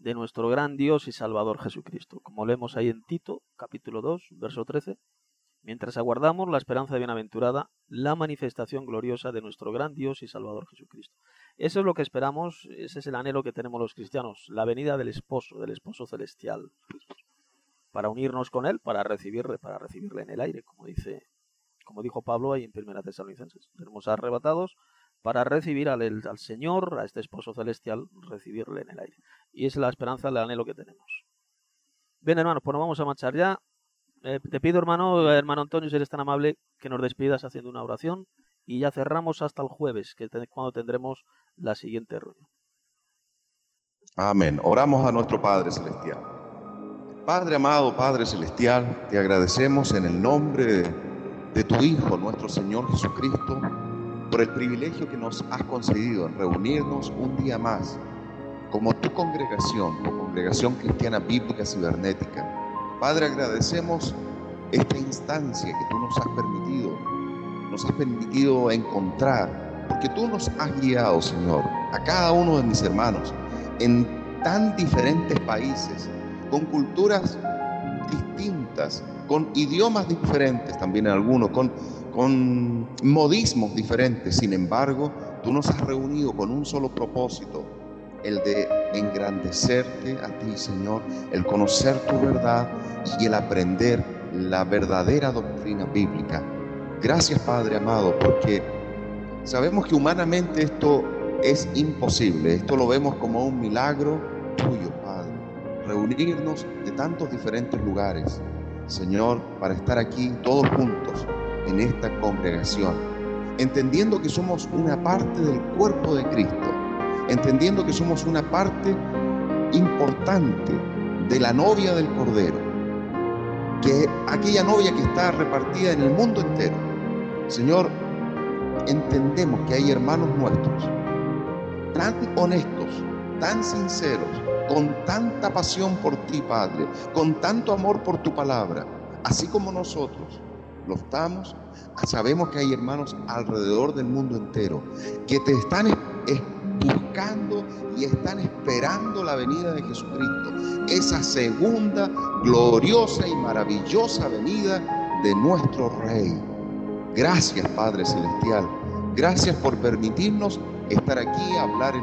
S1: de nuestro gran Dios y Salvador Jesucristo. Como leemos ahí en Tito, capítulo 2, verso 13, mientras aguardamos la esperanza bienaventurada, la manifestación gloriosa de nuestro gran Dios y Salvador Jesucristo. Eso es lo que esperamos, ese es el anhelo que tenemos los cristianos, la venida del esposo celestial, para unirnos con él, para recibirle en el aire, como dijo Pablo ahí en 1 Tesalonicenses. Seremos arrebatados para recibir al Señor, a este esposo celestial, recibirle en el aire. Y es la esperanza, el anhelo que tenemos. Bien, hermanos, pues nos vamos a marchar ya. Te pido, hermano Antonio, si eres tan amable, que nos despidas haciendo una oración y ya cerramos hasta el jueves, que cuando tendremos la siguiente reunión.
S7: Amén. Oramos a nuestro Padre Celestial. Padre amado, Padre Celestial, te agradecemos en el nombre de tu Hijo, nuestro Señor Jesucristo, por el privilegio que nos has concedido en reunirnos un día más como tu congregación, tu congregación cristiana bíblica cibernética. Padre, agradecemos esta instancia que tú nos has permitido encontrar, porque tú nos has guiado, Señor, a cada uno de mis hermanos en tan diferentes países, con culturas distintas, con idiomas diferentes también en algunos, con modismos diferentes. Sin embargo, tú nos has reunido con un solo propósito, el de engrandecerte a ti, Señor, el conocer tu verdad y el aprender la verdadera doctrina bíblica. Gracias, Padre amado, porque sabemos que humanamente esto es imposible. Esto lo vemos como un milagro tuyo, Padre. Reunirnos de tantos diferentes lugares, Señor, para estar aquí todos juntos en esta congregación, entendiendo que somos una parte del cuerpo de Cristo, entendiendo que somos una parte importante de la novia del Cordero, que aquella novia que está repartida en el mundo entero. Señor, entendemos que hay hermanos nuestros tan honestos, tan sinceros, con tanta pasión por ti, Padre, con tanto amor por tu palabra, así como nosotros lo estamos. Sabemos que hay hermanos alrededor del mundo entero que te están buscando y están esperando la venida de Jesucristo, esa segunda gloriosa y maravillosa venida de nuestro Rey. Gracias, Padre Celestial. Gracias por permitirnos estar aquí, hablar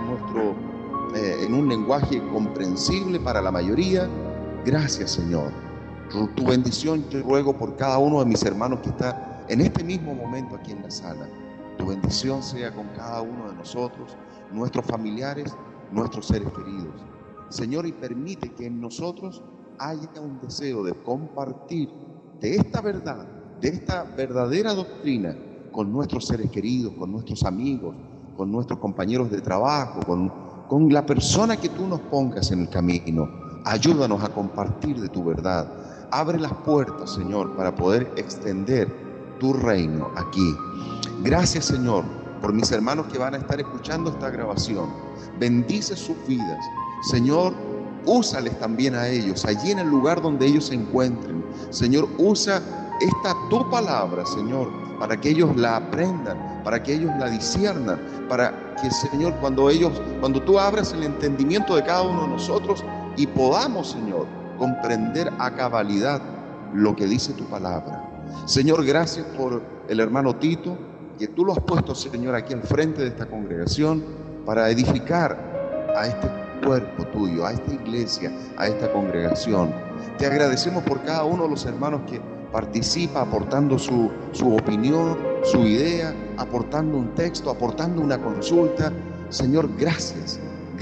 S7: en un lenguaje comprensible para la mayoría. Gracias, Señor. Tu bendición yo ruego por cada uno de mis hermanos que está en este mismo momento aquí en la sala. Tu bendición sea con cada uno de nosotros, nuestros familiares, nuestros seres queridos. Señor, y permite que en nosotros haya un deseo de compartir de esta verdad, de esta verdadera doctrina con nuestros seres queridos, con nuestros amigos, con nuestros compañeros de trabajo, con la persona que tú nos pongas en el camino. Ayúdanos a compartir de tu verdad. Abre las puertas, Señor, para poder extender tu reino aquí. Gracias, Señor, por mis hermanos que van a estar escuchando esta grabación. Bendice sus vidas. Señor, úsales también a ellos, allí en el lugar donde ellos se encuentren. Señor, usa esta tu palabra, Señor, para que ellos la aprendan, para que ellos la disciernan, para que, Señor, cuando tú abras el entendimiento de cada uno de nosotros y podamos, Señor, comprender a cabalidad lo que dice tu palabra. Señor, gracias por el hermano Tito, que tú lo has puesto, Señor, aquí al frente de esta congregación para edificar a este cuerpo tuyo, a esta iglesia, a esta congregación. Te agradecemos por cada uno de los hermanos que participa aportando su opinión, su idea, aportando un texto, aportando una consulta. Señor, gracias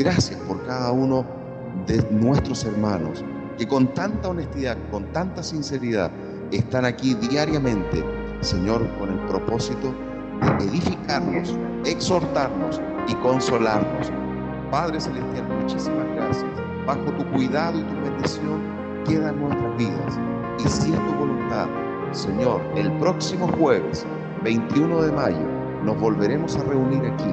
S7: por cada uno de nuestros hermanos que con tanta honestidad, con tanta sinceridad están aquí diariamente, Señor, con el propósito de edificarnos, exhortarnos y consolarnos. Padre Celestial, muchísimas gracias. Bajo tu cuidado y tu bendición quedan nuestras vidas. Y si es tu voluntad, Señor, el próximo jueves, 21 de mayo, nos volveremos a reunir aquí,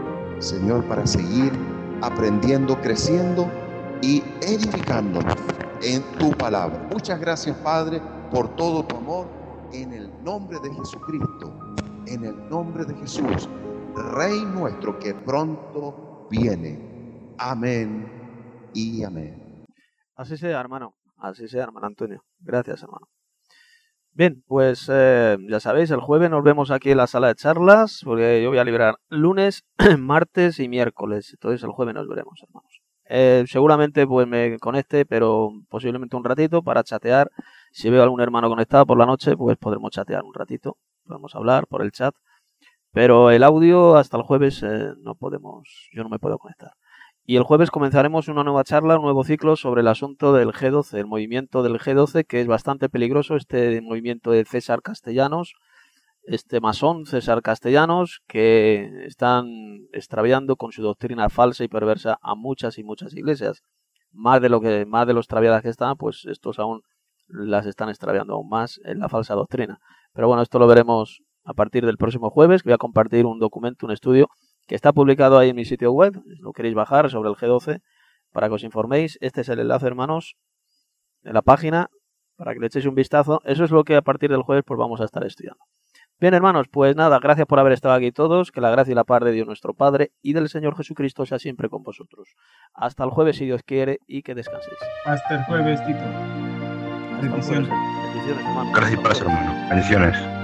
S7: Señor, para seguir aprendiendo, creciendo y edificándonos en tu palabra. Muchas gracias, Padre, por todo tu amor, en el nombre de Jesucristo, en el nombre de Jesús, Rey nuestro que pronto viene. Amén y amén.
S1: Así sea, hermano. Así sea, hermano Antonio. Gracias, hermano. Bien, pues ya sabéis, el jueves nos vemos aquí en la sala de charlas, porque yo voy a liberar lunes, martes y miércoles. Entonces el jueves nos veremos, hermanos. Seguramente pues me conecte, pero posiblemente un ratito para chatear. Si veo algún hermano conectado por la noche, pues podremos chatear un ratito. Podemos hablar por el chat. Pero el audio hasta el jueves no podemos, yo no me puedo conectar. Y el jueves comenzaremos una nueva charla, un nuevo ciclo sobre el asunto del G12, el movimiento del G12, que es bastante peligroso, este movimiento de César Castellanos, este masón César Castellanos, que están extraviando con su doctrina falsa y perversa a muchas y muchas iglesias. Más de lo extraviadas que están, pues estos aún las están extraviando aún más en la falsa doctrina. Pero bueno, esto lo veremos a partir del próximo jueves, que voy a compartir un documento, un estudio, que está publicado ahí en mi sitio web, si lo queréis bajar, sobre el G12, para que os informéis. Este es el enlace, hermanos, de la página, para que le echéis un vistazo. Eso es lo que a partir del jueves pues vamos a estar estudiando. Bien, hermanos, pues nada, gracias por haber estado aquí todos, que la gracia y la paz de Dios nuestro Padre y del Señor Jesucristo sea siempre con vosotros. Hasta el jueves, si Dios quiere, y que descanséis.
S8: Hasta el jueves, Tito.
S1: Hasta el jueves. Bendiciones, hermanos.
S3: Gracias y paz, hermano. Bendiciones.